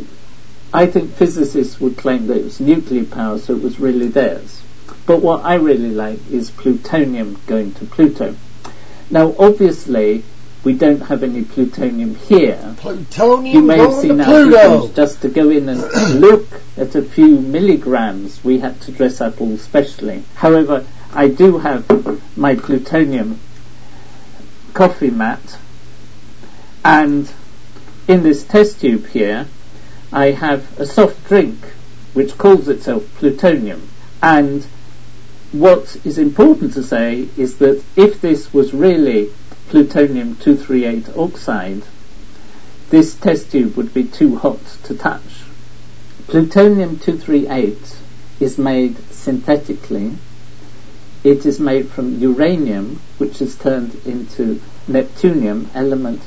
I think physicists would claim that it was nuclear power, so it was really theirs. But what I really like is plutonium going to Pluto. Now, obviously, we don't have any plutonium here. Plutonium you may have going seen to our Pluto. videos. Just to go in and look at a few milligrams, we had to dress up all specially. However, I do have my plutonium coffee mat, and in this test tube here, I have a soft drink which calls itself plutonium. And what is important to say is that if this was really plutonium-238 oxide, this test tube would be too hot to touch. Plutonium-238 is made synthetically. It is made from uranium, which is turned into neptunium, element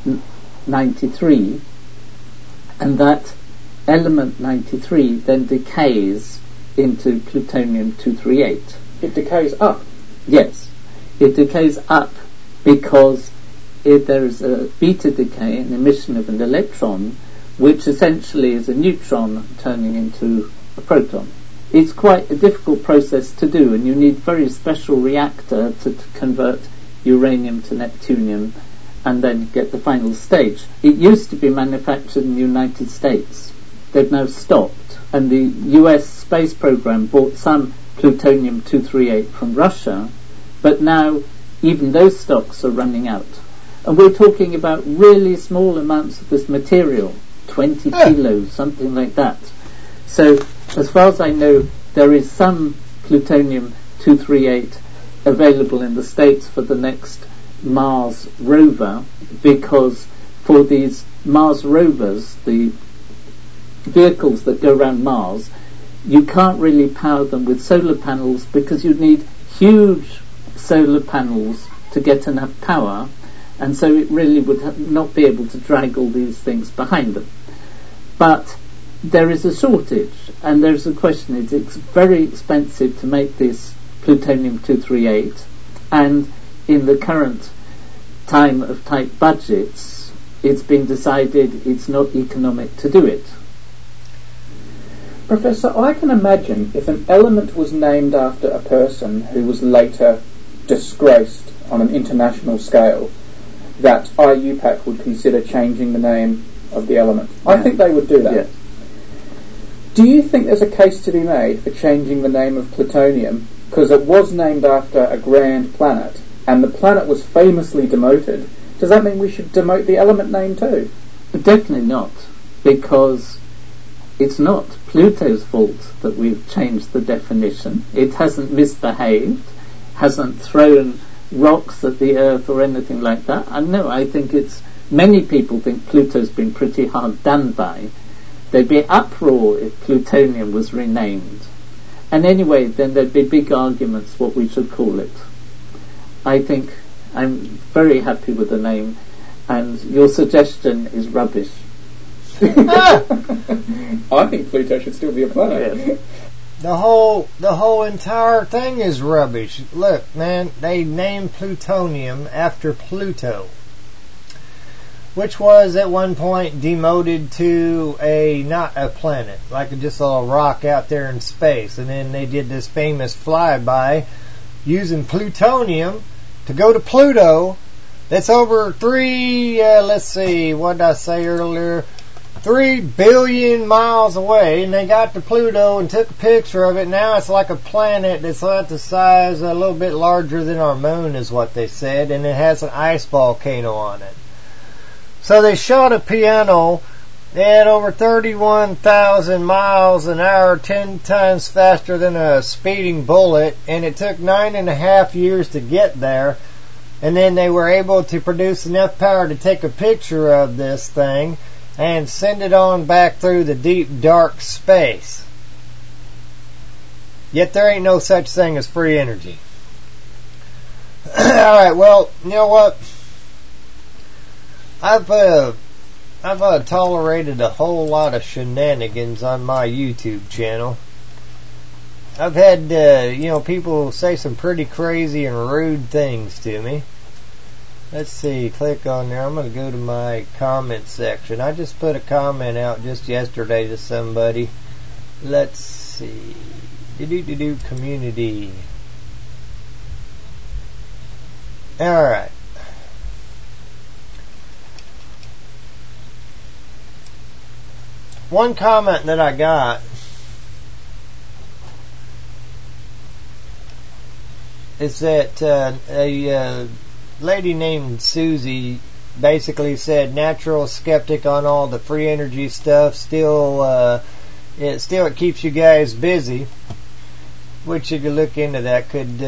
93, and that element 93 then decays into plutonium-238. It decays up? Yes, it decays up because there is a beta decay, an emission of an electron, which essentially is a neutron turning into a proton. It's quite a difficult process to do, and you need a very special reactor to convert uranium to neptunium and then get the final stage. It used to be manufactured in the United States. They've now stopped, and the US space program bought some plutonium-238 from Russia, but now even those stocks are running out. And we're talking about really small amounts of this material, 20 kilos, something like that. So, as far as I know, there is some plutonium-238 available in the States for the next Mars rover, because for these Mars rovers, the vehicles that go around Mars, you can't really power them with solar panels because you need huge solar panels to get enough power, and so it really would not be able to drag all these things behind them. But there is a shortage, and there's a question, it's very expensive to make this plutonium-238, and in the current time of tight budgets, it's been decided it's not economic to do it. Professor, I can imagine if an element was named after a person who was later disgraced on an international scale, that IUPAC would consider changing the name of the element. I think they would do that. Yes. Do you think there's a case to be made for changing the name of plutonium because it was named after a grand planet and the planet was famously demoted? Does that mean we should demote the element name too? Definitely not, because it's not Pluto's fault that we've changed the definition. It hasn't misbehaved, hasn't thrown rocks at the Earth or anything like that. And no, I think many people think Pluto's been pretty hard done by. There'd be uproar if plutonium was renamed. And anyway, then there'd be big arguments what we should call it. I think I'm very happy with the name, and your suggestion is rubbish. I think Pluto should still be a planet. Yes. The whole entire thing is rubbish. Look, man, they named plutonium after Pluto, which was at one point demoted to not a planet, like just a little rock out there in space. And then they did this famous flyby using plutonium to go to Pluto. That's over 3 billion miles away, and they got to Pluto and took a picture of it. Now it's like a planet that's about the size, a little bit larger than our moon is what they said, and it has an ice volcano on it. So they shot a piano at over 31,000 miles an hour, 10 times faster than a speeding bullet, and it took 9.5 years to get there. And then they were able to produce enough power to take a picture of this thing and send it on back through the deep, dark space. Yet there ain't no such thing as free energy. Alright, well, you know what? I've tolerated a whole lot of shenanigans on my YouTube channel. I've had, people say some pretty crazy and rude things to me. Let's see, click on there. I'm going to go to my comment section. I just put a comment out just yesterday to somebody. Let's see. Community. Alright. One comment that I got is that a lady named Susie basically said natural skeptic on all the free energy stuff. Still, it keeps you guys busy. Which, if you look into that, could.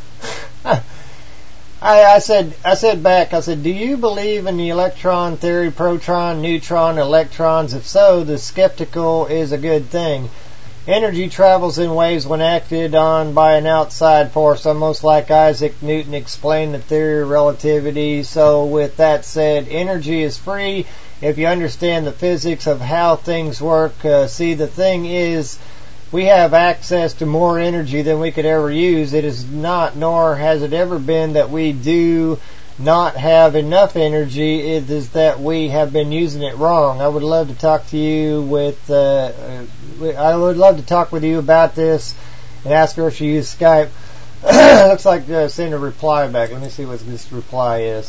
I said back, do you believe in the electron theory, proton, neutron, electrons? If so, the skeptical is a good thing. Energy travels in waves when acted on by an outside force, almost like Isaac Newton explained the theory of relativity. So with that said, energy is free if you understand the physics of how things work. See, the thing is, we have access to more energy than we could ever use. It is not, nor has it ever been, that we do not have enough energy. It is that we have been using it wrong. I would love to talk to you with. I would love to talk with you about this and ask her if she used Skype. Looks like send a reply back. Let me see what this reply is.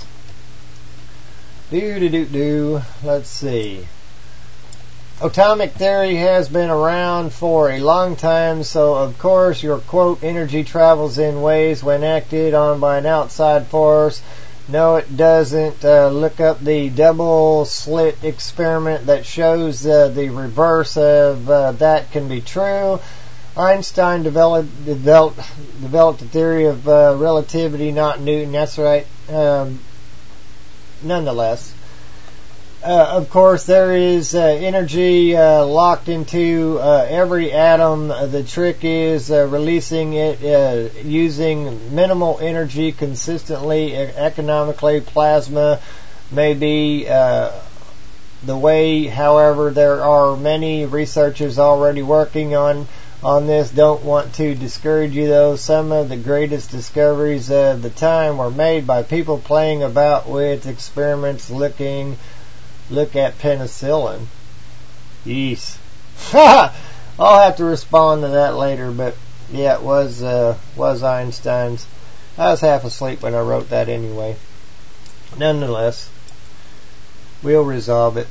Let's see. Atomic theory has been around for a long time, so of course your quote energy travels in waves when acted on by an outside force. No, it doesn't. Look up the double slit experiment that shows the reverse of that can be true. Einstein developed the theory of relativity, not Newton. That's right. Nonetheless. Of course, there is energy locked into every atom. The trick is releasing it using minimal energy consistently, economically. Plasma may be the way. However, there are many researchers already working on this. Don't want to discourage you, though. Some of the greatest discoveries of the time were made by people playing about with experiments. Look at penicillin. Yeesh. I'll have to respond to that later, but yeah, it was Einstein's. I was half asleep when I wrote that anyway. Nonetheless, we'll resolve it.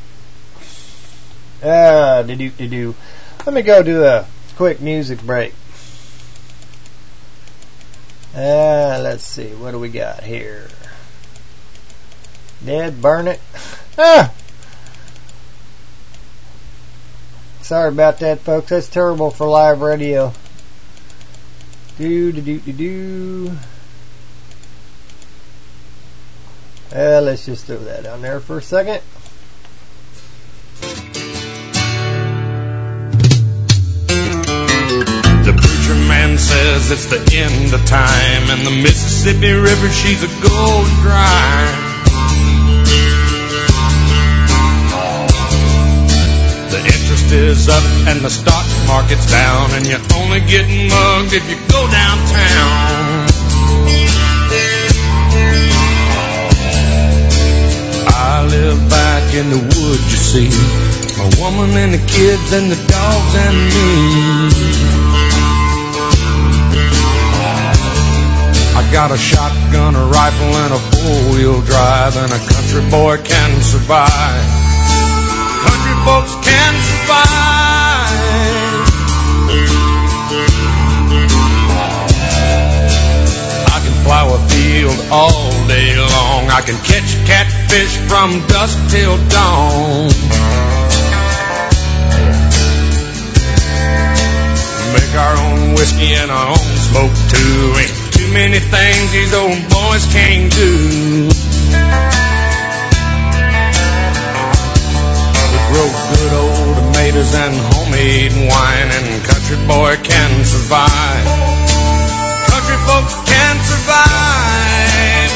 Let me go do a quick music break. Let's see, what do we got here? Dead, burn it. Sorry about that, folks. That's terrible for live radio. Let's just throw that down there for a second. The preacher man says it's the end of time, and the Mississippi River, she's a gold dry. The interest is up and the stock market's down, and you're only getting mugged if you go downtown. I live back in the woods, you see, my woman and the kids and the dogs and me. I got a shotgun, a rifle, and a four-wheel drive, and a country boy can survive. Country folks can survive. I can plow a field all day long. I can catch catfish from dusk till dawn. Make our own whiskey and our own smoke too. Ain't too many things these old boys can't do. Grow good old tomatoes and homemade wine, and country boy can survive. Country folks can survive.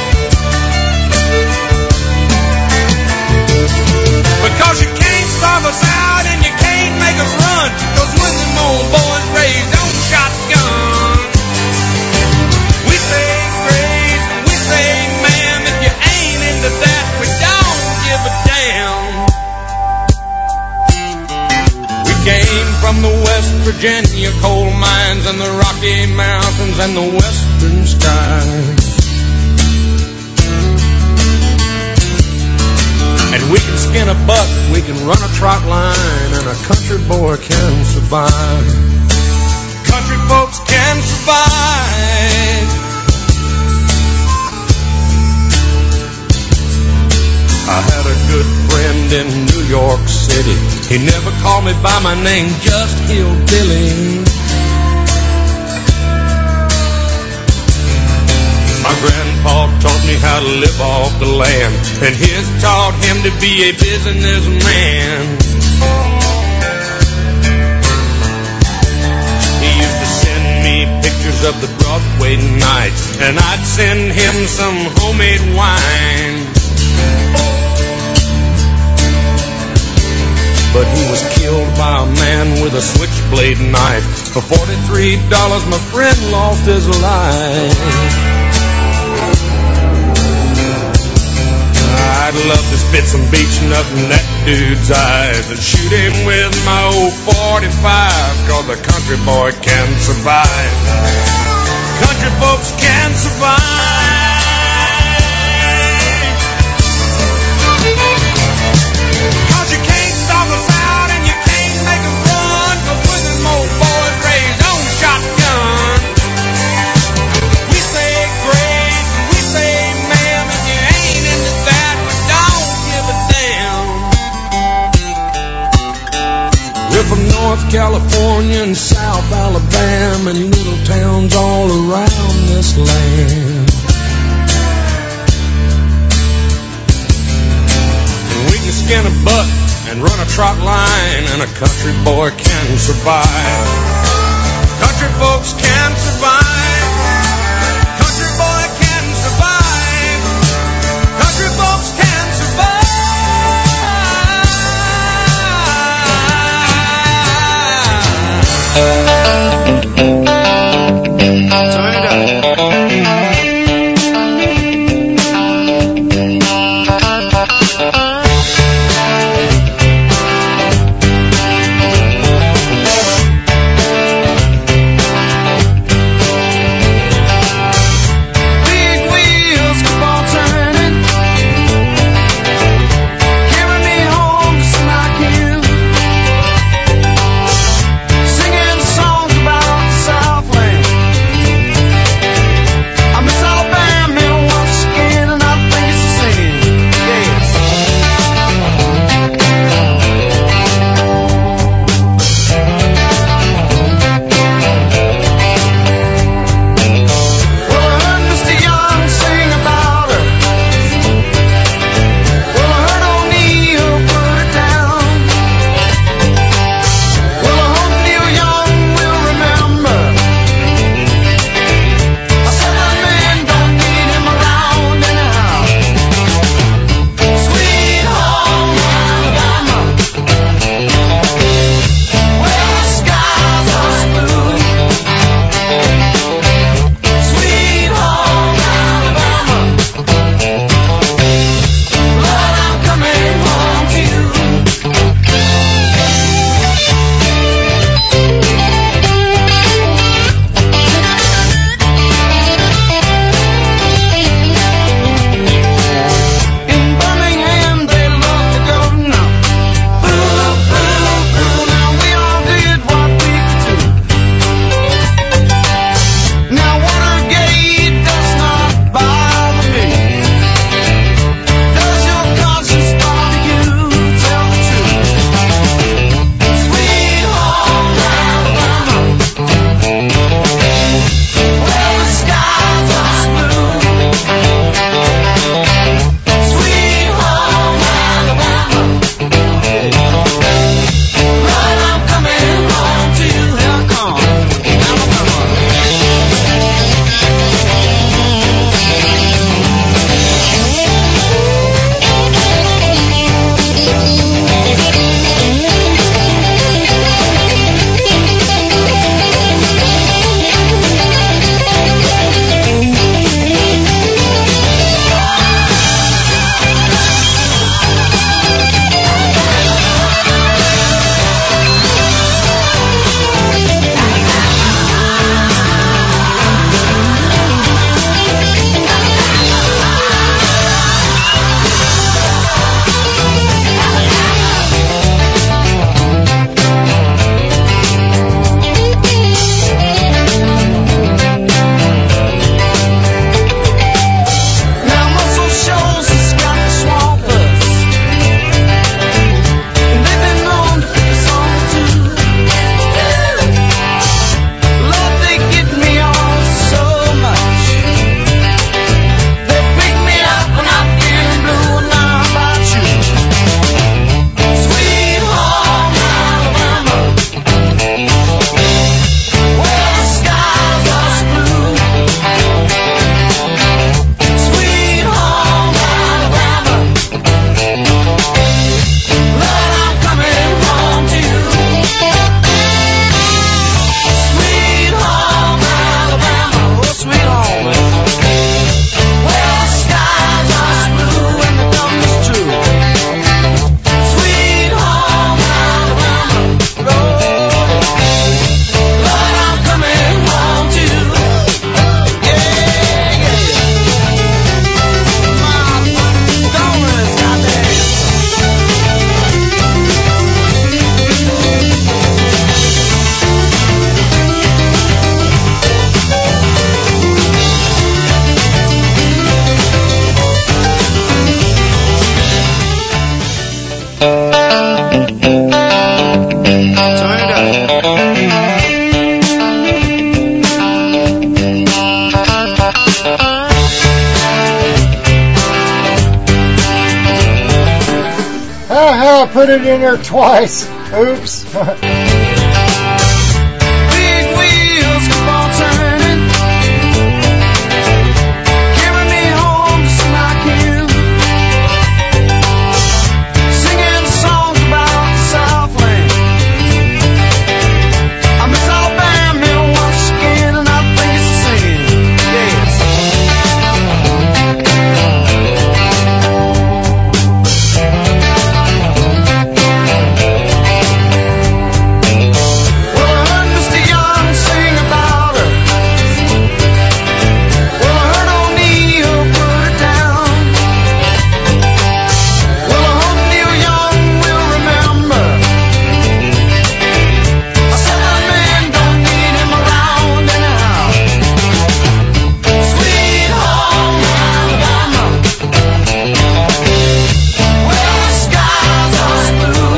Because you can't starve us out and you can't make us run. Cause when them old boys raised on shotgun, we say grace and we say ma'am. If you ain't into that, we don't give a damn. Came from the West Virginia coal mines and the Rocky Mountains and the western skies. And we can skin a buck, we can run a trot line, and a country boy can survive. Country folks can survive. in New York City. He never called me by my name, just Hillbilly. My grandpa taught me how to live off the land, and his taught him to be a businessman. He used to send me pictures of the Broadway nights, and I'd send him some homemade wine. But he was killed by a man with a switchblade knife. For $43, my friend lost his life. I'd love to spit some beach nut in that dude's eyes and shoot him with my old 45, 'cause a country boy can survive. Country folks can survive. 'Cause you can't stop us out and you can't make us run, 'cause we're them old boys raised on shotgun. We say grace and we say ma'am, and you ain't into that, we don't give a damn. We're from North California and South Alabama and little towns all around this land. And we can skin a buck and run a trot line, and a country boy can survive. Country folks can survive. Country boy can survive. Country folks can survive. Turn it up. I put it in there twice. Oops. Big wheels keep on turning, carry me home to Smokin, singing songs about the Southland. I miss Alabama once again, and I think it's singing. Yes. Well, I heard Mr. Young sing about her. Well, I heard O'Neill put her down. Well, I hope Neil Young will remember. I said that man don't need him around anyhow. Sweet home Alabama, where the skies are blue.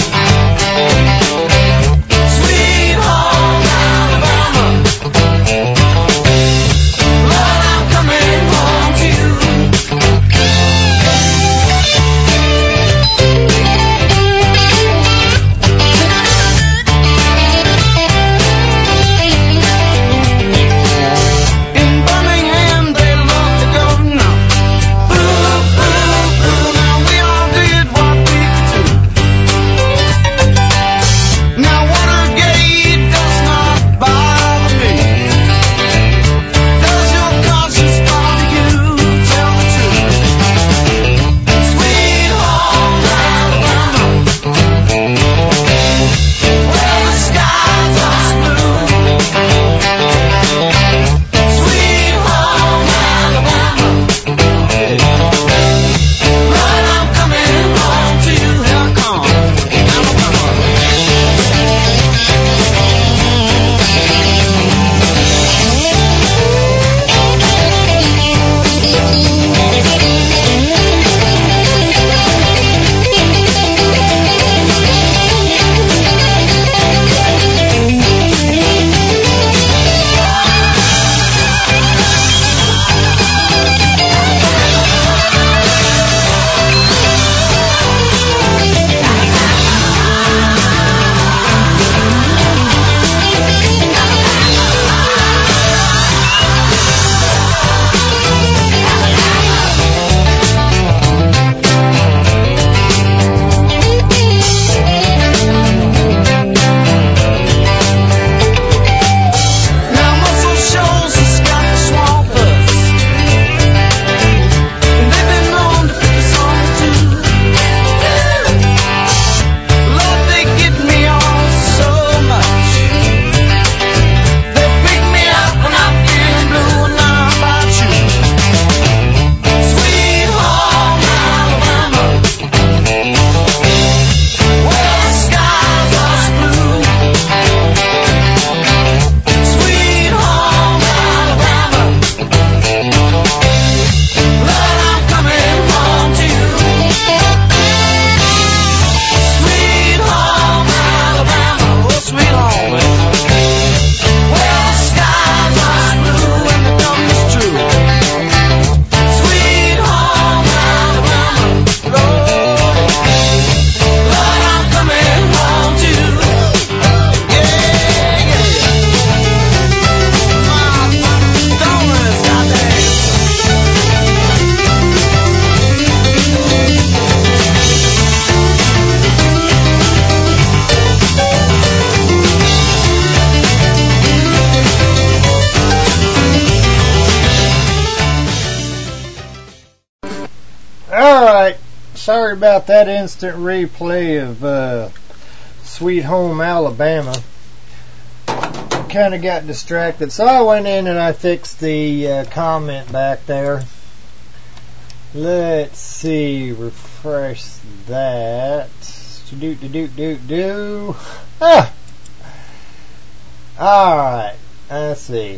Sweet home Alabama, Lord, I'm coming home to you. In Birmingham they love to go now. Boo, boo, boo, now we all did what we could do. Now Watergate does not bother me. Does your conscience bother you? Tell the truth. Sweet home Alabama, where the skies are blue. Sweet home Alabama, Lord, I'm coming home to you. Here I come, Alabama. Now Muscle Shoals has got the swampers, and they've been known to pick us on too. Lord, they get me on so much. They pick me up when I'm feeling blue, and now how about you? Sweet home Alabama, where the skies are blue. Sweet home Alabama, Lord, I'm coming home to you. Sweet home Alabama, oh sweet home, where the skies are blue and the thunder is true. Sweet home Alabama, Lord, I'm coming home to you. Yeah, yeah. Dollars, goddamn. Alright, sorry about that instant replay of Sweet Home Alabama. Kind of got distracted, so I went in and I fixed the comment back there. Let's see, refresh that. Ah! Alright, let's see.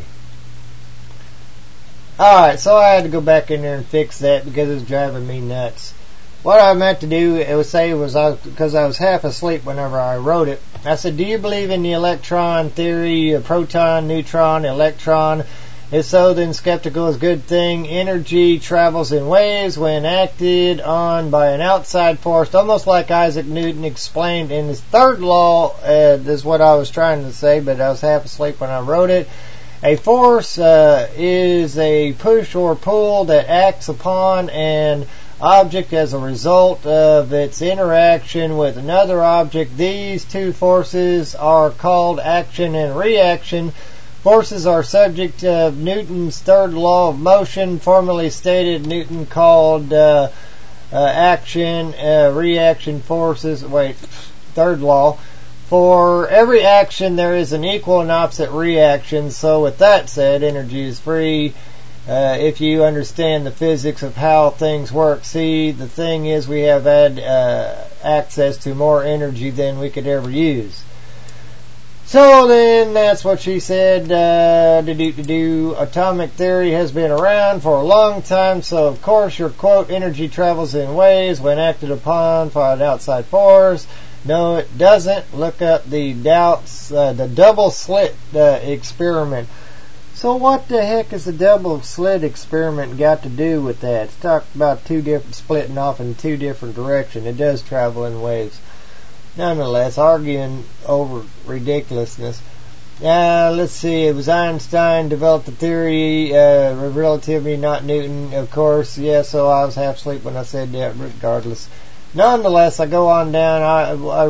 Alright, so I had to go back in there and fix that because it was driving me nuts. What I meant to do, it was say was because I was half asleep whenever I wrote it. I said, do you believe in the electron theory, proton, neutron, electron, If so, then skeptical is a good thing. Energy travels in waves when acted on by an outside force, almost like Isaac Newton explained in his third law. This is what I was trying to say, but I was half asleep when I wrote it. A force is a push or pull that acts upon an object as a result of its interaction with another object. These two forces are called action and reaction. Forces are subject to Newton's third law of motion, formerly stated. Newton called action, reaction forces. Third law. For every action, there is an equal and opposite reaction. So with that said, energy is free. If you understand the physics of how things work. See, the thing is we have had access to more energy than we could ever use. So then, that's what she said. Atomic theory has been around for a long time, so of course your quote, energy travels in waves when acted upon by an outside force. No, it doesn't. Look up the double slit experiment. So what the heck has the double slit experiment got to do with that? It's talked about splitting off in two different directions. It does travel in waves. Nonetheless, arguing over ridiculousness. Let's see. It was Einstein developed the theory of relativity, not Newton, of course. Yeah, so I was half asleep when I said that. Regardless, nonetheless, I go on down. I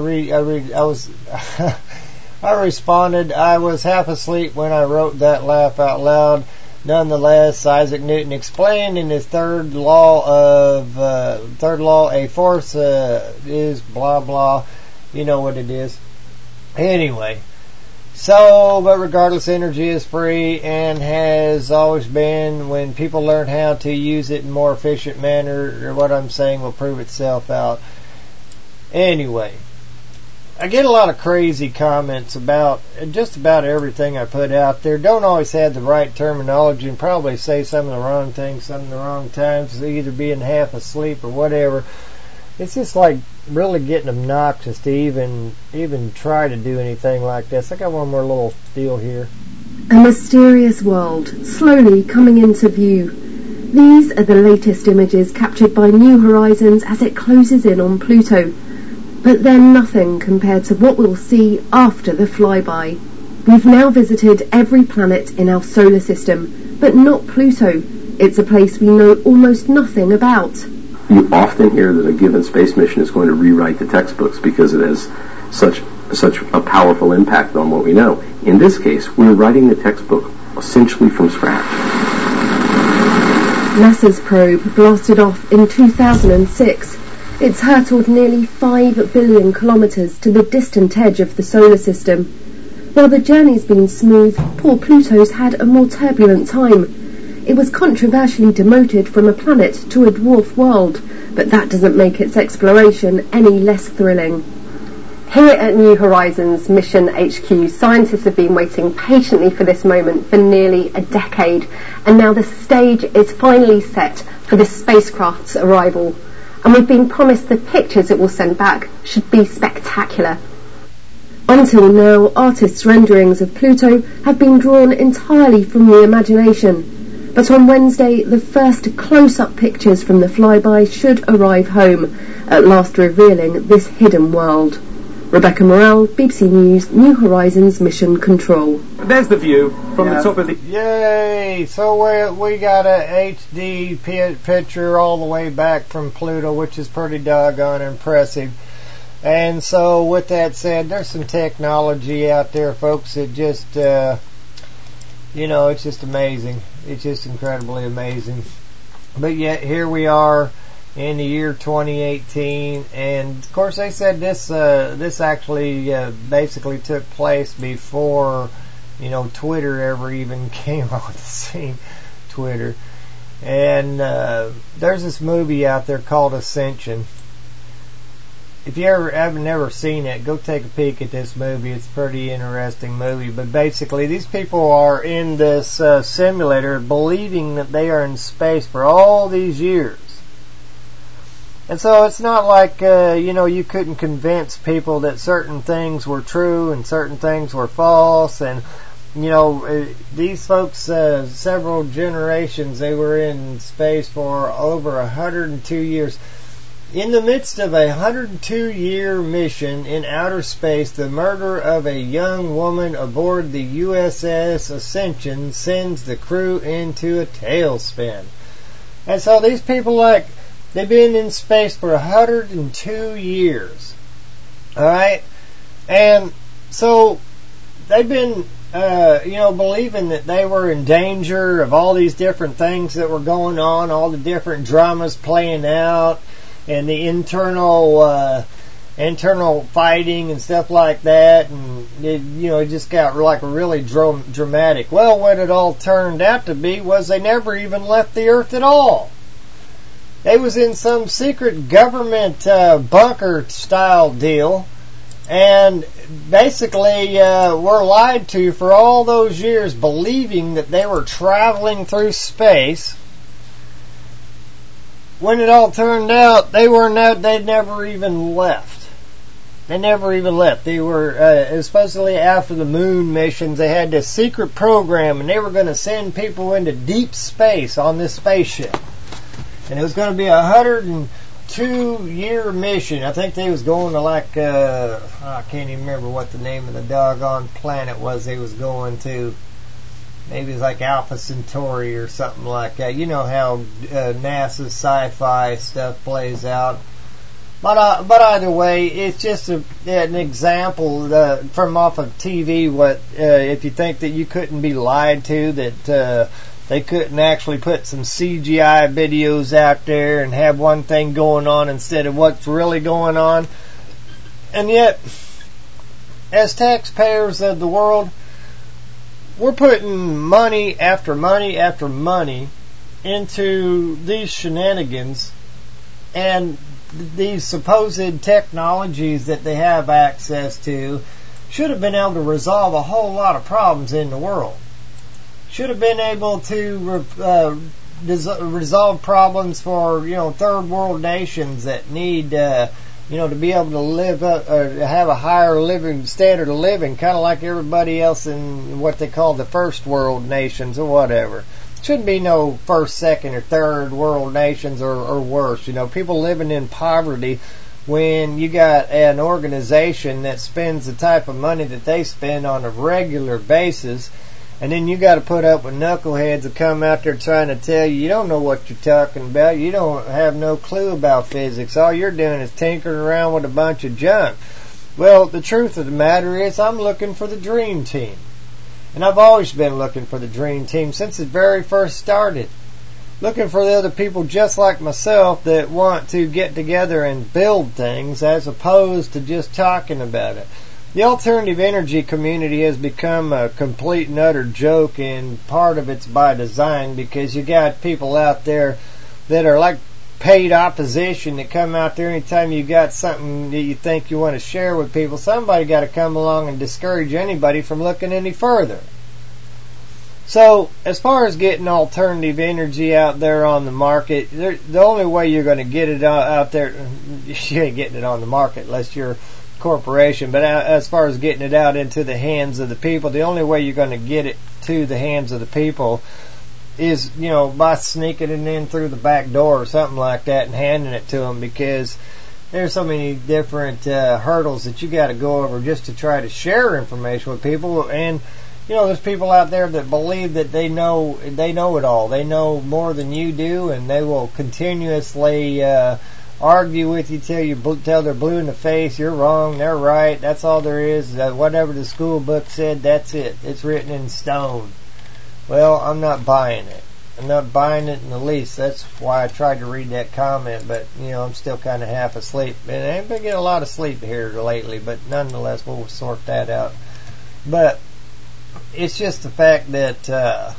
responded. I was half asleep when I wrote that laugh out loud. Nonetheless, Isaac Newton explained in his third law, a force is blah blah. You know what it is. Anyway, but regardless, energy is free and has always been. When people learn how to use it in a more efficient manner, what I'm saying will prove itself out. Anyway, I get a lot of crazy comments about just about everything I put out there. Don't always have the right terminology and probably say some of the wrong things, some of the wrong times, either being half asleep or whatever. It's just like really getting obnoxious to even try to do anything like this. I got one more little deal here. A mysterious world slowly coming into view. These are the latest images captured by New Horizons as it closes in on Pluto. But they're nothing compared to what we'll see after the flyby. We've now visited every planet in our solar system, but not Pluto. It's a place we know almost nothing about. You often hear that a given space mission is going to rewrite the textbooks because it has such a powerful impact on what we know. In this case, we're writing the textbook essentially from scratch. NASA's probe blasted off in 2006. It's hurtled nearly 5 billion kilometres to the distant edge of the solar system. While the journey's been smooth, poor Pluto's had a more turbulent time. It was controversially demoted from a planet to a dwarf world, but that doesn't make its exploration any less thrilling. Here at New Horizons Mission HQ, scientists have been waiting patiently for this moment for nearly a decade, and now the stage is finally set for the spacecraft's arrival. And we've been promised the pictures it will send back should be spectacular. Until now, artists' renderings of Pluto have been drawn entirely from the imagination. But on Wednesday, the first close-up pictures from the flyby should arrive home, at last revealing this hidden world. Rebecca Morrell, BBC News, New Horizons Mission Control. There's the view from the top of the... Yay! So we got a HD picture all the way back from Pluto, which is pretty doggone impressive. And so with that said, there's some technology out there, folks, that just, it's just amazing. It's just incredibly amazing. But yet here we are in the year 2018, and of course they said this actually basically took place before Twitter ever even came on the scene. Twitter. And there's this movie out there called Ascension. If you have never seen it, go take a peek at this movie. It's a pretty interesting movie. But basically, these people are in this simulator believing that they are in space for all these years. And so it's not like, you couldn't convince people that certain things were true and certain things were false. And these folks, several generations, they were in space for over 102 years. In the midst of a 102-year mission in outer space, the murder of a young woman aboard the USS Ascension sends the crew into a tailspin. And so these people, they've been in space for 102 years. Alright? And so they've been, believing that they were in danger of all these different things that were going on, all the different dramas playing out, and the internal fighting and stuff like that, and it just got really dramatic. Well, what it all turned out to be was they never even left the Earth at all. They was in some secret government bunker style deal, and basically were lied to for all those years, believing that they were traveling through space. When it all turned out, they never even left. They never even left. They were, especially after the moon missions, they had this secret program, and they were going to send people into deep space on this spaceship. And it was going to be a 102-year mission. I think they was going to I can't even remember what the name of the doggone planet was they was going to. Maybe it's like Alpha Centauri or something like that. You know how NASA's sci-fi stuff plays out. But either way, it's just an example from off of TV. What if you think that you couldn't be lied to, that they couldn't actually put some CGI videos out there and have one thing going on instead of what's really going on? And yet, as taxpayers of the world, we're putting money after money after money into these shenanigans and these supposed technologies that they have access to should have been able to resolve a whole lot of problems in the world. Should have been able to resolve problems for third world nations that need to be able to live up or have a higher living standard of living, kind of like everybody else in what they call the first world nations or whatever. Shouldn't be no first, second, or third world nations or worse. People living in poverty, when you got an organization that spends the type of money that they spend on a regular basis, and then you got to put up with knuckleheads that come out there trying to tell you don't know what you're talking about. You don't have no clue about physics. All you're doing is tinkering around with a bunch of junk. Well, the truth of the matter is I'm looking for the dream team. And I've always been looking for the dream team since it very first started. Looking for the other people just like myself that want to get together and build things as opposed to just talking about it. The alternative energy community has become a complete and utter joke, and part of it's by design, because you got people out there that are like paid opposition that come out there anytime you got something that you think you want to share with people. Somebody got to come along and discourage anybody from looking any further. So, as far as getting alternative energy out there on the market, the only way you're going to get it out there, you ain't getting it on the market unless you're corporation, but as far as getting it out into the hands of the people, the only way you're going to get it to the hands of the people is, by sneaking it in through the back door or something like that and handing it to them, because there's so many different hurdles that you got to go over just to try to share information with people. And there's people out there that believe that they know it all. They know more than you do, and they will continuously argue with you till they're blue in the face. You're wrong, they're right, that's all there is. Whatever the school book said, that's it. It's written in stone. Well, I'm not buying it. I'm not buying it in the least. That's why I tried to read that comment, but I'm still kind of half asleep. And I ain't been getting a lot of sleep here lately, but nonetheless, we'll sort that out. But it's just the fact that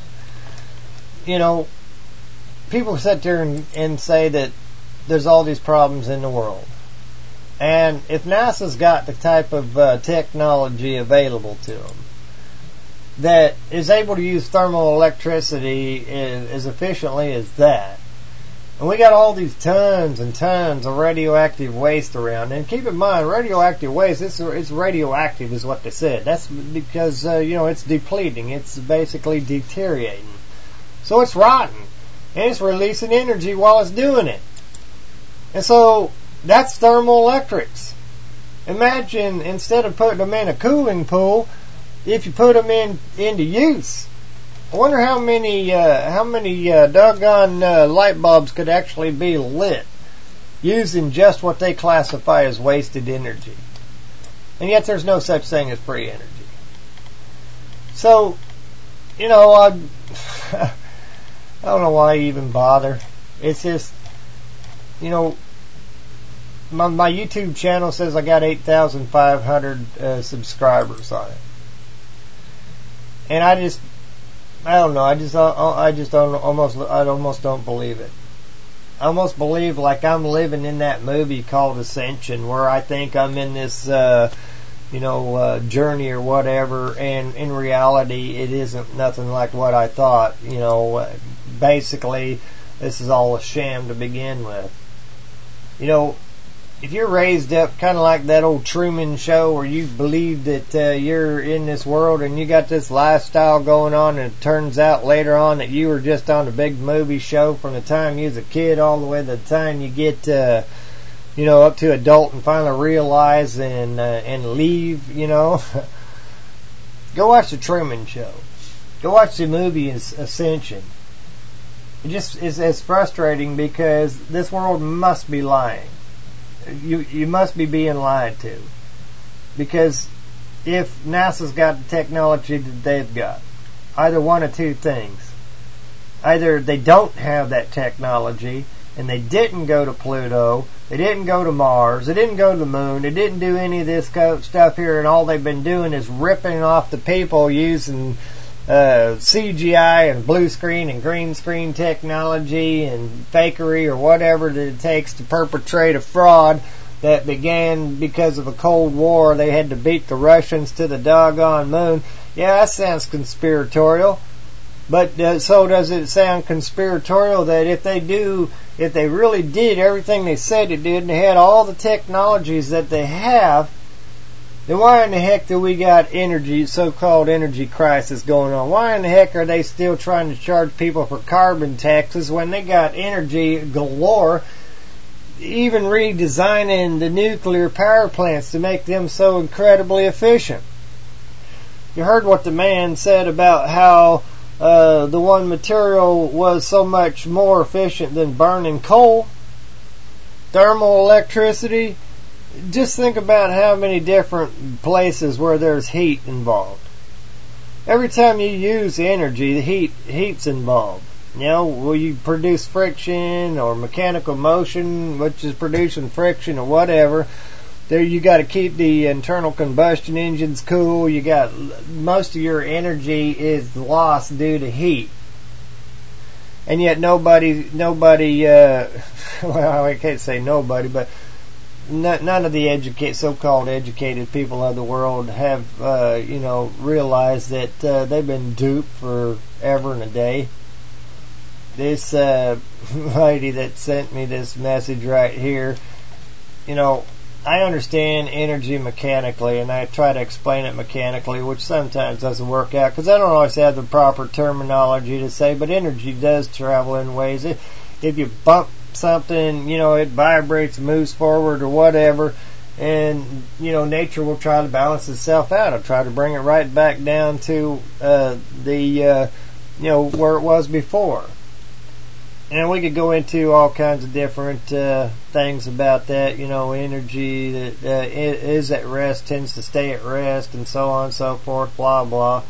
people sit there and say that there's all these problems in the world. And if NASA's got the type of technology available to them that is able to use thermal electricity as efficiently as that, And we got all these tons and tons of radioactive waste around. And keep in mind, radioactive waste, it's radioactive is what they said. That's because, it's depleting. It's basically deteriorating. So it's rotten. And it's releasing energy while it's doing it. And so that's thermoelectrics. Imagine, instead of putting them in a cooling pool, if you put them into use. I wonder how many doggone light bulbs could actually be lit using just what they classify as wasted energy. And yet there's no such thing as free energy. So, I don't know why I even bother. It's just, my YouTube channel says I got 8,500 subscribers on it. And I don't know. I almost don't believe it. I almost believe like I'm living in that movie called Ascension, where I think I'm in this, journey or whatever, and in reality, it isn't nothing like what I thought. Basically, this is all a sham to begin with. If you're raised up kind of like that old Truman Show where you believe that you're in this world and you got this lifestyle going on, and it turns out later on that you were just on a big movie show from the time you was a kid all the way to the time you get up to adult and finally realize and leave, Go watch the Truman Show. Go watch the movie Ascension. It just is as frustrating because this world must be lying. You must be being lied to. Because if NASA's got the technology that they've got, either one of two things. Either they don't have that technology and they didn't go to Pluto, they didn't go to Mars, they didn't go to the moon, they didn't do any of this stuff here, and all they've been doing is ripping off the people using CGI and blue screen and green screen technology and fakery or whatever that it takes to perpetrate a fraud that began because of a Cold War. They had to beat the Russians to the doggone moon. Yeah, that sounds conspiratorial. But so does it sound conspiratorial that if they really did everything they said it did and they had all the technologies that they have, then why in the heck do we got so-called energy crisis going on? Why in the heck are they still trying to charge people for carbon taxes when they got energy galore, even redesigning the nuclear power plants to make them so incredibly efficient? You heard what the man said about how the one material was so much more efficient than burning coal. Thermal electricity. Just think about how many different places where there's heat involved. Every time you use energy, the heat's involved. Will you produce friction or mechanical motion, which is producing friction or whatever. There you got to keep the internal combustion engines cool. You got most of your energy is lost due to heat. And yet nobody, well, I can't say nobody, but none of the so-called educated people of the world have, realized that they've been duped forever and a day. This lady that sent me this message right here, I understand energy mechanically, and I try to explain it mechanically, which sometimes doesn't work out because I don't always have the proper terminology to say, but energy does travel in ways. If you bump something, it vibrates, moves forward or whatever, and nature will try to balance itself out. I'll try to bring it right back down to where it was before. And we could go into all kinds of different things about that. Energy that is at rest tends to stay at rest, and so on and so forth, blah blah.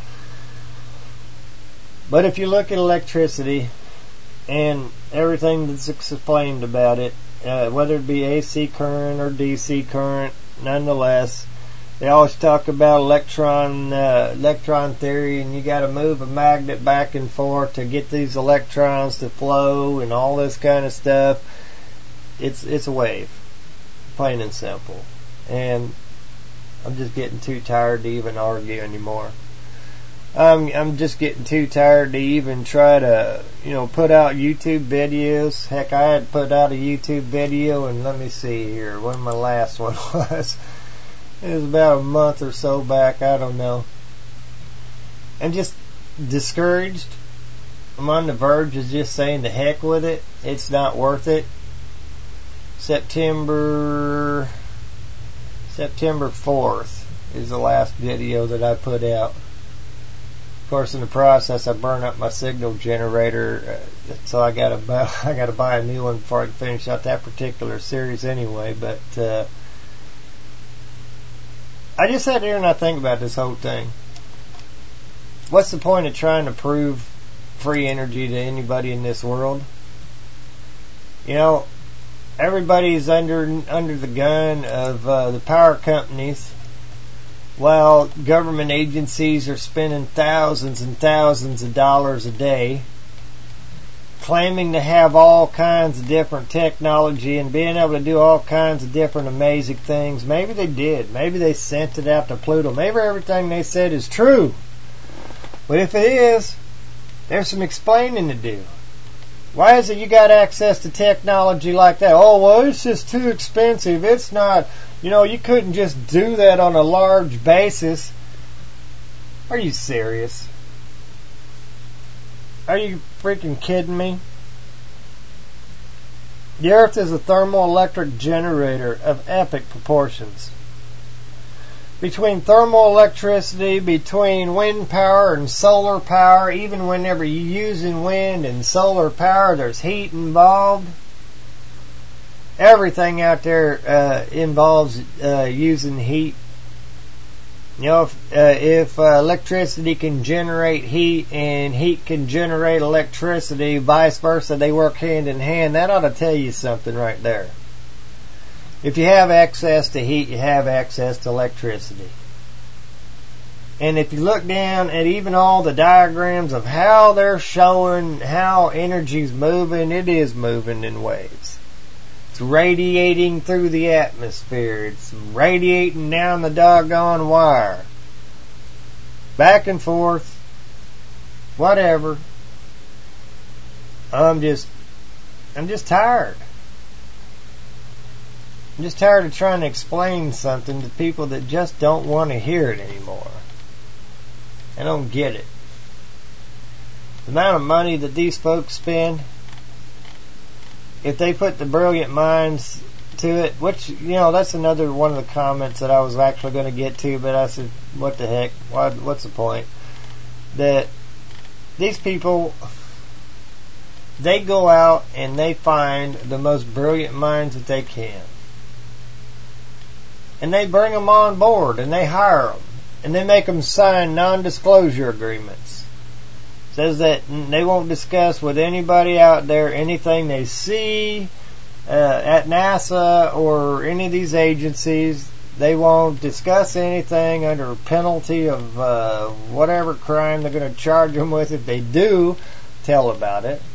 But if you look at electricity and everything that's explained about it, whether it be AC current or DC current, nonetheless, they always talk about electron theory, and you got to move a magnet back and forth to get these electrons to flow and all this kind of stuff. It's a wave, plain and simple. And I'm just getting too tired to even argue anymore. I'm just getting too tired to even try to, put out YouTube videos. Heck, I had put out a YouTube video, and let me see here, when my last one was. It was about a month or so back, I don't know. I'm just discouraged. I'm on the verge of just saying the heck with it. It's not worth it. September 4th is the last video that I put out. Of course, in the process, I burned up my signal generator, so I gotta buy a new one before I can finish out that particular series anyway. But I just sat there and I think about this whole thing. What's the point of trying to prove free energy to anybody in this world? Everybody's under the gun of the power companies, while government agencies are spending thousands and thousands of dollars a day claiming to have all kinds of different technology and being able to do all kinds of different amazing things. Maybe they did. Maybe they sent it out to Pluto. Maybe everything they said is true. But if it is, there's some explaining to do. Why is it you got access to technology like that? Oh, well, it's just too expensive. It's not, you couldn't just do that on a large basis. Are you serious? Are you freaking kidding me? The Earth is a thermoelectric generator of epic proportions. Between thermal electricity, between wind power and solar power, even whenever you're using wind and solar power, there's heat involved. Everything out there involves using heat. If electricity can generate heat and heat can generate electricity, vice versa, they work hand in hand. That ought to tell you something right there. If you have access to heat, you have access to electricity. And if you look down at even all the diagrams of how they're showing how energy's moving, it is moving in waves. It's radiating through the atmosphere. It's radiating down the doggone wire. Back and forth. Whatever. I'm just tired. I'm just tired of trying to explain something to people that just don't want to hear it anymore. I don't get it. The amount of money that these folks spend, if they put the brilliant minds to it, which, that's another one of the comments that I was actually going to get to, but I said, what the heck? What's the point? That these people, they go out and they find the most brilliant minds that they can. And they bring them on board and they hire them. And they make them sign non-disclosure agreements. Says that they won't discuss with anybody out there anything they see at NASA or any of these agencies. They won't discuss anything under penalty of whatever crime they're going to charge them with. If they do, tell about it.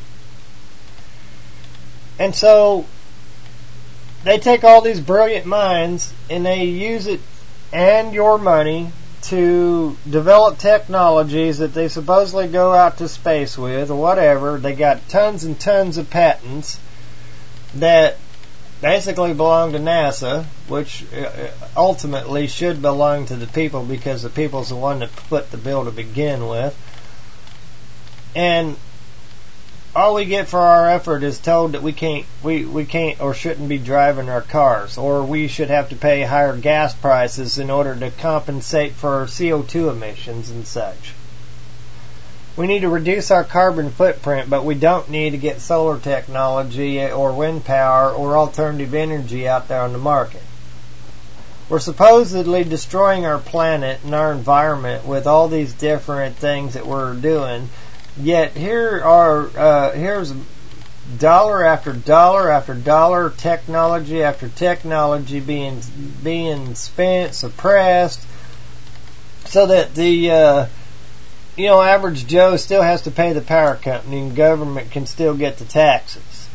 And so they take all these brilliant minds and they use it and your money to develop technologies that they supposedly go out to space with or whatever. They got tons and tons of patents that basically belong to NASA, which ultimately should belong to the people because the people's the one that put the bill to begin with. And all we get for our effort is told that we can't or shouldn't be driving our cars, or we should have to pay higher gas prices in order to compensate for CO2 emissions and such. We need to reduce our carbon footprint, but we don't need to get solar technology or wind power or alternative energy out there on the market. We're supposedly destroying our planet and our environment with all these different things that we're doing. Yet here's dollar after dollar after dollar, technology after technology being spent, suppressed, so that the average Joe still has to pay the power company and government can still get the taxes.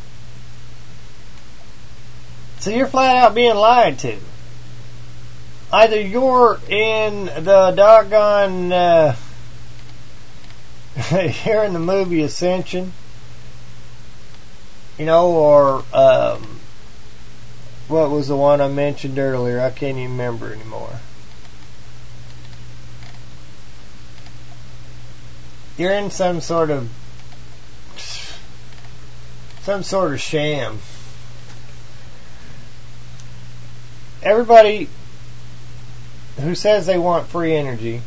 So you're flat out being lied to. Either you're in the doggone here in the movie Ascension, or what was the one I mentioned earlier? I can't even remember anymore. You're in some sort of sham. Everybody who says they want free energy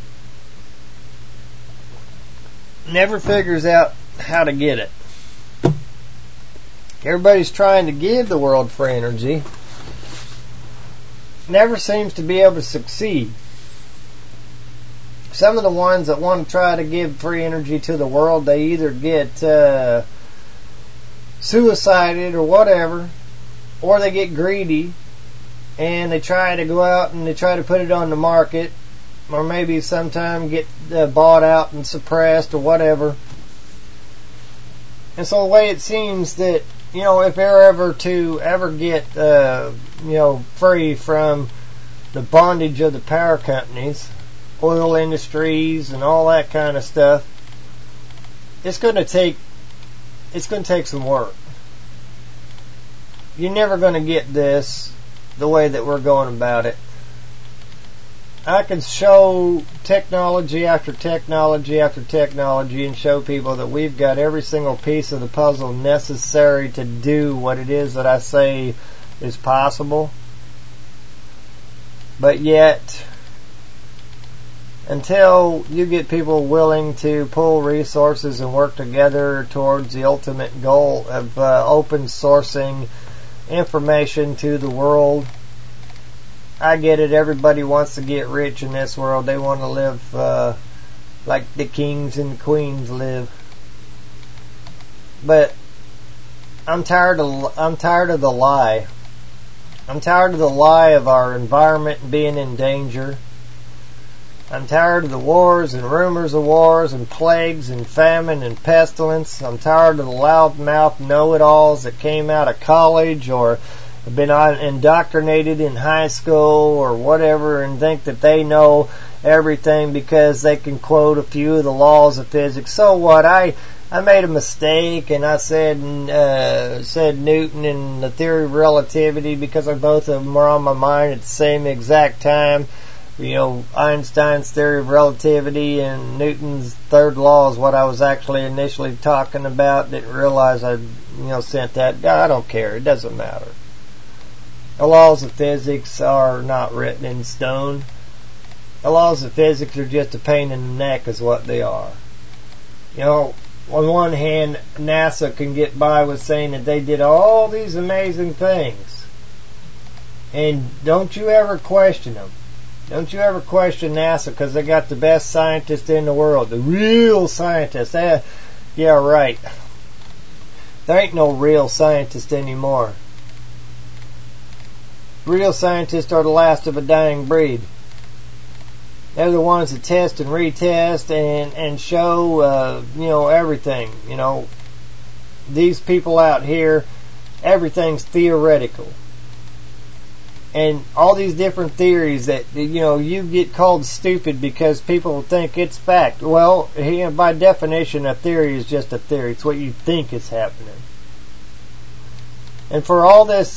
never figures out how to get it. Everybody's trying to give the world free energy, never seems to be able to succeed. Some of the ones that want to try to give free energy to the world, they either get suicided or whatever, or they get greedy and they try to go out and they try to put it on the market, or maybe sometime get bought out and suppressed or whatever. And so the way it seems that, if they're ever to get, free from the bondage of the power companies, oil industries and all that kind of stuff, it's going to take some work. You're never going to get this the way that we're going about it. I can show technology after technology after technology and show people that we've got every single piece of the puzzle necessary to do what it is that I say is possible. But yet, until you get people willing to pool resources and work together towards the ultimate goal of open sourcing information to the world, I get it. Everybody wants to get rich in this world. They want to live like the kings and queens live. But I'm tired of the lie. I'm tired of the lie of our environment being in danger. I'm tired of the wars and rumors of wars and plagues and famine and pestilence. I'm tired of the loudmouth know-it-alls that came out of college or have been indoctrinated in high school or whatever and think that they know everything because they can quote a few of the laws of physics. So what? I made a mistake and I said Newton and the theory of relativity because both of them were on my mind at the same exact time. Einstein's theory of relativity and Newton's third law is what I was actually initially talking about. Didn't realize I sent that. I don't care. It doesn't matter. The laws of physics are not written in stone. The laws of physics are just a pain in the neck is what they are. On one hand, NASA can get by with saying that they did all these amazing things. And don't you ever question them. Don't you ever question NASA because they got the best scientists in the world. The real scientists. Yeah, right. There ain't no real scientist anymore. Real scientists are the last of a dying breed. They're the ones that test and retest and show, everything. These people out here, everything's theoretical. And all these different theories that, you get called stupid because people think it's fact. Well, by definition, a theory is just a theory. It's what you think is happening. And for all this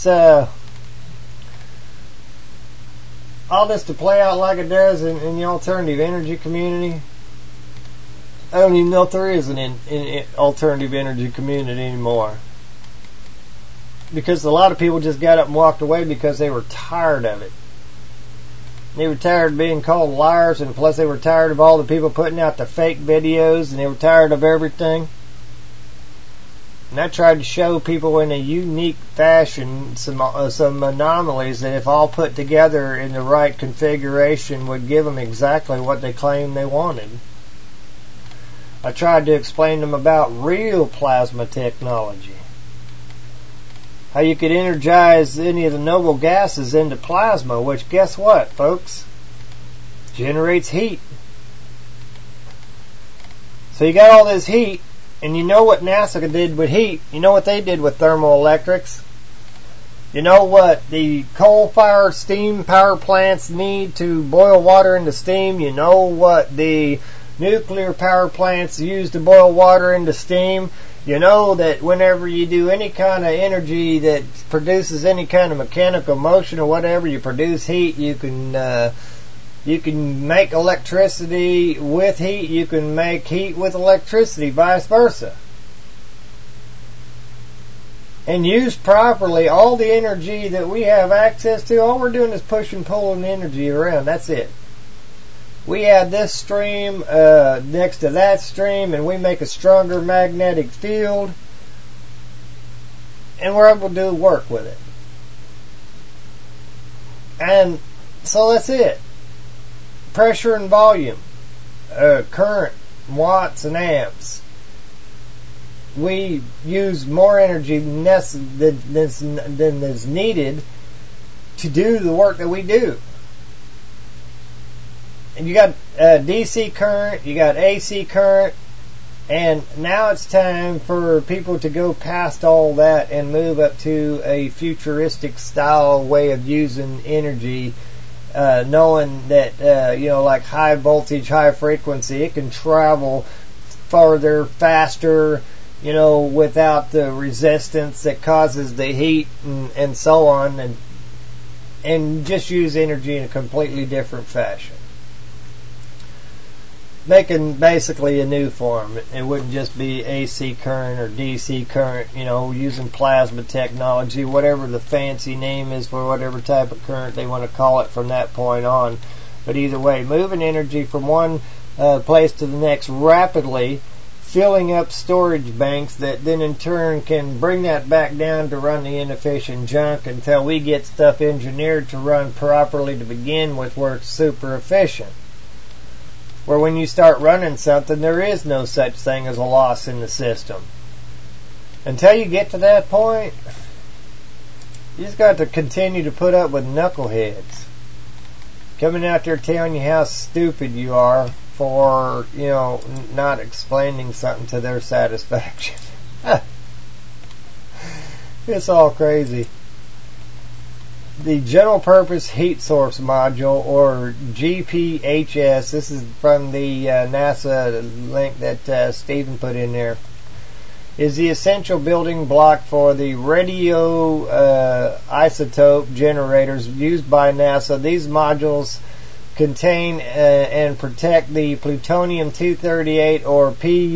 to play out like it does in the alternative energy community, I don't even know if there is an alternative energy community anymore. Because a lot of people just got up and walked away because they were tired of it. They were tired of being called liars, and plus they were tired of all the people putting out the fake videos, and they were tired of everything. And I tried to show people in a unique fashion some anomalies that if all put together in the right configuration would give them exactly what they claimed they wanted. I tried to explain to them about real plasma technology. How you could energize any of the noble gases into plasma, which guess what, folks? Generates heat. So you got all this heat, and you know what NASA did with heat. You know what they did with thermoelectrics. You know what the coal-fired steam power plants need to boil water into steam. You know what the nuclear power plants used to boil water into steam. You know that whenever you do any kind of energy that produces any kind of mechanical motion or whatever, you produce heat. You can make electricity with heat. You can make heat with electricity, vice versa. And used properly, all the energy that we have access to, all we're doing is pushing, pulling energy around. That's it. We add this stream next to that stream, and we make a stronger magnetic field, and we're able to do work with it. And so that's it. Pressure and volume, current, watts and amps. We use more energy than is needed to do the work that we do. And you got DC current, you got AC current, and now it's time for people to go past all that and move up to a futuristic style way of using energy, knowing that, like high voltage, high frequency, it can travel farther, faster, without the resistance that causes the heat and so on, and just use energy in a completely different fashion. Making basically a new form. It wouldn't just be AC current or DC current, using plasma technology, whatever the fancy name is for whatever type of current they want to call it from that point on. But either way, moving energy from one place to the next rapidly, filling up storage banks that then in turn can bring that back down to run the inefficient junk until we get stuff engineered to run properly to begin with, where it's super efficient. Where when you start running something, there is no such thing as a loss in the system. Until you get to that point, you just got to continue to put up with knuckleheads coming out there telling you how stupid you are for, not explaining something to their satisfaction. It's all crazy. The General Purpose Heat Source Module, or GPHS, this is from the NASA link that Stephen put in there, is the essential building block for the radio isotope generators used by NASA. These modules contain and protect the plutonium-238 or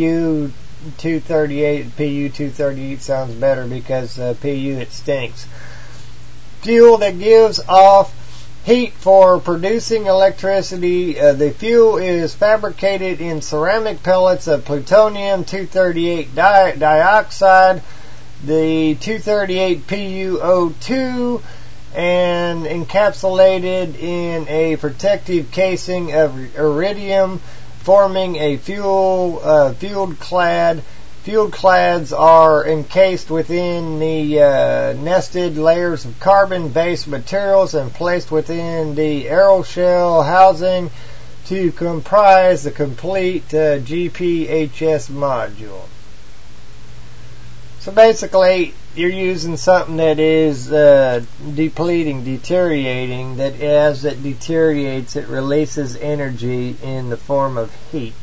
Pu-238. Pu-238 sounds better because Pu, it stinks. Fuel that gives off heat for producing electricity. The fuel is fabricated in ceramic pellets of plutonium-238 dioxide, the 238 PuO2, and encapsulated in a protective casing of iridium, forming a fueled clad. Fueled clads are encased within the nested layers of carbon-based materials and placed within the aeroshell housing to comprise the complete GPHS module. So basically, you're using something that is depleting, deteriorating, that as it deteriorates, it releases energy in the form of heat.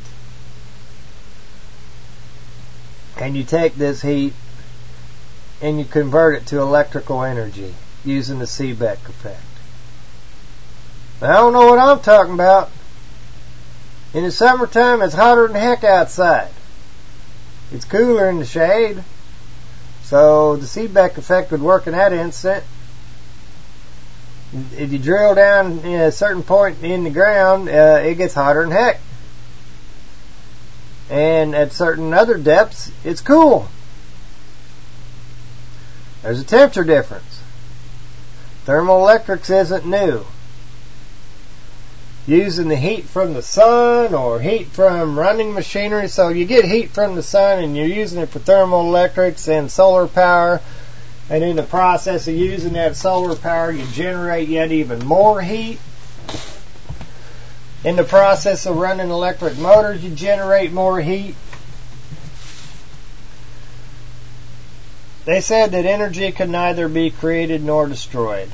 And you take this heat and you convert it to electrical energy using the Seebeck effect. Now, I don't know what I'm talking about. In the summertime, it's hotter than heck outside. It's cooler in the shade. So the Seebeck effect would work in that instant. If you drill down in a certain point in the ground, it gets hotter than heck. And at certain other depths, it's cool. There's a temperature difference. Thermoelectrics isn't new. Using the heat from the sun or heat from running machinery. So you get heat from the sun and you're using it for thermoelectrics and solar power. And in the process of using that solar power, you generate yet even more heat. In the process of running electric motors, you generate more heat. They said that energy can neither be created nor destroyed.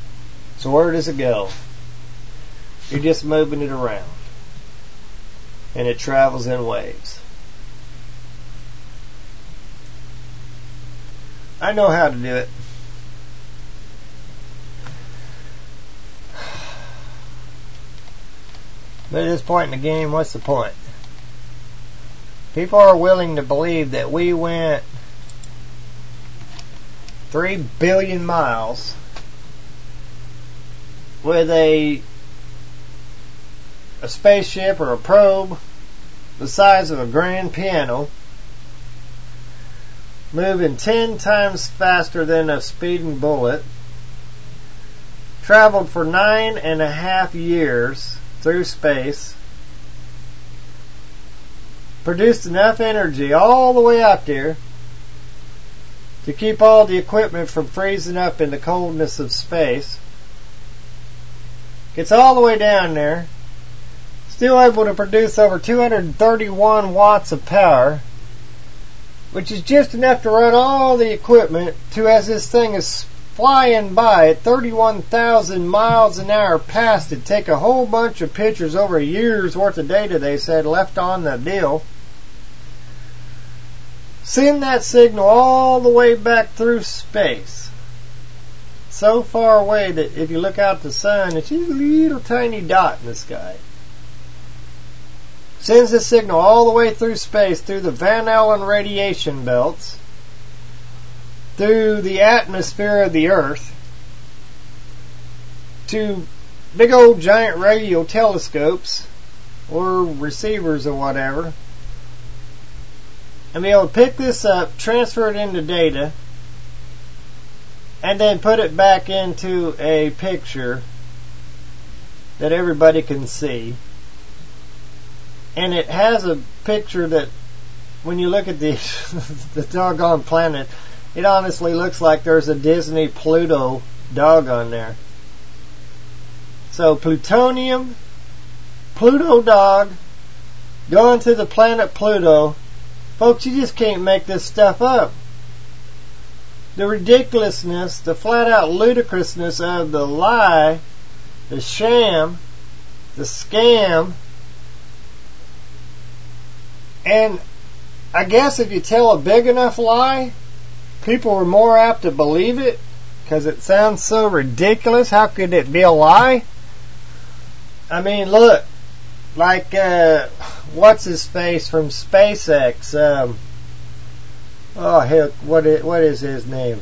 So where does it go? You're just moving it around. and it travels in waves. I know how to do it. But at this point in the game, what's the point? People are willing to believe that we went 3 billion miles with a spaceship or a probe the size of a grand piano, moving 10 times faster than a speeding bullet, traveled for 9.5 years through space, produced enough energy all the way out there to keep all the equipment from freezing up in the coldness of space, gets all the way down there, still able to produce over 231 watts of power, which is just enough to run all the equipment to, as this thing is flying by at 31,000 miles an hour past it, take a whole bunch of pictures over a year's worth of data, they said, left on the deal. Send that signal all the way back through space. So far away that if you look out the sun, it's just a little tiny dot in the sky. Sends this signal all the way through space, through the Van Allen radiation belts, through the atmosphere of the Earth, to big old giant radio telescopes or receivers or whatever, and be able to pick this up, transfer it into data, and then put it back into a picture that everybody can see. And it has a picture that, when you look at the the doggone planet, it honestly looks like there's a Disney Pluto dog on there. So plutonium, Pluto dog, going to the planet Pluto. Folks, you just can't make this stuff up. The ridiculousness, the flat out ludicrousness of the lie, the sham, the scam. And I guess if you tell a big enough lie, people are more apt to believe it because it sounds so ridiculous. How could it be a lie? I mean, look, like what's his face from SpaceX? Oh heck, what is his name?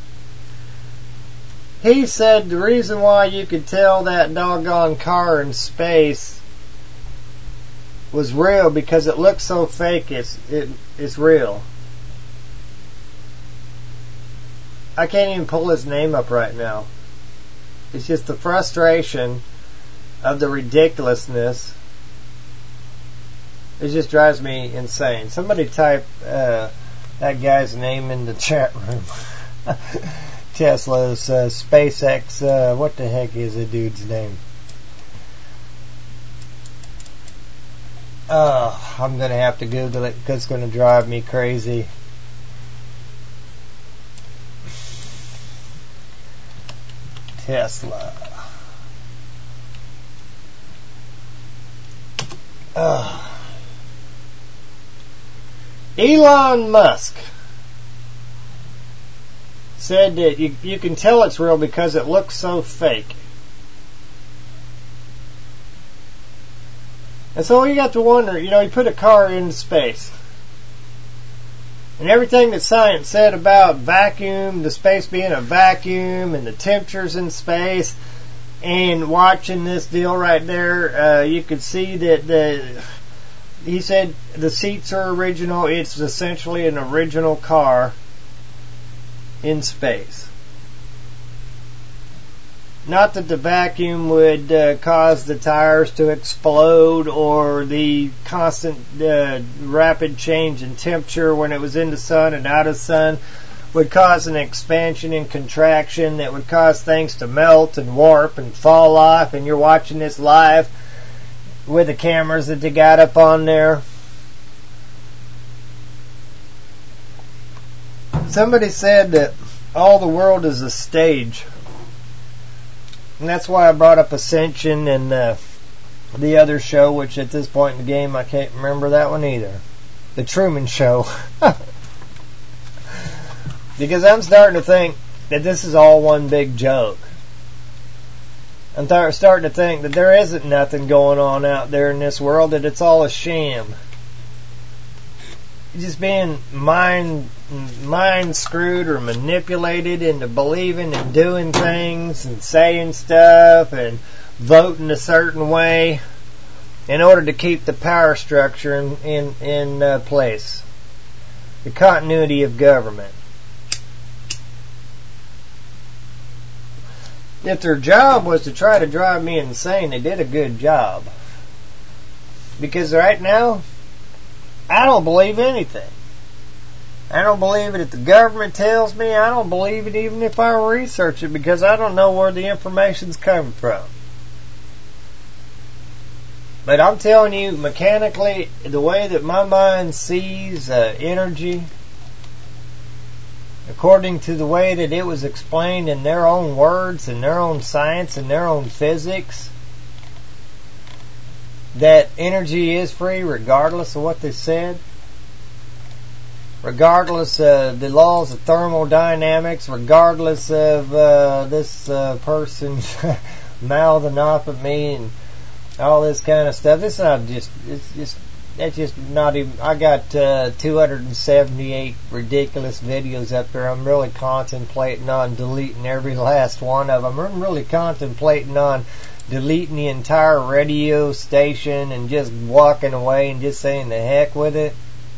He said the reason why you could tell that doggone car in space was real because it looks so fake. It's real. I can't even pull his name up right now. It's just the frustration of the ridiculousness. It just drives me insane. Somebody type that guy's name in the chat room. Tesla's SpaceX. What the heck is the dude's name? Oh, I'm going to have to Google it because it's going to drive me crazy. Tesla. Elon Musk said that you can tell it's real because it looks so fake. And so you got to wonder, you put a car into space. And everything that science said about vacuum, the space being a vacuum, and the temperatures in space, and watching this deal right there, you could see that he said the seats are original. It's essentially an original car in space. Not that the vacuum would cause the tires to explode or the constant rapid change in temperature when it was in the sun and out of sun would cause an expansion and contraction that would cause things to melt and warp and fall off, and you're watching this live with the cameras that they got up on there. Somebody said that all the world is a stage. And that's why I brought up Ascension and the other show, which at this point in the game I can't remember that one either. The Truman Show. Because I'm starting to think that this is all one big joke. I'm starting to think that there isn't nothing going on out there in this world, that it's all a sham. Just being mind screwed or manipulated into believing and doing things and saying stuff and voting a certain way in order to keep the power structure in place. The continuity of government. If their job was to try to drive me insane, they did a good job. Because right now, I don't believe anything. I don't believe it if the government tells me. I don't believe it even if I research it, because I don't know where the information's coming from. But I'm telling you, mechanically, the way that my mind sees energy, according to the way that it was explained in their own words and their own science and their own physics, that energy is free regardless of what they said, regardless of the laws of thermodynamics, regardless of this person mouthing off at me and all this kind of stuff. It's just not even. I got 278 ridiculous videos up there. I'm really contemplating on deleting every last one of them. I'm really contemplating on deleting the entire radio station and just walking away and just saying the heck with it.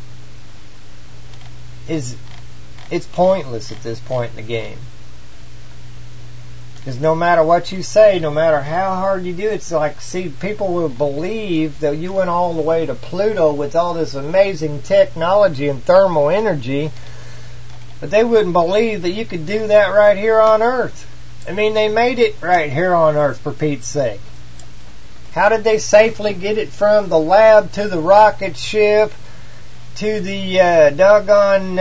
It's pointless at this point in the game. Because no matter what you say, no matter how hard you do, it's like, see, people will believe that you went all the way to Pluto with all this amazing technology and thermal energy, but they wouldn't believe that you could do that right here on Earth. I mean, they made it right here on Earth, for Pete's sake. How did they safely get it from the lab to the rocket ship to the doggone,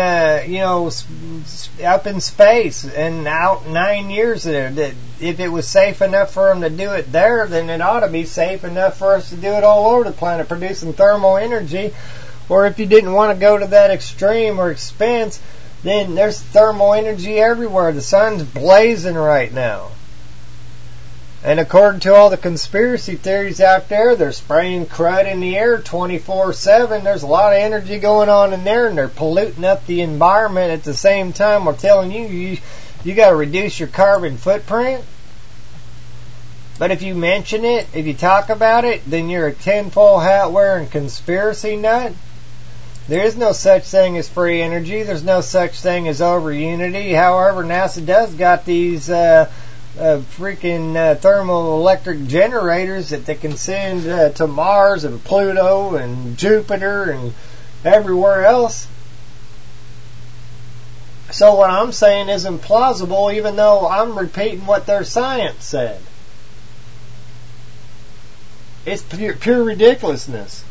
up in space and out 9 years there? That if it was safe enough for them to do it there, then it ought to be safe enough for us to do it all over the planet, producing thermal energy. Or if you didn't want to go to that extreme or expense, then there's thermal energy everywhere. The sun's blazing right now. And according to all the conspiracy theories out there, they're spraying crud in the air 24/7. There's a lot of energy going on in there, and they're polluting up the environment at the same time. We're telling you got to reduce your carbon footprint. But if you mention it, if you talk about it, then you're a tinfoil hat wearing conspiracy nut. There is no such thing as free energy. There's no such thing as over unity. However, NASA does got these freaking thermoelectric generators that they can send to Mars and Pluto and Jupiter and everywhere else. So what I'm saying is implausible, even though I'm repeating what their science said. It's pure ridiculousness.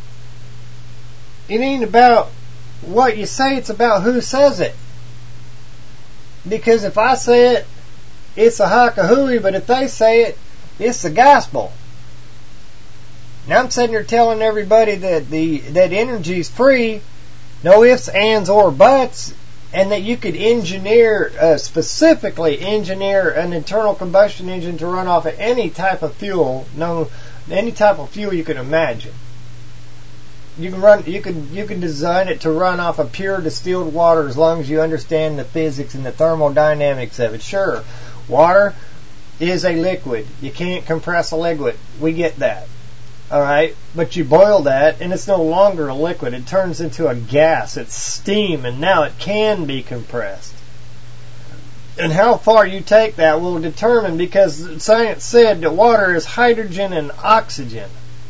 It ain't about what you say, it's about who says it. Because if I say it, it's a haka-hooey, but if they say it, it's the gospel. Now I'm sitting here telling everybody that energy's free, no ifs, ands, or buts, and that you could specifically engineer an internal combustion engine to run off of any type of fuel, any type of fuel you can imagine. You can design it to run off of pure distilled water as long as you understand the physics and the thermodynamics of it. Sure, water is a liquid. You can't compress a liquid. We get that. Alright? But you boil that and it's no longer a liquid. It turns into a gas. It's steam, and now it can be compressed. And how far you take that will determine, because science said that water is hydrogen and oxygen.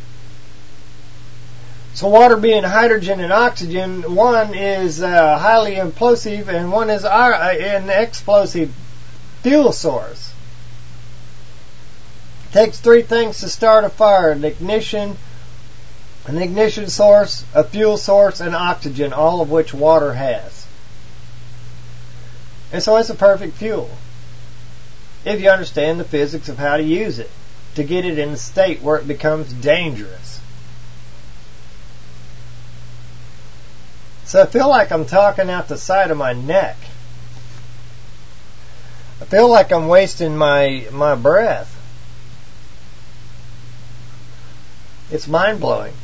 So water being hydrogen and oxygen, one is highly implosive and one is an explosive fuel source. It takes three things to start a fire: an ignition source, a fuel source, and oxygen, all of which water has. And so it's a perfect fuel, if you understand the physics of how to use it. to get it in a state where it becomes dangerous. So I feel like I'm talking out the side of my neck. I feel like I'm wasting my breath. It's mind-blowing.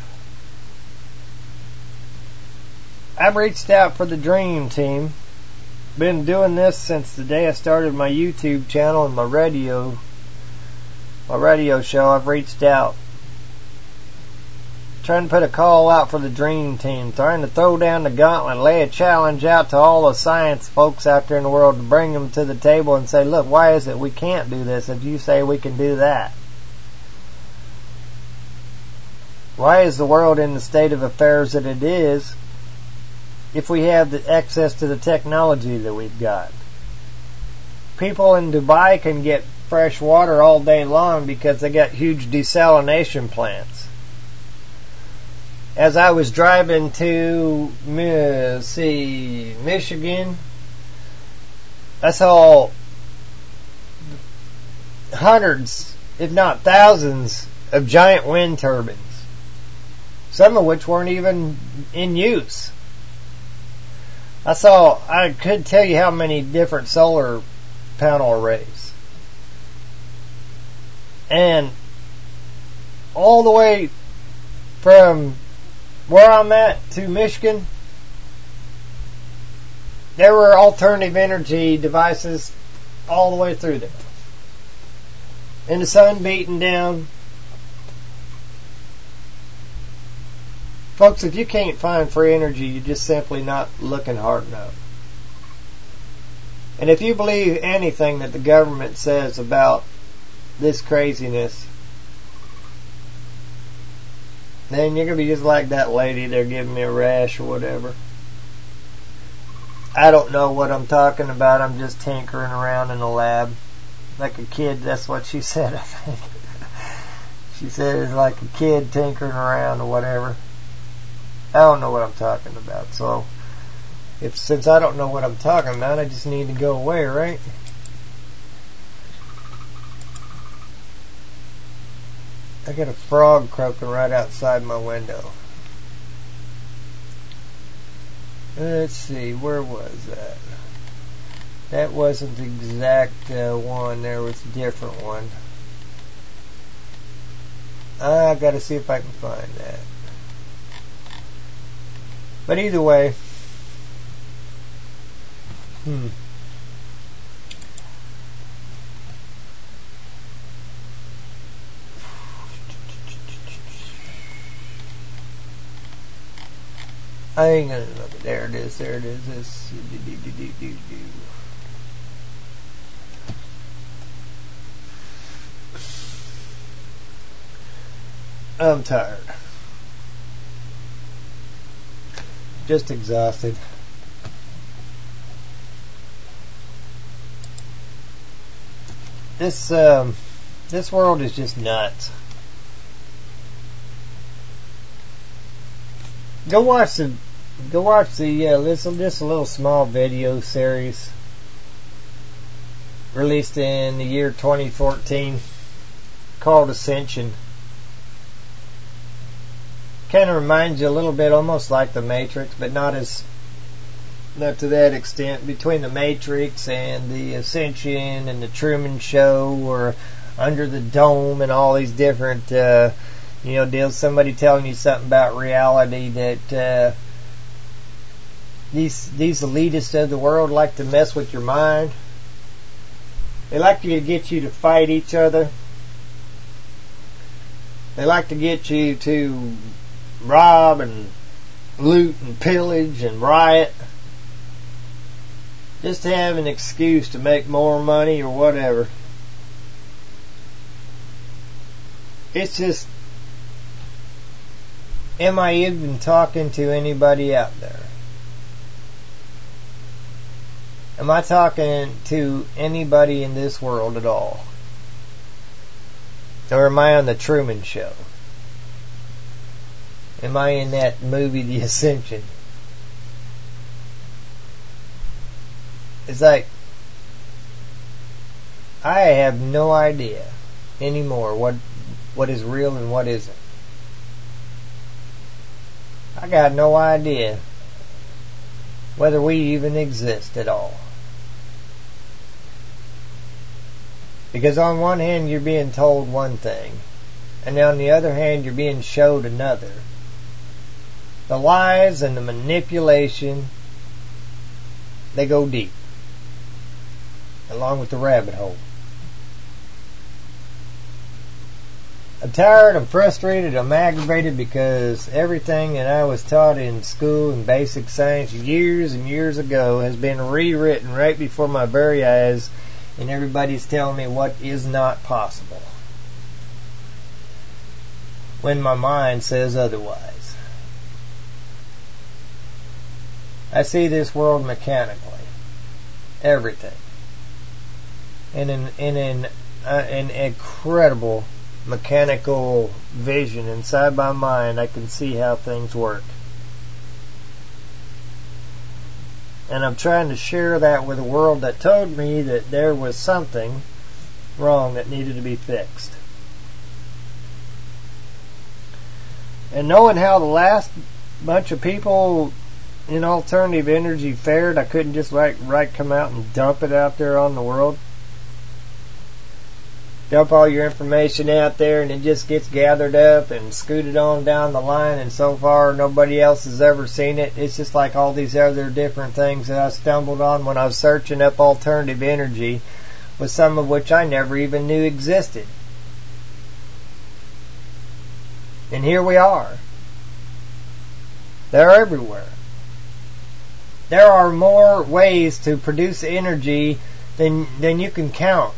I've reached out for the Dream Team. Been doing this since the day I started my YouTube channel and my radio show. I've reached out, trying to put a call out for the Dream Team, trying to throw down the gauntlet, lay a challenge out to all the science folks out there in the world to bring them to the table and say, look, why is it we can't do this if you say we can do that? Why is the world in the state of affairs that it is if we have the access to the technology that we've got? People in Dubai can get fresh water all day long because they got huge desalination plants. As I was driving to Michigan, I saw hundreds, if not thousands, of giant wind turbines, some of which weren't even in use. I could tell you how many different solar panel arrays. And all the way from where I'm at to Michigan, there were alternative energy devices all the way through there. And the sun beating down. Folks, if you can't find free energy, you're just simply not looking hard enough. And if you believe anything that the government says about this craziness, then you're going to be just like that lady. They're giving me a rash or whatever. I don't know what I'm talking about. I'm just tinkering around in the lab. Like a kid, that's what she said, I think. She said it's like a kid tinkering around or whatever. I don't know what I'm talking about. So, since I don't know what I'm talking about, I just need to go away, right? I got a frog croaking right outside my window. Let's see, where was that? That wasn't the exact one. There was a different one. I gotta see if I can find that. But either way, I ain't gonna look. There it is. This. I'm tired. Just exhausted. This world is just nuts. Go watch the this a little small video series released in the year 2014 called Ascension. Kind of reminds you a little bit, almost like the Matrix, but not to that extent. Between the Matrix and the Ascension and the Truman Show, or Under the Dome, and all these different deals. Somebody telling you something about reality that these elitists of the world like to mess with your mind. They like to get you to fight each other. They like to get you to rob and loot and pillage and riot, just to have an excuse to make more money or whatever. It's just, am I even talking to anybody out there? Am I talking to anybody in this world at all? Or am I on the Truman Show? Am I in that movie, The Ascension? It's like, I have no idea. anymore. What is real and what isn't. I got no idea whether we even exist at all. Because on one hand you're being told one thing, and on the other hand you're being showed another. The lies and the manipulation, they go deep, along with the rabbit hole. I'm tired, I'm frustrated, I'm aggravated because everything that I was taught in school in basic science years and years ago has been rewritten right before my very eyes, and everybody's telling me what is not possible, when my mind says otherwise. I see this world mechanically. Everything. In an incredible mechanical vision inside my mind, I can see how things work. And I'm trying to share that with a world that told me that there was something wrong that needed to be fixed. And knowing how the last bunch of people in alternative energy fared, I couldn't just right come out and dump it out there on the world. Dump all your information out there and it just gets gathered up and scooted on down the line, and so far nobody else has ever seen it. It's just like all these other different things that I stumbled on when I was searching up alternative energy, with some of which I never even knew existed. And here we are. They're everywhere. There are more ways to produce energy than you can count.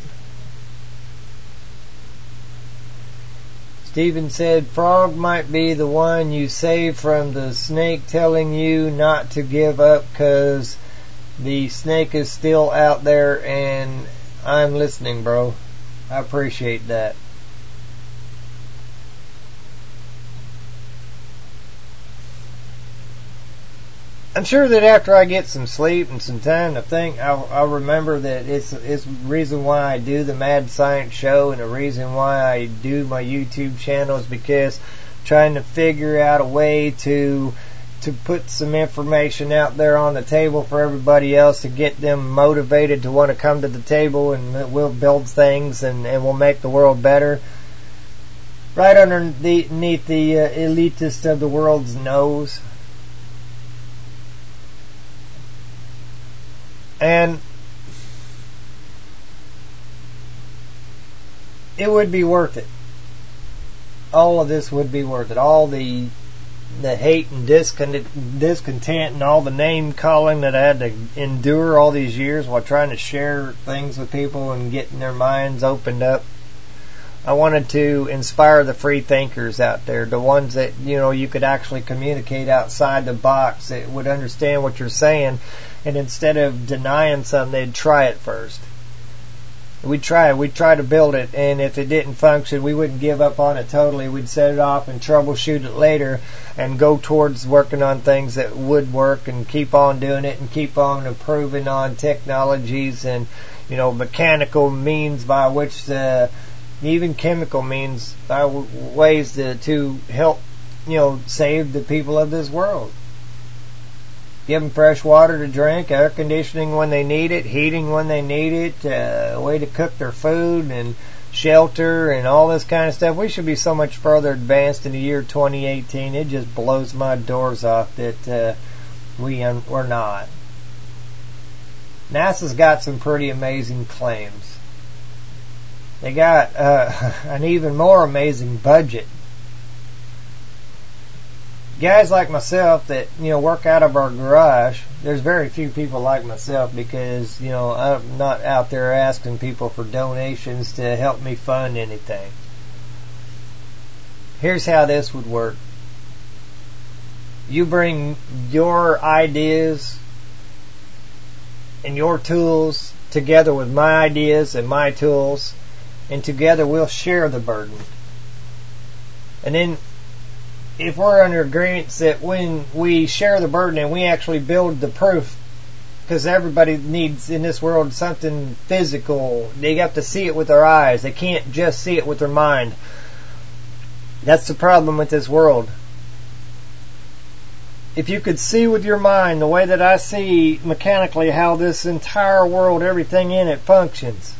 Stephen said, frog might be the one you save from the snake telling you not to give up because the snake is still out there, and I'm listening, bro. I appreciate that. I'm sure that after I get some sleep and some time to think, I'll remember that it's the reason why I do the Mad Science Show, and the reason why I do my YouTube channel is because I'm trying to figure out a way to put some information out there on the table for everybody else to get them motivated to want to come to the table, and we'll build things and we'll make the world better. Right underneath the elitist of the world's nose. And it would be worth it. All of this would be worth it. All the hate and discontent and all the name calling that I had to endure all these years while trying to share things with people and getting their minds opened up. I wanted to inspire the free thinkers out there, the ones that, you could actually communicate outside the box, that would understand what you're saying, and instead of denying something, they'd try it first. We'd try to build it, and if it didn't function, we wouldn't give up on it totally. We'd set it off and troubleshoot it later and go towards working on things that would work, and keep on doing it and keep on improving on technologies and, mechanical means by which even chemical means by ways to help, save the people of this world. Give them fresh water to drink, air conditioning when they need it, heating when they need it, a way to cook their food, and shelter, and all this kind of stuff. We should be so much further advanced in the year 2018. It just blows my doors off that we're not. NASA's got some pretty amazing claims. They got an even more amazing budget. Guys like myself that, work out of our garage, there's very few people like myself because, I'm not out there asking people for donations to help me fund anything. Here's how this would work. You bring your ideas and your tools together with my ideas and my tools, and together we'll share the burden. And then if we're under agreement that when we share the burden and we actually build the proof Because everybody needs in this world something physical. They have to see it with their eyes. They can't just see it with their mind. That's the problem with this world. If you could see with your mind the way that I see mechanically how this entire world, everything in it functions.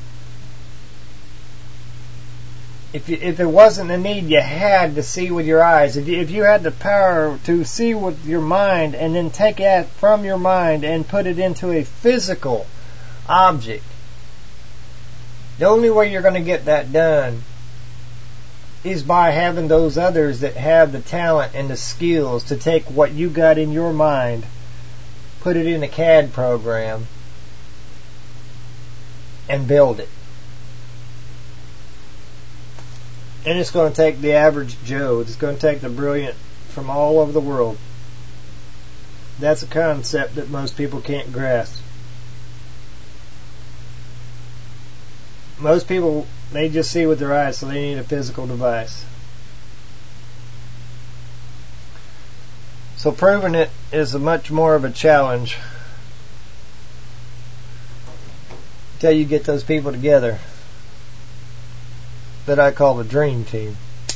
If it wasn't a need, you had to see with your eyes. If you had the power to see with your mind and then take it from your mind and put it into a physical object, the only way you're going to get that done is by having those others that have the talent and the skills to take what you got in your mind, put it in a CAD program, and build it. And it's going to take the average Joe. It's going to take the brilliant from all over the world. That's a concept that most people can't grasp. Most people, they just see with their eyes, so they need a physical device. So proving it is much more of a challenge until you get those people together that I call the dream team.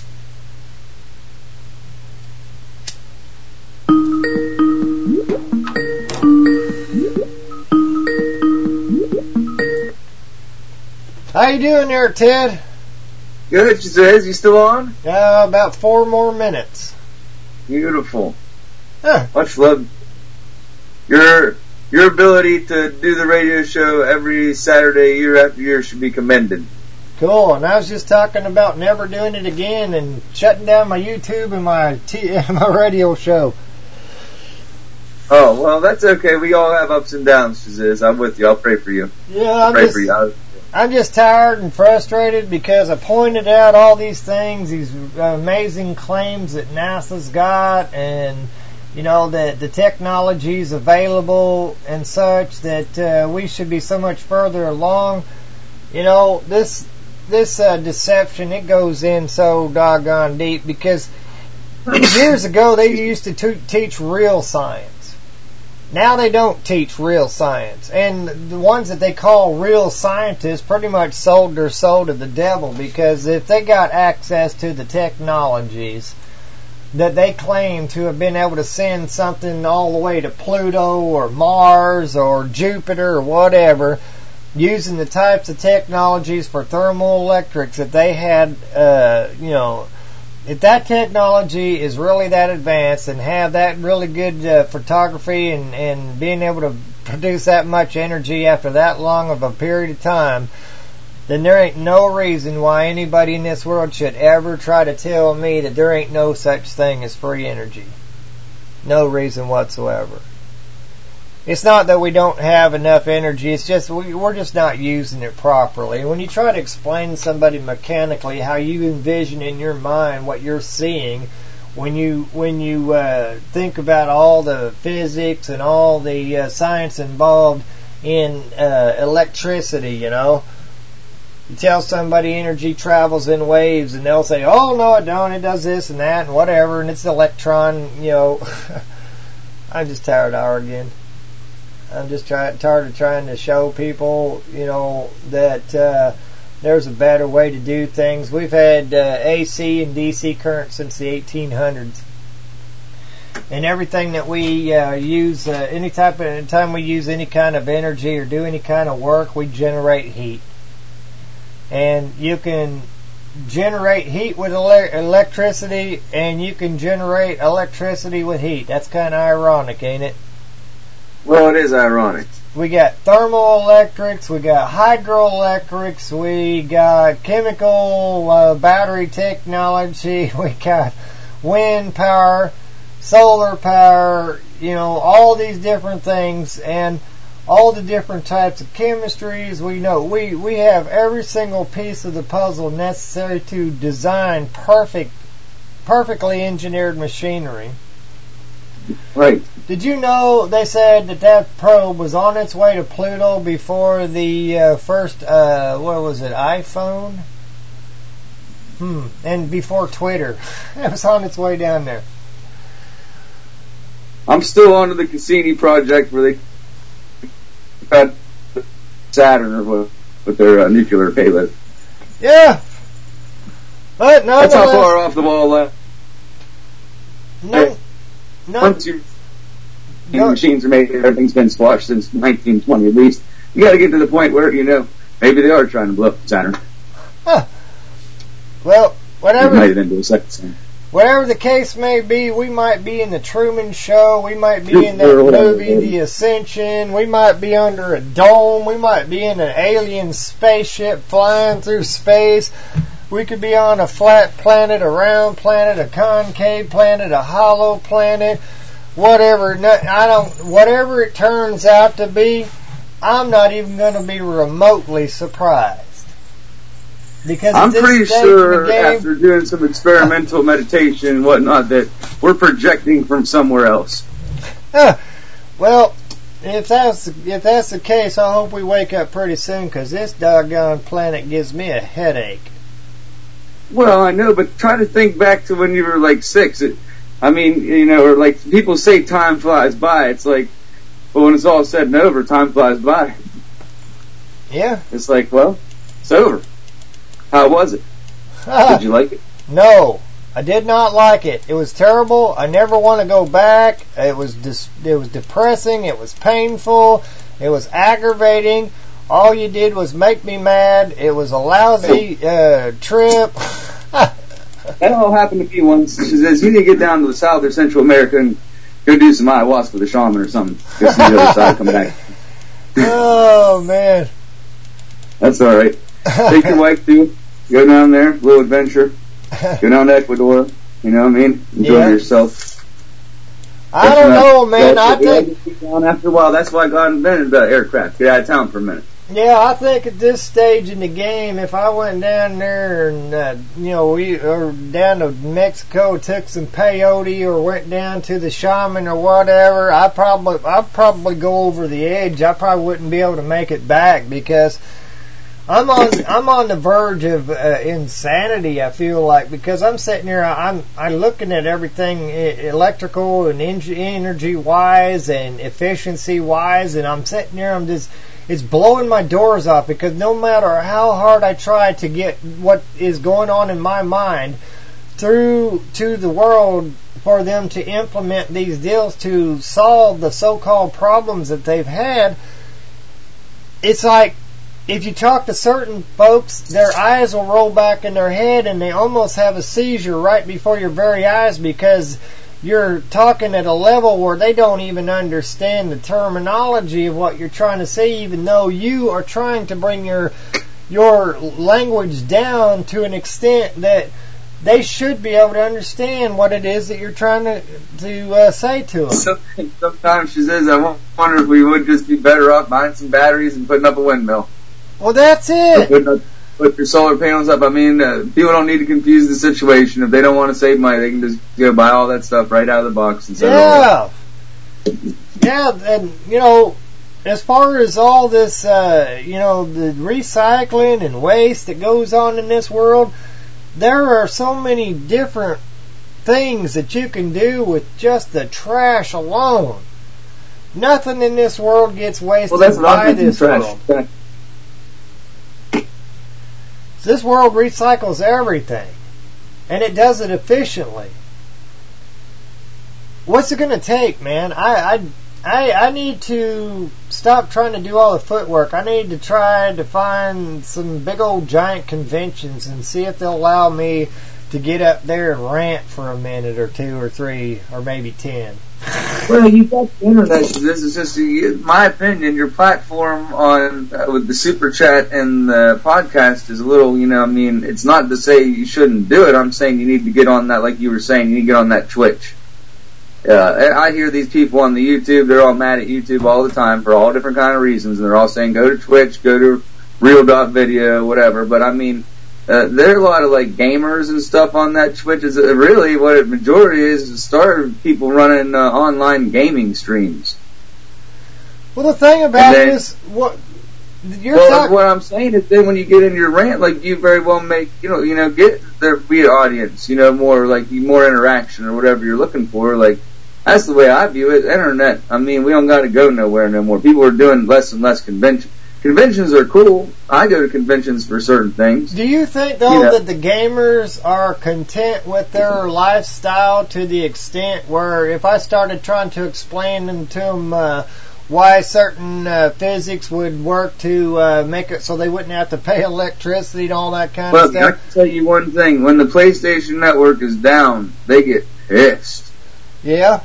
How you doing there, Ted? Good, Shazaz. You still on? About 4 more minutes. Beautiful. Huh. Much love. Your ability to do the radio show every Saturday year after year should be commended. Cool. And I was just talking about never doing it again and shutting down my YouTube and my radio show. Oh, well, that's okay. We all have ups and downs, Shazaz. I'm with you. I'll pray for you. Yeah, I'm just tired and frustrated because I pointed out all these things, these amazing claims that NASA's got, and that the technology's available and such that we should be so much further along. This deception, it goes in so doggone deep because years ago they used to teach real science. Now they don't teach real science. And the ones that they call real scientists pretty much sold their soul to the devil, because if they got access to the technologies that they claim to have been able to send something all the way to Pluto or Mars or Jupiter or whatever, using the types of technologies for thermoelectrics that they had, if that technology is really that advanced and have that really good photography and being able to produce that much energy after that long of a period of time, then there ain't no reason why anybody in this world should ever try to tell me that there ain't no such thing as free energy. No reason whatsoever. It's not that we don't have enough energy, it's just we're just not using it properly. When you try to explain to somebody mechanically how you envision in your mind what you're seeing, when you think about all the physics and all the science involved in electricity, you tell somebody energy travels in waves and they'll say, oh no it don't, it does this and that and whatever, and it's the electron, I'm just tired of arguing. I'm just tired of trying to show people, that there's a better way to do things. We've had AC and DC current since the 1800s. And everything that we use, anytime we use any kind of energy or do any kind of work, we generate heat. And you can generate heat with electricity, and you can generate electricity with heat. That's kind of ironic, ain't it? Well, it is ironic. We got thermoelectrics, we got hydroelectrics, we got chemical battery technology, we got wind power, solar power, all these different things, and all the different types of chemistries. We have every single piece of the puzzle necessary to design perfectly engineered machinery. Right. Did you know they said that probe was on its way to Pluto before the first, iPhone? And before Twitter. It was on its way down there. I'm still on to the Cassini project where they Saturn or with their nuclear payload. Yeah. But no, that's how far off the ball left. No. Once machines are made, everything's been squashed since 1920 at least. You got to get to the point where maybe they are trying to blow up Saturn. Huh. Well, whatever. Made it into a second Saturn. Whatever the case may be, we might be in the Truman Show, we might be in that movie, The Ascension, we might be under a dome, we might be in an alien spaceship flying through space, we could be on a flat planet, a round planet, a concave planet, a hollow planet, whatever it turns out to be, I'm not even going to be remotely surprised. Because I'm pretty sure after doing some experimental meditation and whatnot that we're projecting from somewhere else. Well, if that's the case, I hope we wake up pretty soon because this doggone planet gives me a headache. Well, I know, but try to think back to when you were like 6. Or like people say time flies by. It's like, well, when it's all said and over, time flies by. Yeah. It's like, well, it's over. How was it? Did you like it? No, I did not like it. It was terrible. I never want to go back. It was depressing. It was painful. It was aggravating. All you did was make me mad. It was a lousy trip. That all happened to me once. She says, you need to get down to the South or Central America and go do some ayahuasca with a shaman or something. Get some the other side, come back. Oh, man. That's all right. Take your wife too. Go down there, little adventure. Go down to Ecuador. You know what I mean? Enjoy yourself. I don't know, man. I think after a while, that's why God invented the aircraft. Get out of town for a minute. Yeah, I think at this stage in the game, if I went down there and or down to Mexico, took some peyote, or went down to the shaman or whatever, I'd probably go over the edge. I probably wouldn't be able to make it back because I'm on the verge of insanity. I feel like because I'm sitting here, I'm looking at everything electrical and energy wise and efficiency wise, and I'm sitting here, it's blowing my doors off because no matter how hard I try to get what is going on in my mind through to the world for them to implement these deals to solve the so-called problems that they've had, it's like if you talk to certain folks, their eyes will roll back in their head and they almost have a seizure right before your very eyes because you're talking at a level where they don't even understand the terminology of what you're trying to say, even though you are trying to bring your language down to an extent that they should be able to understand what it is that you're trying to say to them. Sometimes she says, I wonder if we would just be better off buying some batteries and putting up a windmill. Well, that's it. Put your solar panels up. I mean, people don't need to confuse the situation. If they don't want to save money, they can just buy all that stuff right out of the box and sell it. Yeah, and as far as all this, the recycling and waste that goes on in this world, there are so many different things that you can do with just the trash alone. Nothing in this world gets wasted by this world. This world recycles everything, and it does it efficiently. What's it going to take, man? I need to stop trying to do all the footwork. I need to try to find some big old giant conventions and see if they'll allow me to get up there and rant for a minute or 2 or 3 or maybe 10. Well, you got the internet. This is just my opinion. Your platform on with the super chat and the podcast is a little, it's not to say you shouldn't do it. I'm saying you need to get on that, like you were saying, you need to get on that Twitch. I hear these people on the YouTube, they're all mad at YouTube all the time for all different kind of reasons, and they're all saying go to Twitch, go to Real.video, whatever. But I mean, there are a lot of like gamers and stuff on that Twitch. Is really what the majority is started people running online gaming streams. Well, the thing about it is what I'm saying is then when you get in your rant, like you very well make get there be an audience, more like more interaction or whatever you're looking for. Like That's the way I view it. Internet, I mean, we don't got to go nowhere no more. People are doing less and less conventions. Conventions are cool. I go to conventions for certain things. Do you think, though, that the gamers are content with their lifestyle to the extent where if I started trying to explain to them why certain physics would work to make it so they wouldn't have to pay electricity and all that kind of stuff? I can tell you one thing. When the PlayStation Network is down, they get pissed. Yeah?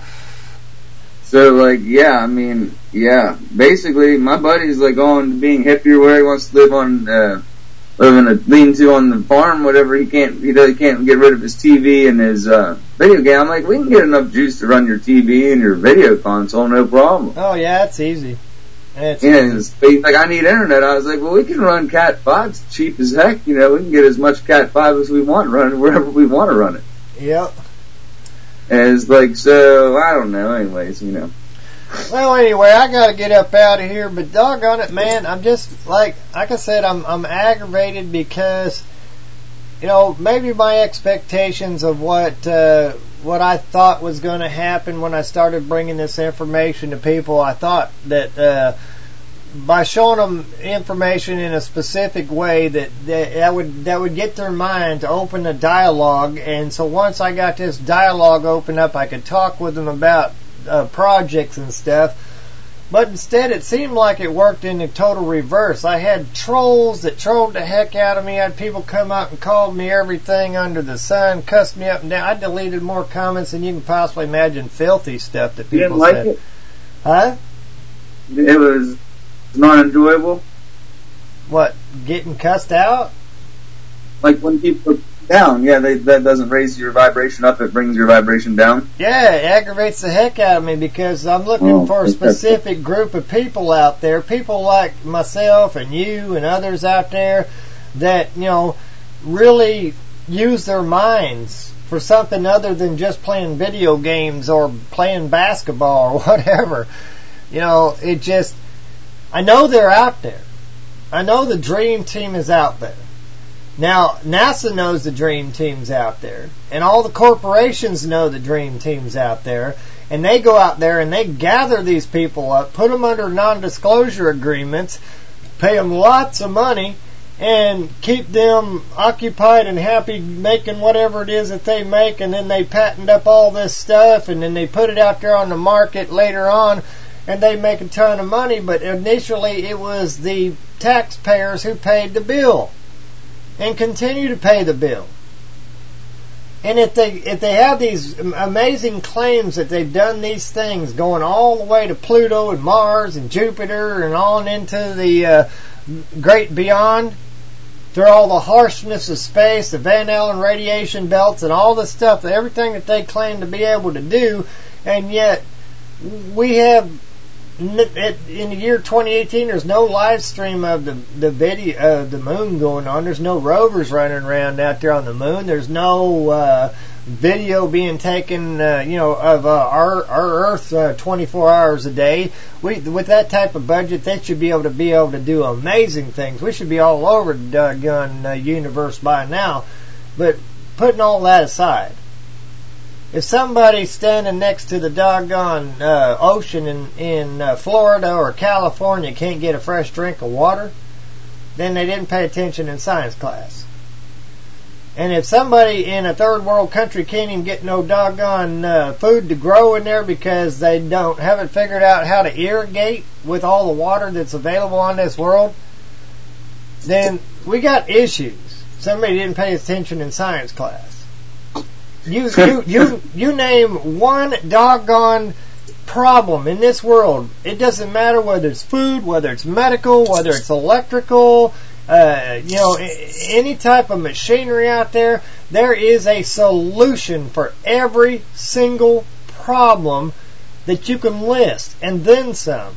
So, like, yeah, I mean, yeah. Basically, my buddy's, like, on being hippie where he wants to live on, live in a lean-to on the farm, whatever. He can't get rid of his TV and his, video game. I'm like, we can get enough juice to run your TV and your video console, no problem. Oh, yeah, it's easy. It's like, I need internet. I was like, well, we can run Cat 5. It's cheap as heck, we can get as much Cat 5 as we want running wherever we want to run it. Yep. And it's like, so, I don't know, anyways, Well, anyway, I gotta get up out of here, but doggone it, man, I'm just, like I said, I'm aggravated because, maybe my expectations of what I thought was gonna happen when I started bringing this information to people, I thought that, by showing them information in a specific way that would get their mind to open a dialogue, and so once I got this dialogue open up, I could talk with them about projects and stuff. But instead, it seemed like it worked in the total reverse. I had trolls that trolled the heck out of me. I had people come out and called me everything under the sun, cussed me up and down. I deleted more comments than you can possibly imagine, filthy stuff that people said. You didn't like it? Huh? It was not enjoyable. What, getting cussed out? Like when people are down, that doesn't raise your vibration up, it brings your vibration down. Yeah, it aggravates the heck out of me because I'm looking for a specific group of people out there, people like myself and you and others out there that, really use their minds for something other than just playing video games or playing basketball or whatever. I know they're out there. I know the dream team is out there. Now, NASA knows the dream team's out there, and all the corporations know the dream team's out there, and they go out there and they gather these people up, put them under non-disclosure agreements, pay them lots of money, and keep them occupied and happy making whatever it is that they make, and then they patent up all this stuff, and then they put it out there on the market later on, and they make a ton of money, but initially it was the taxpayers who paid the bill and continue to pay the bill. And if they have these amazing claims that they've done these things going all the way to Pluto and Mars and Jupiter and on into the great beyond, through all the harshness of space, the Van Allen radiation belts and all the stuff, everything that they claim to be able to do, and yet we have in the year 2018, there's no live stream of the video of the moon going on. There's no rovers running around out there on the moon. There's no video being taken, of our Earth 24 hours a day. With that type of budget, they should be able to do amazing things. We should be all over the doggone universe by now. But putting all that aside, if somebody's standing next to the doggone ocean in Florida or California can't get a fresh drink of water, then they didn't pay attention in science class. And if somebody in a third world country can't even get no doggone food to grow in there because they haven't figured out how to irrigate with all the water that's available on this world, then we got issues. Somebody didn't pay attention in science class. You name one doggone problem in this world. It doesn't matter whether it's food, whether it's medical, whether it's electrical, any type of machinery out there. There is a solution for every single problem that you can list, and then some.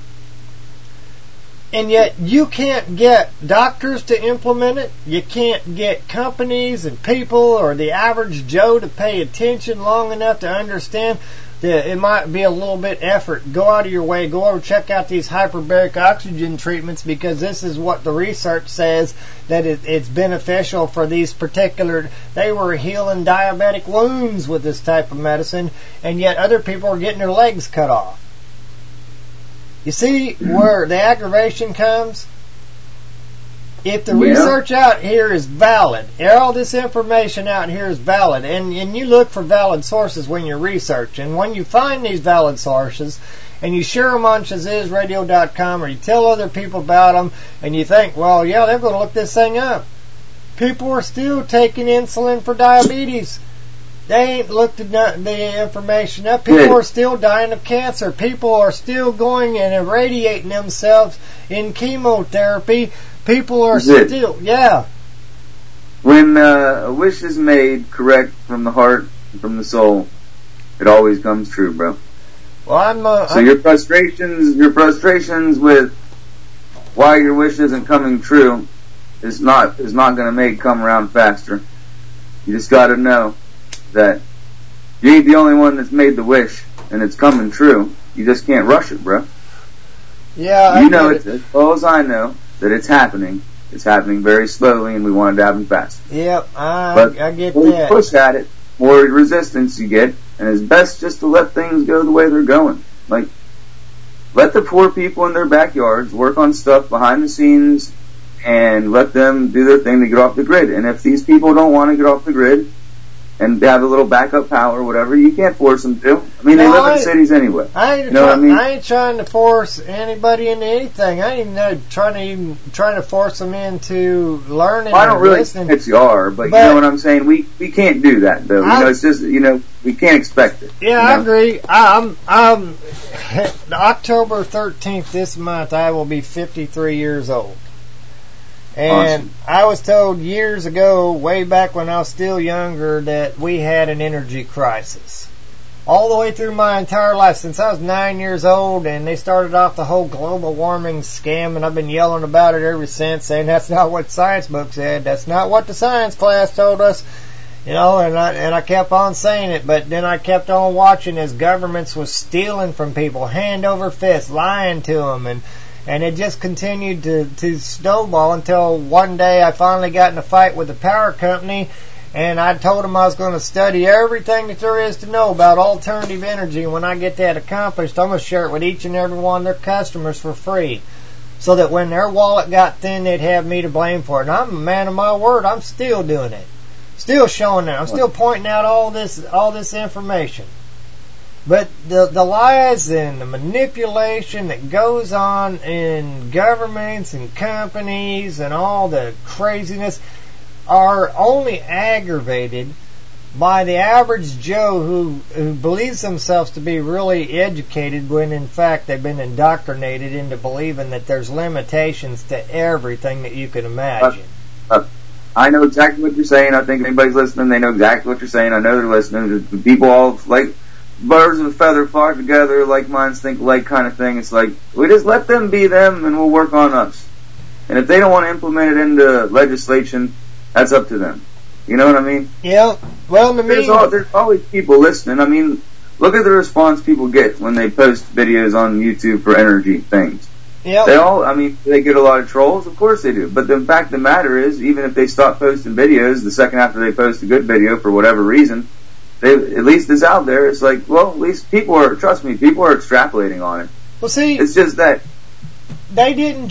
And yet you can't get doctors to implement it. You can't get companies and people or the average Joe to pay attention long enough to understand It might be a little bit effort. Go out of your way. Go over, check out these hyperbaric oxygen treatments, because this is what the research says, that it's beneficial for these particular. They were healing diabetic wounds with this type of medicine, and yet other people are getting their legs cut off. You see where the aggravation comes? If the research out here is valid, all this information out here is valid, and you look for valid sources when you research, and when you find these valid sources, and you share them on ShazizRadio.com, or you tell other people about them, and you think, well, yeah, they're going to look this thing up. People are still taking insulin for diabetes. They ain't looked the information up. People are still dying of cancer. People are still going and irradiating themselves in chemotherapy. People are still, When a wish is made correct from the heart and from the soul, it always comes true, bro. Well, so your frustrations with why your wish isn't coming true is not going to make it come around faster. You just got to know that you ain't the only one that's made the wish, and it's coming true. You just can't rush it, bro. Yeah, you know it as well as I know that it's happening. It's happening very slowly, and we want it to happen fast. Yep, I get the more that. you push at it, more resistance you get, and it's best just to let things go the way they're going. Like, let the poor people in their backyards work on stuff behind the scenes, and let them do their thing to get off the grid. And if these people don't want to get off the grid, and they have a little backup power or whatever, you can't force them to. I mean, they live in cities anyway. I ain't trying to force anybody into anything. I ain't even trying to force them into learning. Well, I don't really listening. think you are, but you know what I'm saying. We can't do that though. It's just we can't expect it. Yeah, I agree. I'm October 13th this month. I will be 53 years old. And awesome. I was told years ago, way back when I was still younger, that we had an energy crisis. All the way through my entire life, since I was 9 years old, and they started off the whole global warming scam, and I've been yelling about it ever since, saying that's not what the science book said, that's not what the science class told us, and I kept on saying it, but then I kept on watching as governments was stealing from people, hand over fist, lying to them, and it just continued to snowball until one day I finally got in a fight with the power company, and I told them I was going to study everything that there is to know about alternative energy. And when I get that accomplished, I'm going to share it with each and every one of their customers for free, so that when their wallet got thin, they'd have me to blame for it. And I'm a man of my word. I'm still doing it, still showing it. I'm still pointing out all this information. But the lies and the manipulation that goes on in governments and companies and all the craziness are only aggravated by the average Joe who believes themselves to be really educated, when in fact they've been indoctrinated into believing that there's limitations to everything that you can imagine. I know exactly what you're saying. I think anybody's listening, they know exactly what you're saying. I know they're listening. The people all like birds of a feather flock together, like minds think alike kind of thing. It's like, we just let them be them and we'll work on us. And if they don't want to implement it into legislation, that's up to them. You know what I mean? Yeah. Well, there's always people listening. I mean, look at the response people get when they post videos on YouTube for energy things. Yeah. They get a lot of trolls. Of course they do. But the fact of the matter is, even if they stop posting videos, the second after they post a good video for whatever reason, at least it's out there. It's like, well, at least people are extrapolating on it. Well, see, it's just that they didn't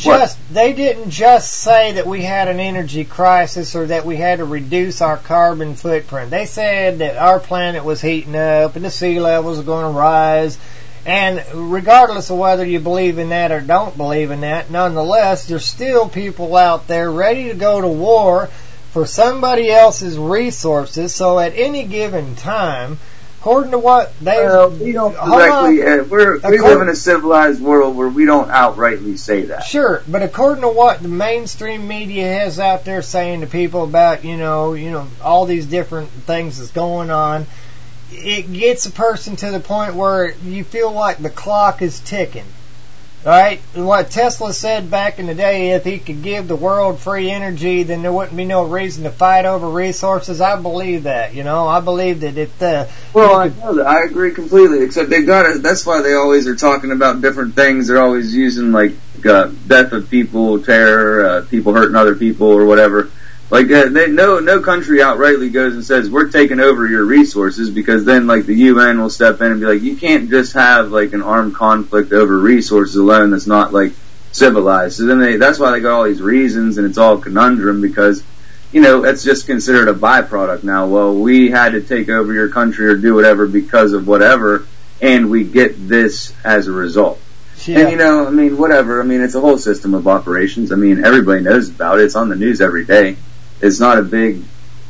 just say that we had an energy crisis or that we had to reduce our carbon footprint. They said that our planet was heating up and the sea levels are going to rise. And regardless of whether you believe in that or don't believe in that, nonetheless, there's still people out there ready to go to war for somebody else's resources. So at any given time, according to what they we don't directly we live in a civilized world where we don't outrightly say that. Sure, but according to what the mainstream media has out there saying to people about all these different things that's going on, it gets a person to the point where you feel like the clock is ticking. Right? What Tesla said back in the day, if he could give the world free energy, then there wouldn't be no reason to fight over resources. I believe that, I believe that if the... Well, I know that. I agree completely, except they got it. That's why they always are talking about different things. They're always using, like, death of people, terror, people hurting other people, or whatever. Like, no country outrightly goes and says, we're taking over your resources, because then, like, the UN will step in and be like, you can't just have, like, an armed conflict over resources alone that's not, like, civilized. So then that's why they got all these reasons, and it's all conundrum, because, that's just considered a byproduct now. Well, we had to take over your country or do whatever because of whatever, and we get this as a result. Yeah. And, whatever. It's a whole system of operations. Everybody knows about it. It's on the news every day. It's not a big,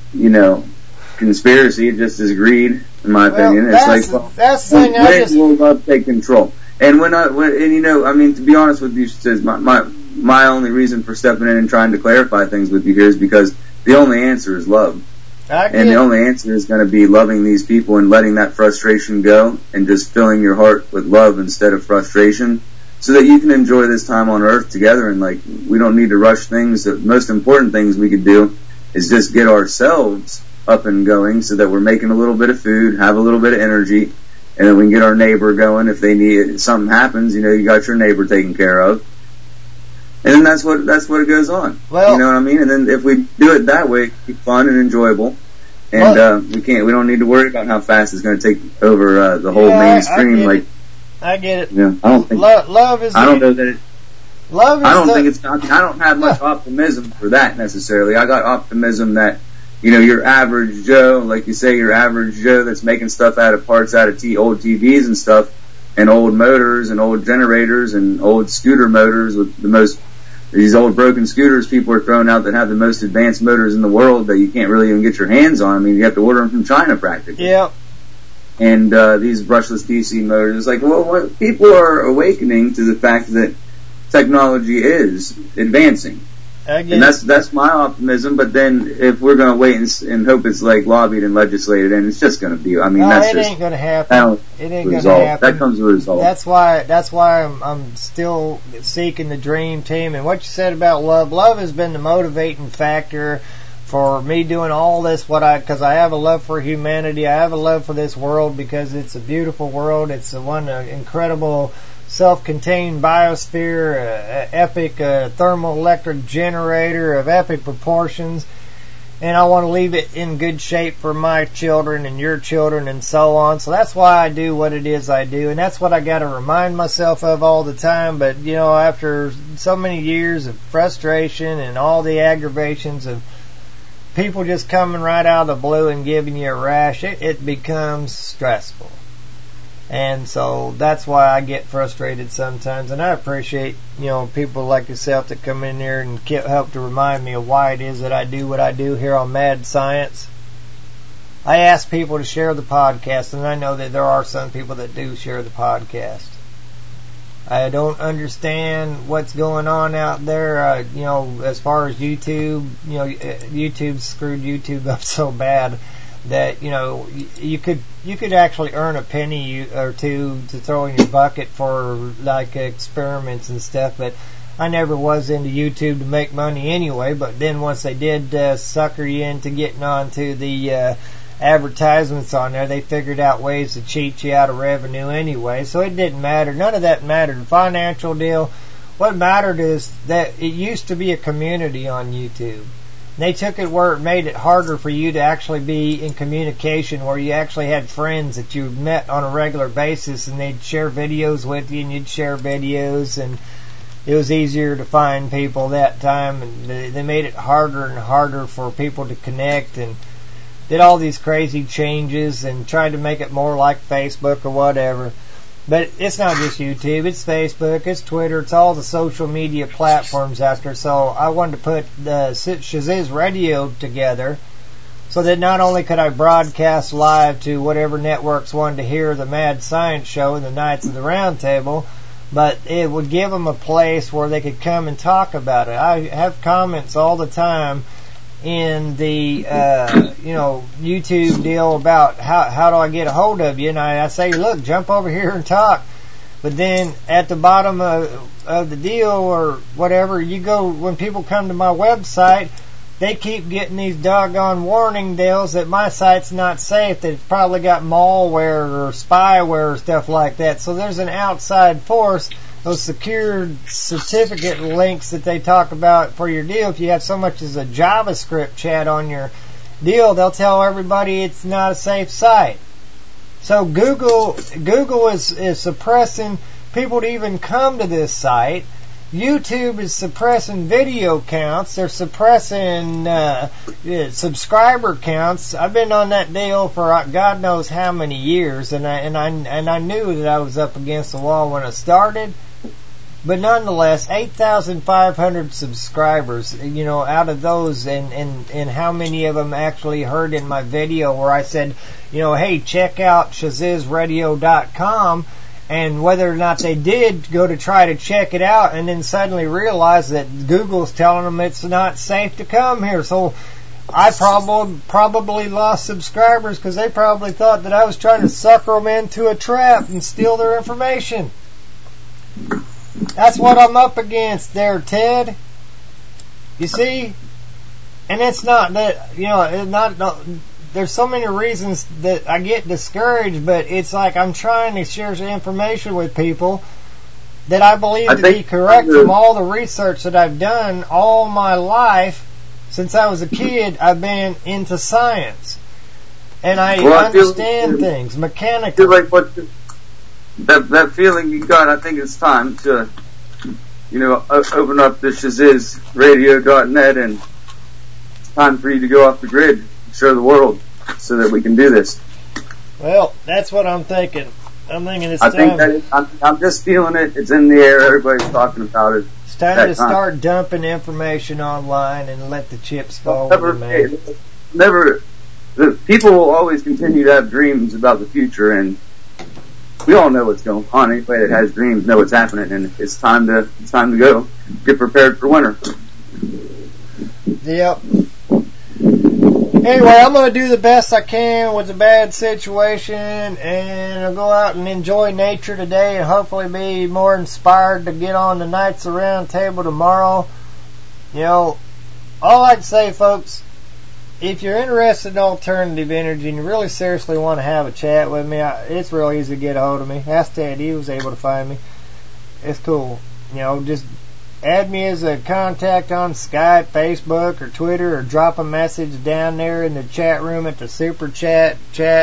conspiracy. It just is greed, in my opinion. It's that's the thing. Will love take control? And to be honest with you, says my only reason for stepping in and trying to clarify things with you here is because the only answer is love. And the only answer is going to be loving these people and letting that frustration go and just filling your heart with love instead of frustration, so that you can enjoy this time on Earth together. And we don't need to rush things. The most important things we could do is just get ourselves up and going, so that we're making a little bit of food, have a little bit of energy, and then we can get our neighbor going. If they need it, something happens, you got your neighbor taken care of. And then that's what it goes on. Well, you know what I mean? And then if we do it that way, it's fun and enjoyable. And we don't need to worry about how fast it's going to take over the whole mainstream. I get it. Yeah, I don't think love is. I don't know that it. Love is. I don't think it's. I don't have much optimism for that necessarily. I got optimism that your average Joe, like you say, your average Joe that's making stuff out of parts out of old TVs and stuff, and old motors and old generators and old scooter motors with these old broken scooters people are throwing out that have the most advanced motors in the world that you can't really even get your hands on. You have to order them from China practically. Yeah. And these brushless DC motors, people are awakening to the fact that technology is advancing. And that's my optimism. But then if we're going to wait and hope it's lobbied and legislated, and it's just going to be, ain't going to happen. It ain't going to happen. That comes with a result. That's why I'm still seeking the dream team. And what you said about love has been the motivating factor for me doing all this, because I have a love for humanity. I have a love for this world because it's a beautiful world. It's one incredible self-contained biosphere, epic thermoelectric generator of epic proportions, and I want to leave it in good shape for my children and your children and so on. So that's why I do what it is I do, and that's what I got to remind myself of all the time. But after so many years of frustration and all the aggravations of people just coming right out of the blue and giving you a rash, it becomes stressful. And so that's why I get frustrated sometimes. And I appreciate, people like yourself that come in here and help to remind me of why it is that I do what I do here on Mad Science. I ask people to share the podcast, and I know that there are some people that do share the podcast. I don't understand what's going on out there, as far as YouTube. YouTube screwed YouTube up so bad that you could actually earn a penny or two to throw in your bucket for experiments and stuff. But I never was into YouTube to make money anyway. But then once they did sucker you into getting onto the advertisements on there, they figured out ways to cheat you out of revenue anyway. So it didn't matter. None of that mattered. The financial deal. What mattered is that it used to be a community on YouTube. They took it where it made it harder for you to actually be in communication, where you actually had friends that you met on a regular basis, and they'd share videos with you, and you'd share videos, and it was easier to find people that time, and they made it harder and harder for people to connect, and did all these crazy changes and tried to make it more like Facebook or whatever. But it's not just YouTube, it's Facebook, it's Twitter, it's all the social media platforms out there. So I wanted to put the Shaziz Radio together so that not only could I broadcast live to whatever networks wanted to hear the Mad Science Show and the Knights of the Round Table, but it would give them a place where they could come and talk about it. I have comments all the time in the YouTube deal about how do I get a hold of you, and I say, look, jump over here and talk. But then at the bottom of the deal or whatever, you go, when people come to my website, they keep getting these doggone warning deals that my site's not safe, that it's probably got malware or spyware or stuff like that. So there's an outside force, those secure certificate links that they talk about for your deal. If you have so much as a JavaScript chat on your deal, they'll tell everybody it's not a safe site. So Google is suppressing people to even come to this site. YouTube is suppressing video counts. They're suppressing subscriber counts. I've been on that deal for God knows how many years, and I knew that I was up against the wall when I started. But nonetheless, 8,500 subscribers. You know, out of those, and how many of them actually heard in my video where I said, you know, hey, check out ShazizRadio.com. And whether or not they did go to try to check it out and then suddenly realize that Google's telling them it's not safe to come here. So I probably lost subscribers because they probably thought that I was trying to sucker them into a trap and steal their information. That's what I'm up against there, Ted. You see? And it's not that, you know, there's so many reasons that I get discouraged, but it's like I'm trying to share some information with people that I believe to be correct from all the research that I've done all my life. Since I was a kid, I've been into science. And I understand things mechanically. I feel like that feeling you got, I think it's time to, you know, open up the ShazizRadio.net, and it's time for you to go off the grid. Show the world so that we can do this. Well, that's what I'm thinking. I'm thinking it's time. I'm just feeling it. It's in the air. Everybody's talking about it. It's time to start dumping information online and let the chips fall. The people will always continue to have dreams about the future, and we all know what's going on. Anybody that has dreams know what's happening, and it's time to go. Get prepared for winter. Yep. Anyway, I'm going to do the best I can with the bad situation, and I'll go out and enjoy nature today and hopefully be more inspired to get on the Knights of Round Table tomorrow. You know, all I'd say, folks, if you're interested in alternative energy and you really seriously want to have a chat with me, it's real easy to get a hold of me. Ask Ted, he was able to find me. It's cool. You know, just add me as a contact on Skype, Facebook, or Twitter, or drop a message down there in the chat room at the Super Chat.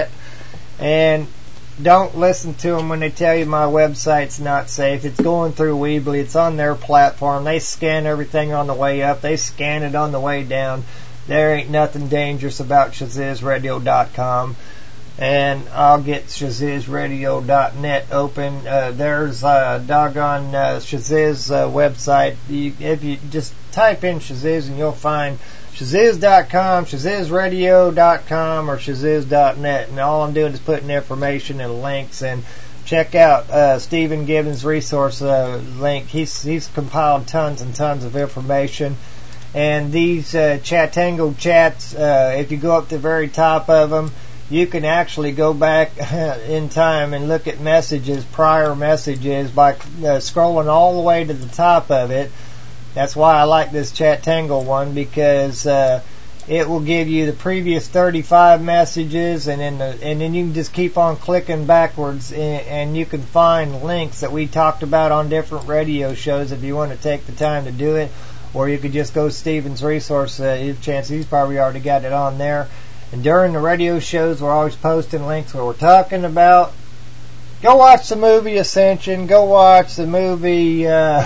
And don't listen to them when they tell you my website's not safe. It's going through Weebly. It's on their platform. They scan everything on the way up. They scan it on the way down. There ain't nothing dangerous about ShazizRadio.com. And I'll get ShazizRadio.net open. There's a doggone Shaziz website. If you just type in Shaziz, and you'll find Shaziz.com, ShazizRadio.com, or Shaziz.net. And all I'm doing is putting information and links. And check out Stephen Gibbons' resource link. He's compiled tons and tons of information. And these Chatango chats, if you go up to the very top of them, you can actually go back in time and look at messages, prior messages, by scrolling all the way to the top of it. That's why I like this Chatango one, because it will give you the previous 35 messages, and then you can just keep on clicking backwards, and you can find links that we talked about on different radio shows if you want to take the time to do it. Or you could just go to Stephen's resource. Chances he's probably already got it on there. And during the radio shows, we're always posting links where we're talking about. Go watch the movie Ascension. Go watch the movie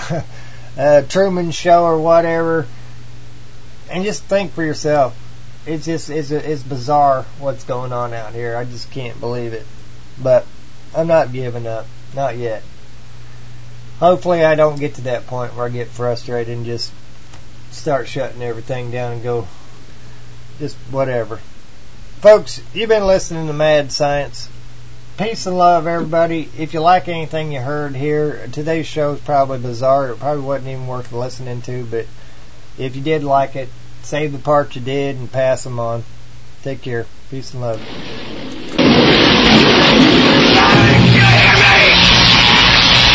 Truman Show or whatever, and just think for yourself. It's just it's bizarre what's going on out here. I just can't believe it. But I'm not giving up. Not yet. Hopefully, I don't get to that point where I get frustrated and just start shutting everything down and go just whatever. Folks, you've been listening to Mad Science. Peace and love, everybody. If you like anything you heard here, today's show is probably bizarre. It probably wasn't even worth listening to, but if you did like it, save the parts you did and pass them on. Take care. Peace and love.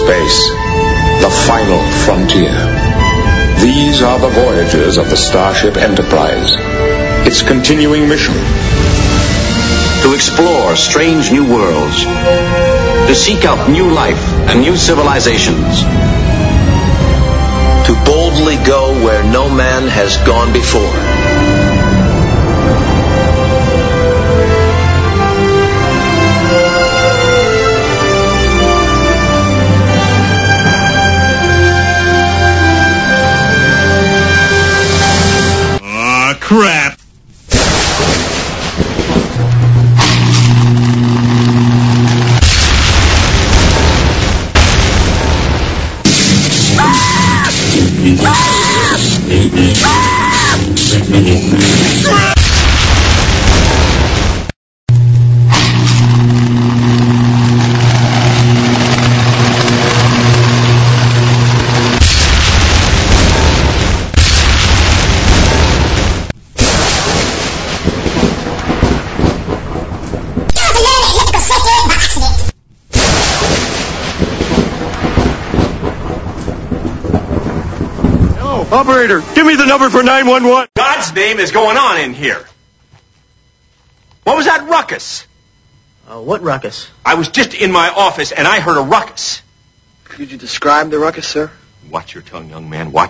space, the final frontier. These are the voyages of the Starship Enterprise. Its continuing mission: to explore strange new worlds, to seek out new life and new civilizations, To boldly go where no man has gone before. Aw, crap. Operator, give me the number for 911. God's name is going on in here? What was that ruckus? What ruckus? I was just in my office and I heard a ruckus. Could you describe the ruckus, sir? Watch your tongue, young man. Watch